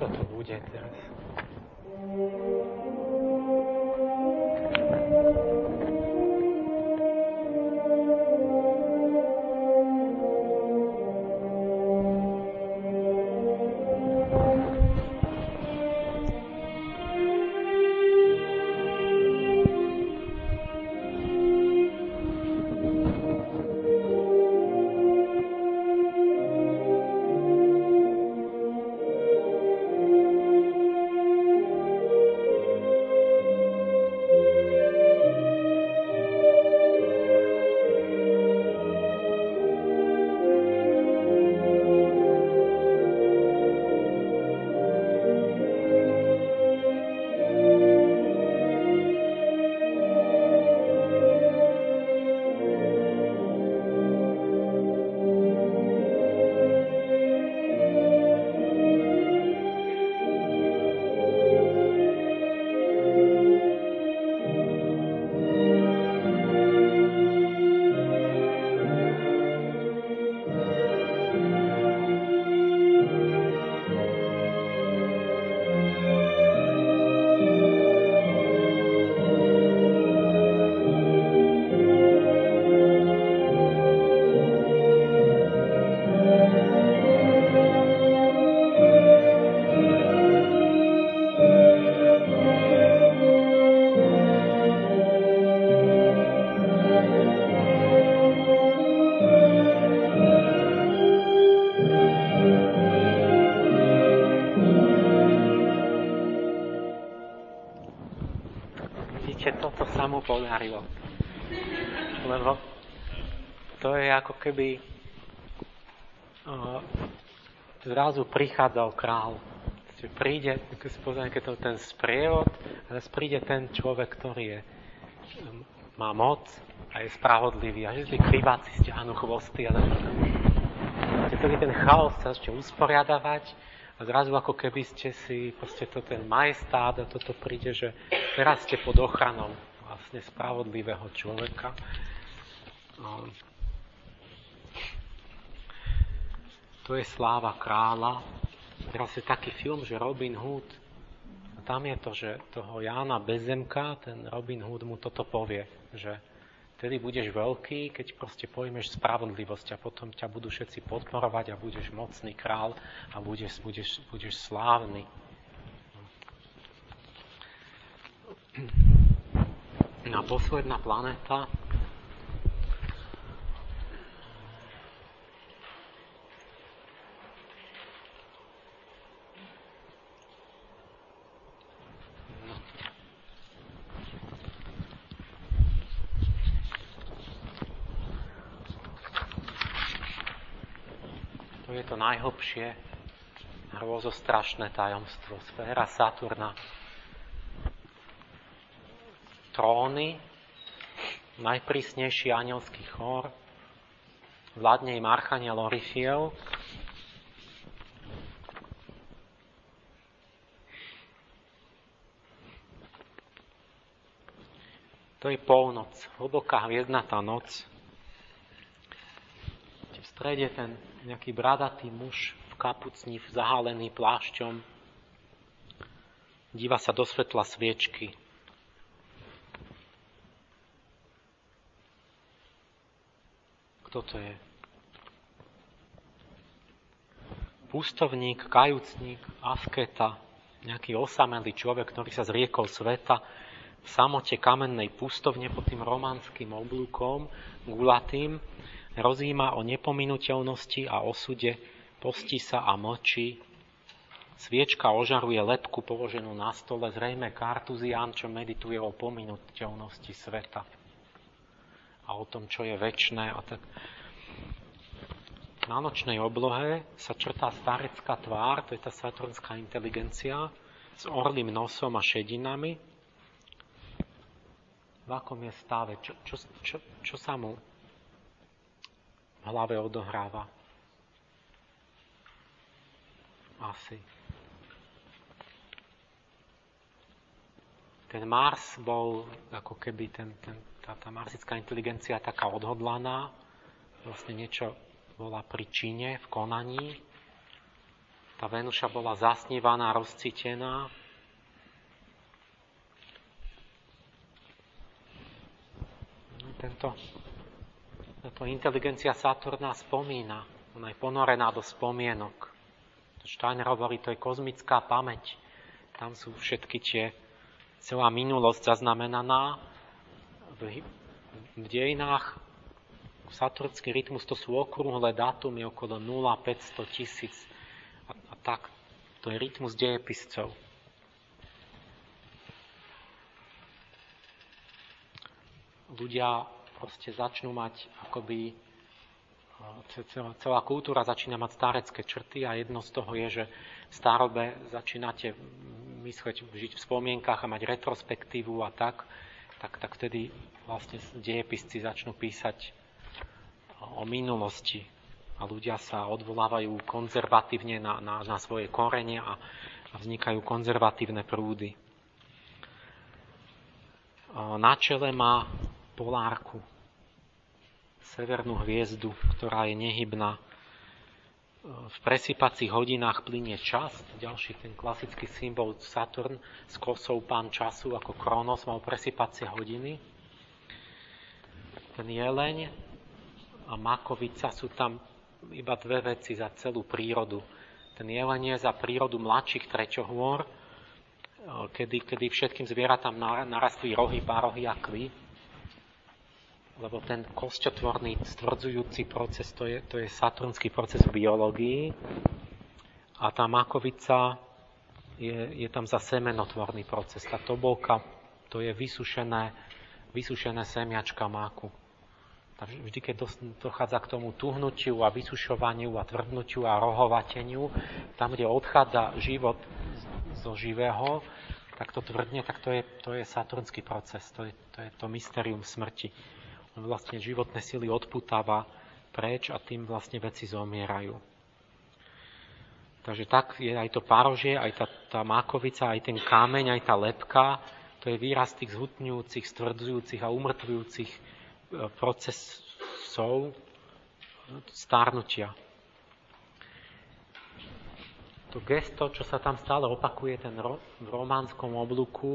Čo to bude teraz? Toto sa mu podarilo. Lebo to je ako keby zrazu prichádzal král. Príde, keď to ten sprievod, a zase príde ten človek, ktorý má moc a je spravodlivý. A že tí kriváci stiahnu chvosty a celý ten chaos sa začne usporiadavať a zrazu ako keby ste si proste to ten majestát a toto príde, že teraz ste pod ochranou vlastne spravodlivého človeka. To je sláva kráľa. Teraz je taký film, že Robin Hood. A tam je to, že toho Jána Bezemka, ten Robin Hood mu toto povie, že vtedy budeš veľký, keď proste pojmeš spravodlivosť a potom ťa budú všetci podporovať a budeš mocný král a budeš slávny. A posledná planéta. To je to najhlbšie, hrôzostrašné tajomstvo, sféra Saturna. Tróny, najprísnejší anielský chór, vládne im archaniel Orifiel. To je polnoc, hlboká hviezdnatá noc. V strede ten nejaký bradatý muž v kapucni, zahálený plášťom, díva sa do svetla sviečky. Kto to je? Pustovník, kajúcník, asketa, nejaký osamelý človek, ktorý sa zriekol sveta v samote kamennej pustovne pod tým románskym oblúkom, gulatým, rozíma o nepominuteľnosti a osude, postí sa a mlčí. Sviečka ožaruje lebku položenú na stole, zrejme kartuzián, čo medituje o pominuteľnosti sveta a o tom, čo je večné. A tak na nočnej oblohe sa črtá starecká tvár, to je tá saturnská inteligencia, s orlým nosom a šedinami. V akom je stave? Čo sa mu v hlave odohráva? Asi. Ten Mars bol ako keby tá marsická inteligencia taká odhodlaná, vlastne niečo bola pri čine, v konaní. tá Venuša bola zasnívaná, rozcítená. Táto inteligencia Saturna spomína. Ona je ponorená do spomienok. Steiner hovorí, to je kozmická pamäť. Tam sú všetky celá minulosť zaznamenaná v dejinách. Saturnský rytmus, to sú okrúhle dátumy okolo 0, 500, 1000 a tak. To je rytmus dejepiscov. Ľudia proste začnú mať akoby celá kultúra začína mať starecké črty a jedno z toho je, že v starobe začínate mysleť, žiť v spomienkach a mať retrospektívu a tak vtedy vlastne dejepisci začnú písať o minulosti a ľudia sa odvolávajú konzervatívne na svoje korene a vznikajú konzervatívne prúdy. Na čele má polárku, severnú hviezdu, ktorá je nehybná. V presýpacích hodinách plynie čas, ďalší ten klasický symbol Saturn s kosou pán času, ako Kronos mal presýpacie hodiny. Ten jeleň a makovica sú tam iba dve veci za celú prírodu. Ten jeleň je za prírodu mladších treťohôr, kedy všetkým zvieratám narastli rohy, párohy a kly. Lebo ten kosťotvorný stvrdzujúci proces, to je saturnský proces v biológii a tá makovica je tam za semenotvorný proces. Tá tobolka, to je vysušené semiačka máku. Vždy, keď dochádza k tomu tuhnutiu a vysušovaniu a tvrdnutiu a rohovateniu, tam, kde odchádza život zo živého, tak to tvrdne, tak to je saturnský proces, to je to mystérium smrti. On vlastne životné sily odputáva preč a tým vlastne veci zomierajú. Takže tak je aj to párožie, aj tá mákovica, aj ten kámeň, aj tá lebka, to je výraz tých zhutňujúcich, stvrdzujúcich a umrtvujúcich procesov starnutia. To gesto, čo sa tam stále opakuje, ten v románskom oblúku,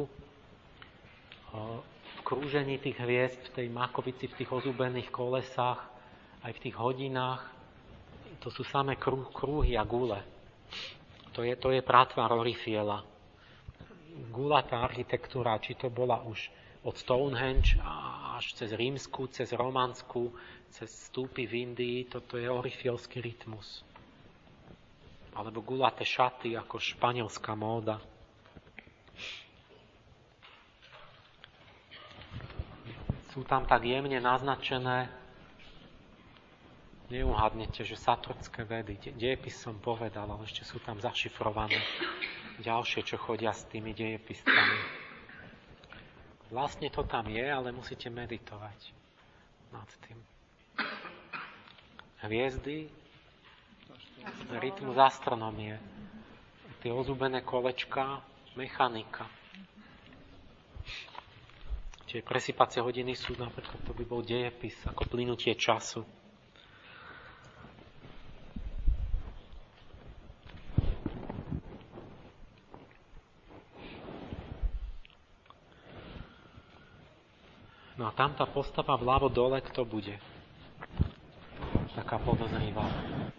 v krúžení tých hviezd, v tej mákovici, v tých ozúbených kolesách, aj v tých hodinách, to sú samé krúhy a gule. To je prátvar Orifiela. Gulatá architektúra, či to bola už od Stonehenge až cez rímsku, cez románsku, cez stúpy v Indii, toto je orifielský rytmus. Alebo gulaté šaty, ako španielská móda. Sú tam tak jemne naznačené, neuhadnete, že saturnské vedy, dejepis som povedal, ale ešte sú tam zašifrované ďalšie, čo chodia s tými dejepiscami. Vlastne to tam je, ale musíte meditovať nad tým. Hviezdy, rytmus astronomie, tie ozúbené kolečka, mechanika. Tie presýpacie hodiny sú napríklad, to by bol dejepis, ako plynutie času. No a tam tá postava vľavo dole, kto bude? Taká podozrivá.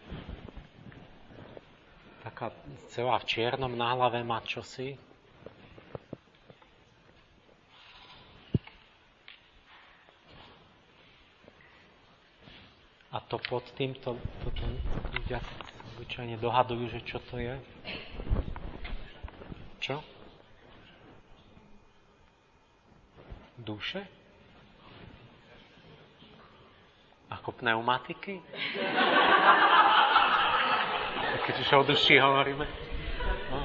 Taká celá v čiernom, na hlave má čosi. A to pod týmto ľudia zvyčajne dohadujú, že čo to je. Čo? Duše? Ako pneumatiky? Keď už o duši hovoríme. No.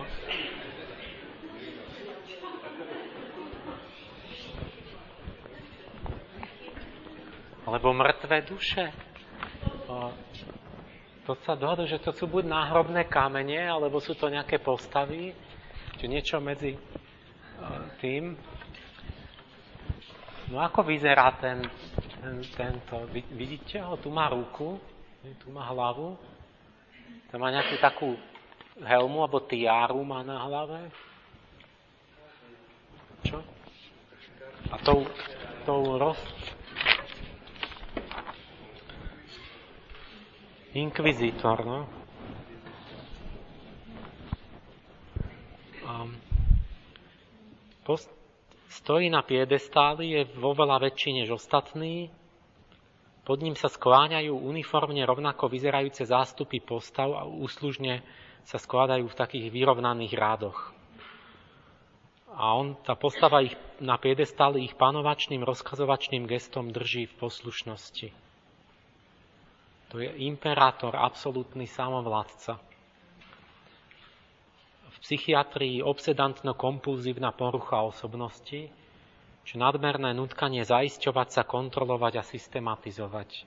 Alebo mŕtve duše. To sa dohoduje, že to sú buď náhrobné kamene, alebo sú to nejaké postavy, či niečo medzi tým. No ako vyzerá tento? Vidíte ho? Tu má ruku, tu má hlavu. To má nejakú takú helmu alebo tiáru má na hlave. Čo? A tou inkvizítor, no. Stojí na piedestáli, je vo veľa väčší než ostatní. Pod ním sa skláňajú uniformne rovnako vyzerajúce zástupy postav a úslužne sa skladajú v takých vyrovnaných rádoch. A tá postava ich na piedestáli ich panovačným rozkazovačným gestom drží v poslušnosti. To je imperátor, absolútny samovládca. V psychiatrii obsedantno-kompulzívna porucha osobnosti, či nadmerné nutkanie zaisťovať sa, kontrolovať a systematizovať.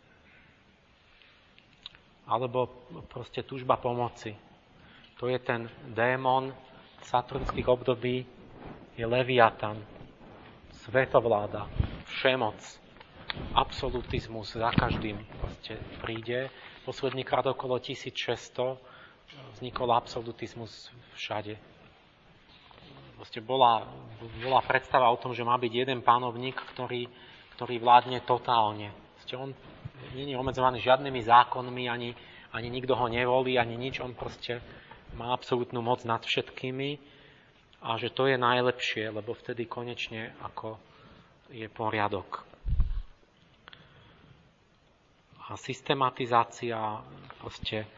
Alebo proste túžba pomoci. To je ten démon saturnských období, je Leviatan, svetovláda, všemoc, absolutizmus za každým proste príde. Posledný krát okolo 1600 vznikol absolutizmus všade. Proste bola predstava o tom, že má byť jeden panovník, ktorý vládne totálne. Proste on nie je obmedzovaný žiadnymi zákonmi, ani nikto ho nevolí, ani nič. On proste má absolútnu moc nad všetkými a že to je najlepšie, lebo vtedy konečne ako je poriadok. A systematizácia, proste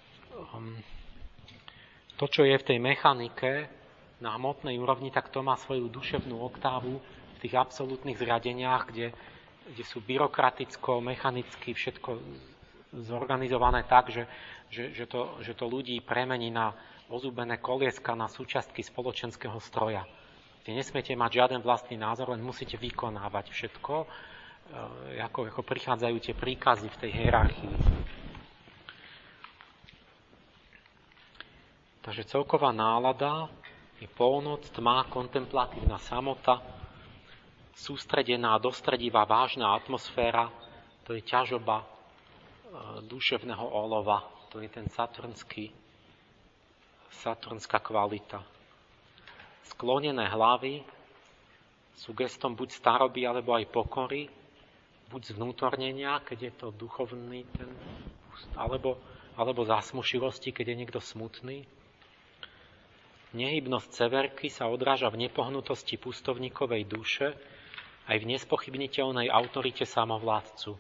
to, čo je v tej mechanike na hmotnej úrovni, tak to má svoju duševnú oktávu v tých absolútnych zriadeniach, kde sú byrokraticko, mechanicky všetko zorganizované tak, že to ľudí premení na ozúbené kolieska, na súčiastky spoločenského stroja. Kde nesmiete mať žiaden vlastný názor, len musíte vykonávať všetko, ako prichádzajú tie príkazy v tej hierarchii. Takže celková nálada je polnoc, tma, kontemplatívna samota, sústredená, dostredivá, vážna atmosféra, to je ťažoba duševného olova, to je ten saturnská kvalita. Sklonené hlavy sú gestom buď staroby, alebo aj pokory, buď zvnútornenia, keď je to duchovný ten alebo zásmušivosti, keď je niekto smutný. Nehybnosť severky sa odráža v nepohnutosti pustovníkovej duše aj v nespochybniteľnej autorite samovládcu.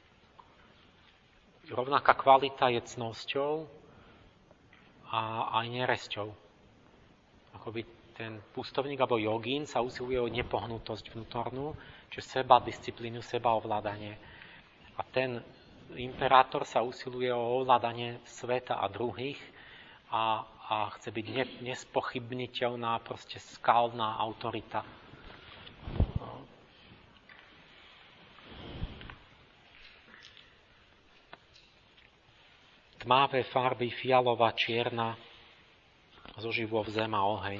Rovnaká kvalita je cnosťou a aj neresťou. Akoby ten pustovník alebo jogín sa usiluje o nepohnutosť vnútornú, čiže seba disciplínu, seba ovládanie. A ten imperátor sa usiluje o ovládanie sveta a druhých a chce byť nespochybniteľná, proste skalná autorita. Tmavé farby, fialová, čierna, zoživov zem a oheň.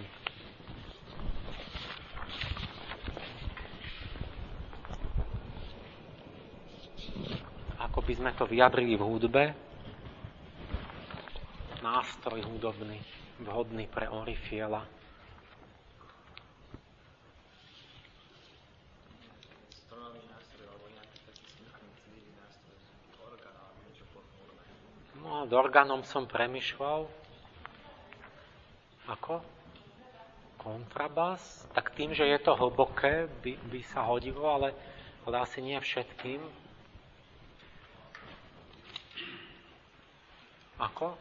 Ako by sme to vyjadrili v hudbe, nástroj hudobný, vhodný pre Orifiela. No a s orgánom som premýšľal. Ako? Kontrabas? Tak tým, že je to hlboké, by sa hodilo, ale asi nie všetkým. Ako?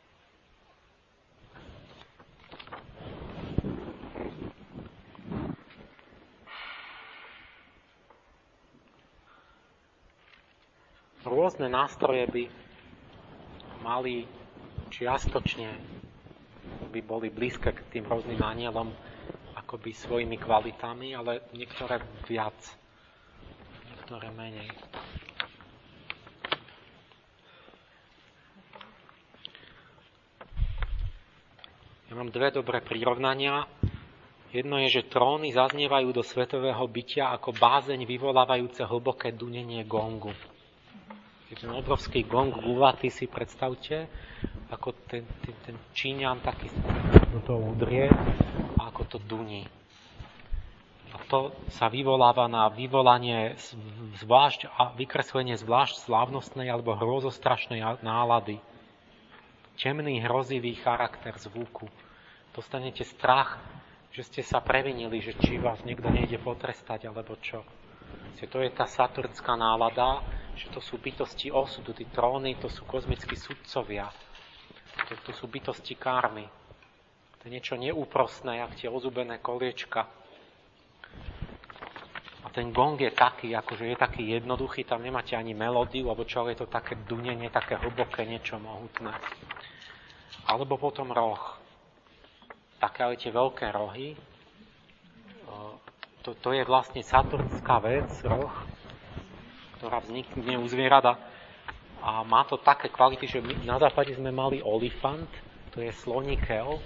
Rôzne nástroje by mali čiastočne, by boli blízke k tým rôznym anielom akoby svojimi kvalitami, ale niektoré viac, niektoré menej. Ja mám dve dobré prirovnania. Jedno je, že tróny zaznievajú do svetového bytia ako bázeň vyvolávajúce hlboké dunenie gongu. Je ten obrovský gong gulatý, si predstavte, ako ten Číňan taký do toho udrie a ako to duní. A to sa vyvoláva na vyvolanie zvlášť a vykreslenie zvlášť slávnostnej alebo hrozostrašnej nálady. Temný, hrozivý charakter zvuku. Dostanete strach, že ste sa previnili, že či vás niekto nejde potrestať, alebo čo. To je tá saturnská nálada, že to sú bytosti osudu, tí tróny, to sú kozmickí sudcovia. To sú bytosti karmy. To je niečo neúprostné, jak tie ozubené koliečka. A ten gong je taký, akože je taký jednoduchý, tam nemáte ani melódiu, alebo čo, ale je to také dunenie, také hlboké, niečo mohutné. Alebo potom roh. Také ale tie veľké rohy. To je vlastne saturnská vec, roh, ktorá vznikne u zvierada. A má to také kvality, že my na západe sme mali olifant, to je slonikel.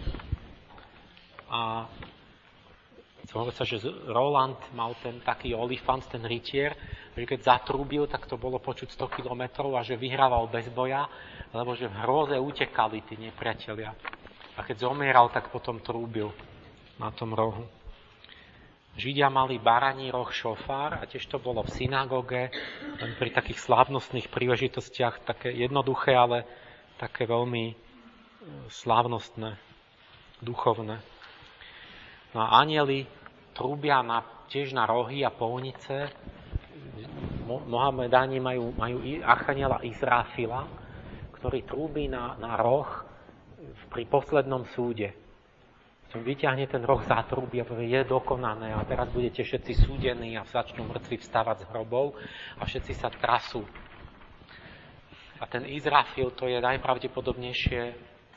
A hovorí sa, že Roland mal ten taký olifant, ten rytier, že keď zatrúbil, tak to bolo počuť 100 kilometrov a že vyhrával bez boja, lebo že v hrôze utekali tí nepriatelia. A keď zomieral, tak potom trúbil na tom rohu. Židia mali baraní roh šofár a tiež to bolo v synagóge, len pri takých slávnostných príležitostiach, také jednoduché, ale také veľmi slávnostné, duchovné. No a anjeli trúbia tiež na rohy a polnice. Mohamedáni majú archaniela Izrafila, ktorý trúbi na roh pri poslednom súde. Vyťahne ten roh, zatrúbi a povie, je dokonané a teraz budete všetci súdení a začnú mŕtvi vstávať z hrobov a všetci sa trasú. A ten Izrafil, to je najpravdepodobnejšie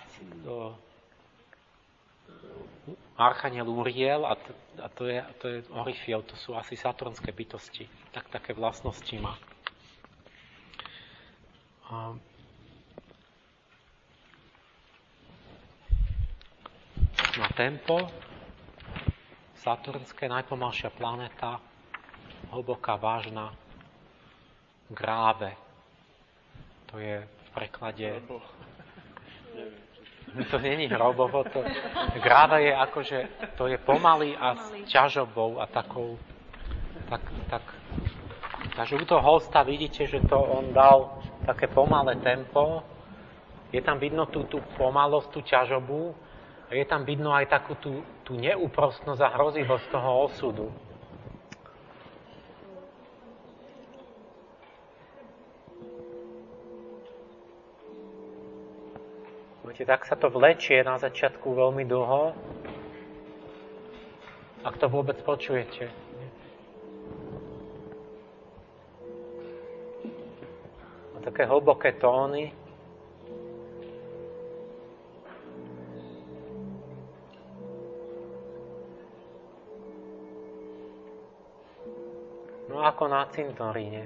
archaniel Uriel a to je Orifiel, to sú asi saturnské bytosti. Také vlastnosti má. Na tempo, saturnské, najpomalšia planéta, hlboká, vážna, Gráve. To je v preklade... To není hrobovo, Gráve je akože, to je pomaly a s ťažobou a takou... Takže u toho hosta vidíte, že to on dal také pomalé tempo. Je tam vidno tú pomalosť, tú ťažobu. A je tam vidno aj takú tú neúprostnosť a hrozivosť toho osudu. Viete, tak sa to vlečie na začiatku veľmi dlho. Ak to vôbec počujete. A také hlboké tóny. No ako na cintoríne.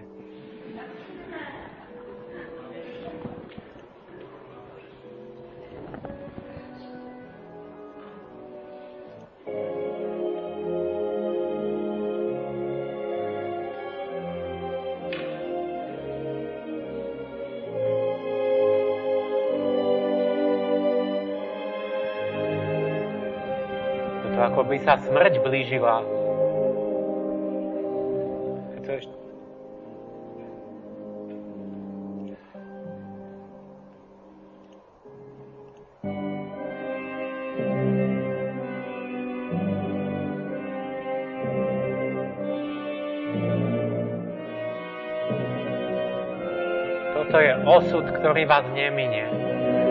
To ako by sa smrť blížila. Toto je osud, ktorý vás neminie.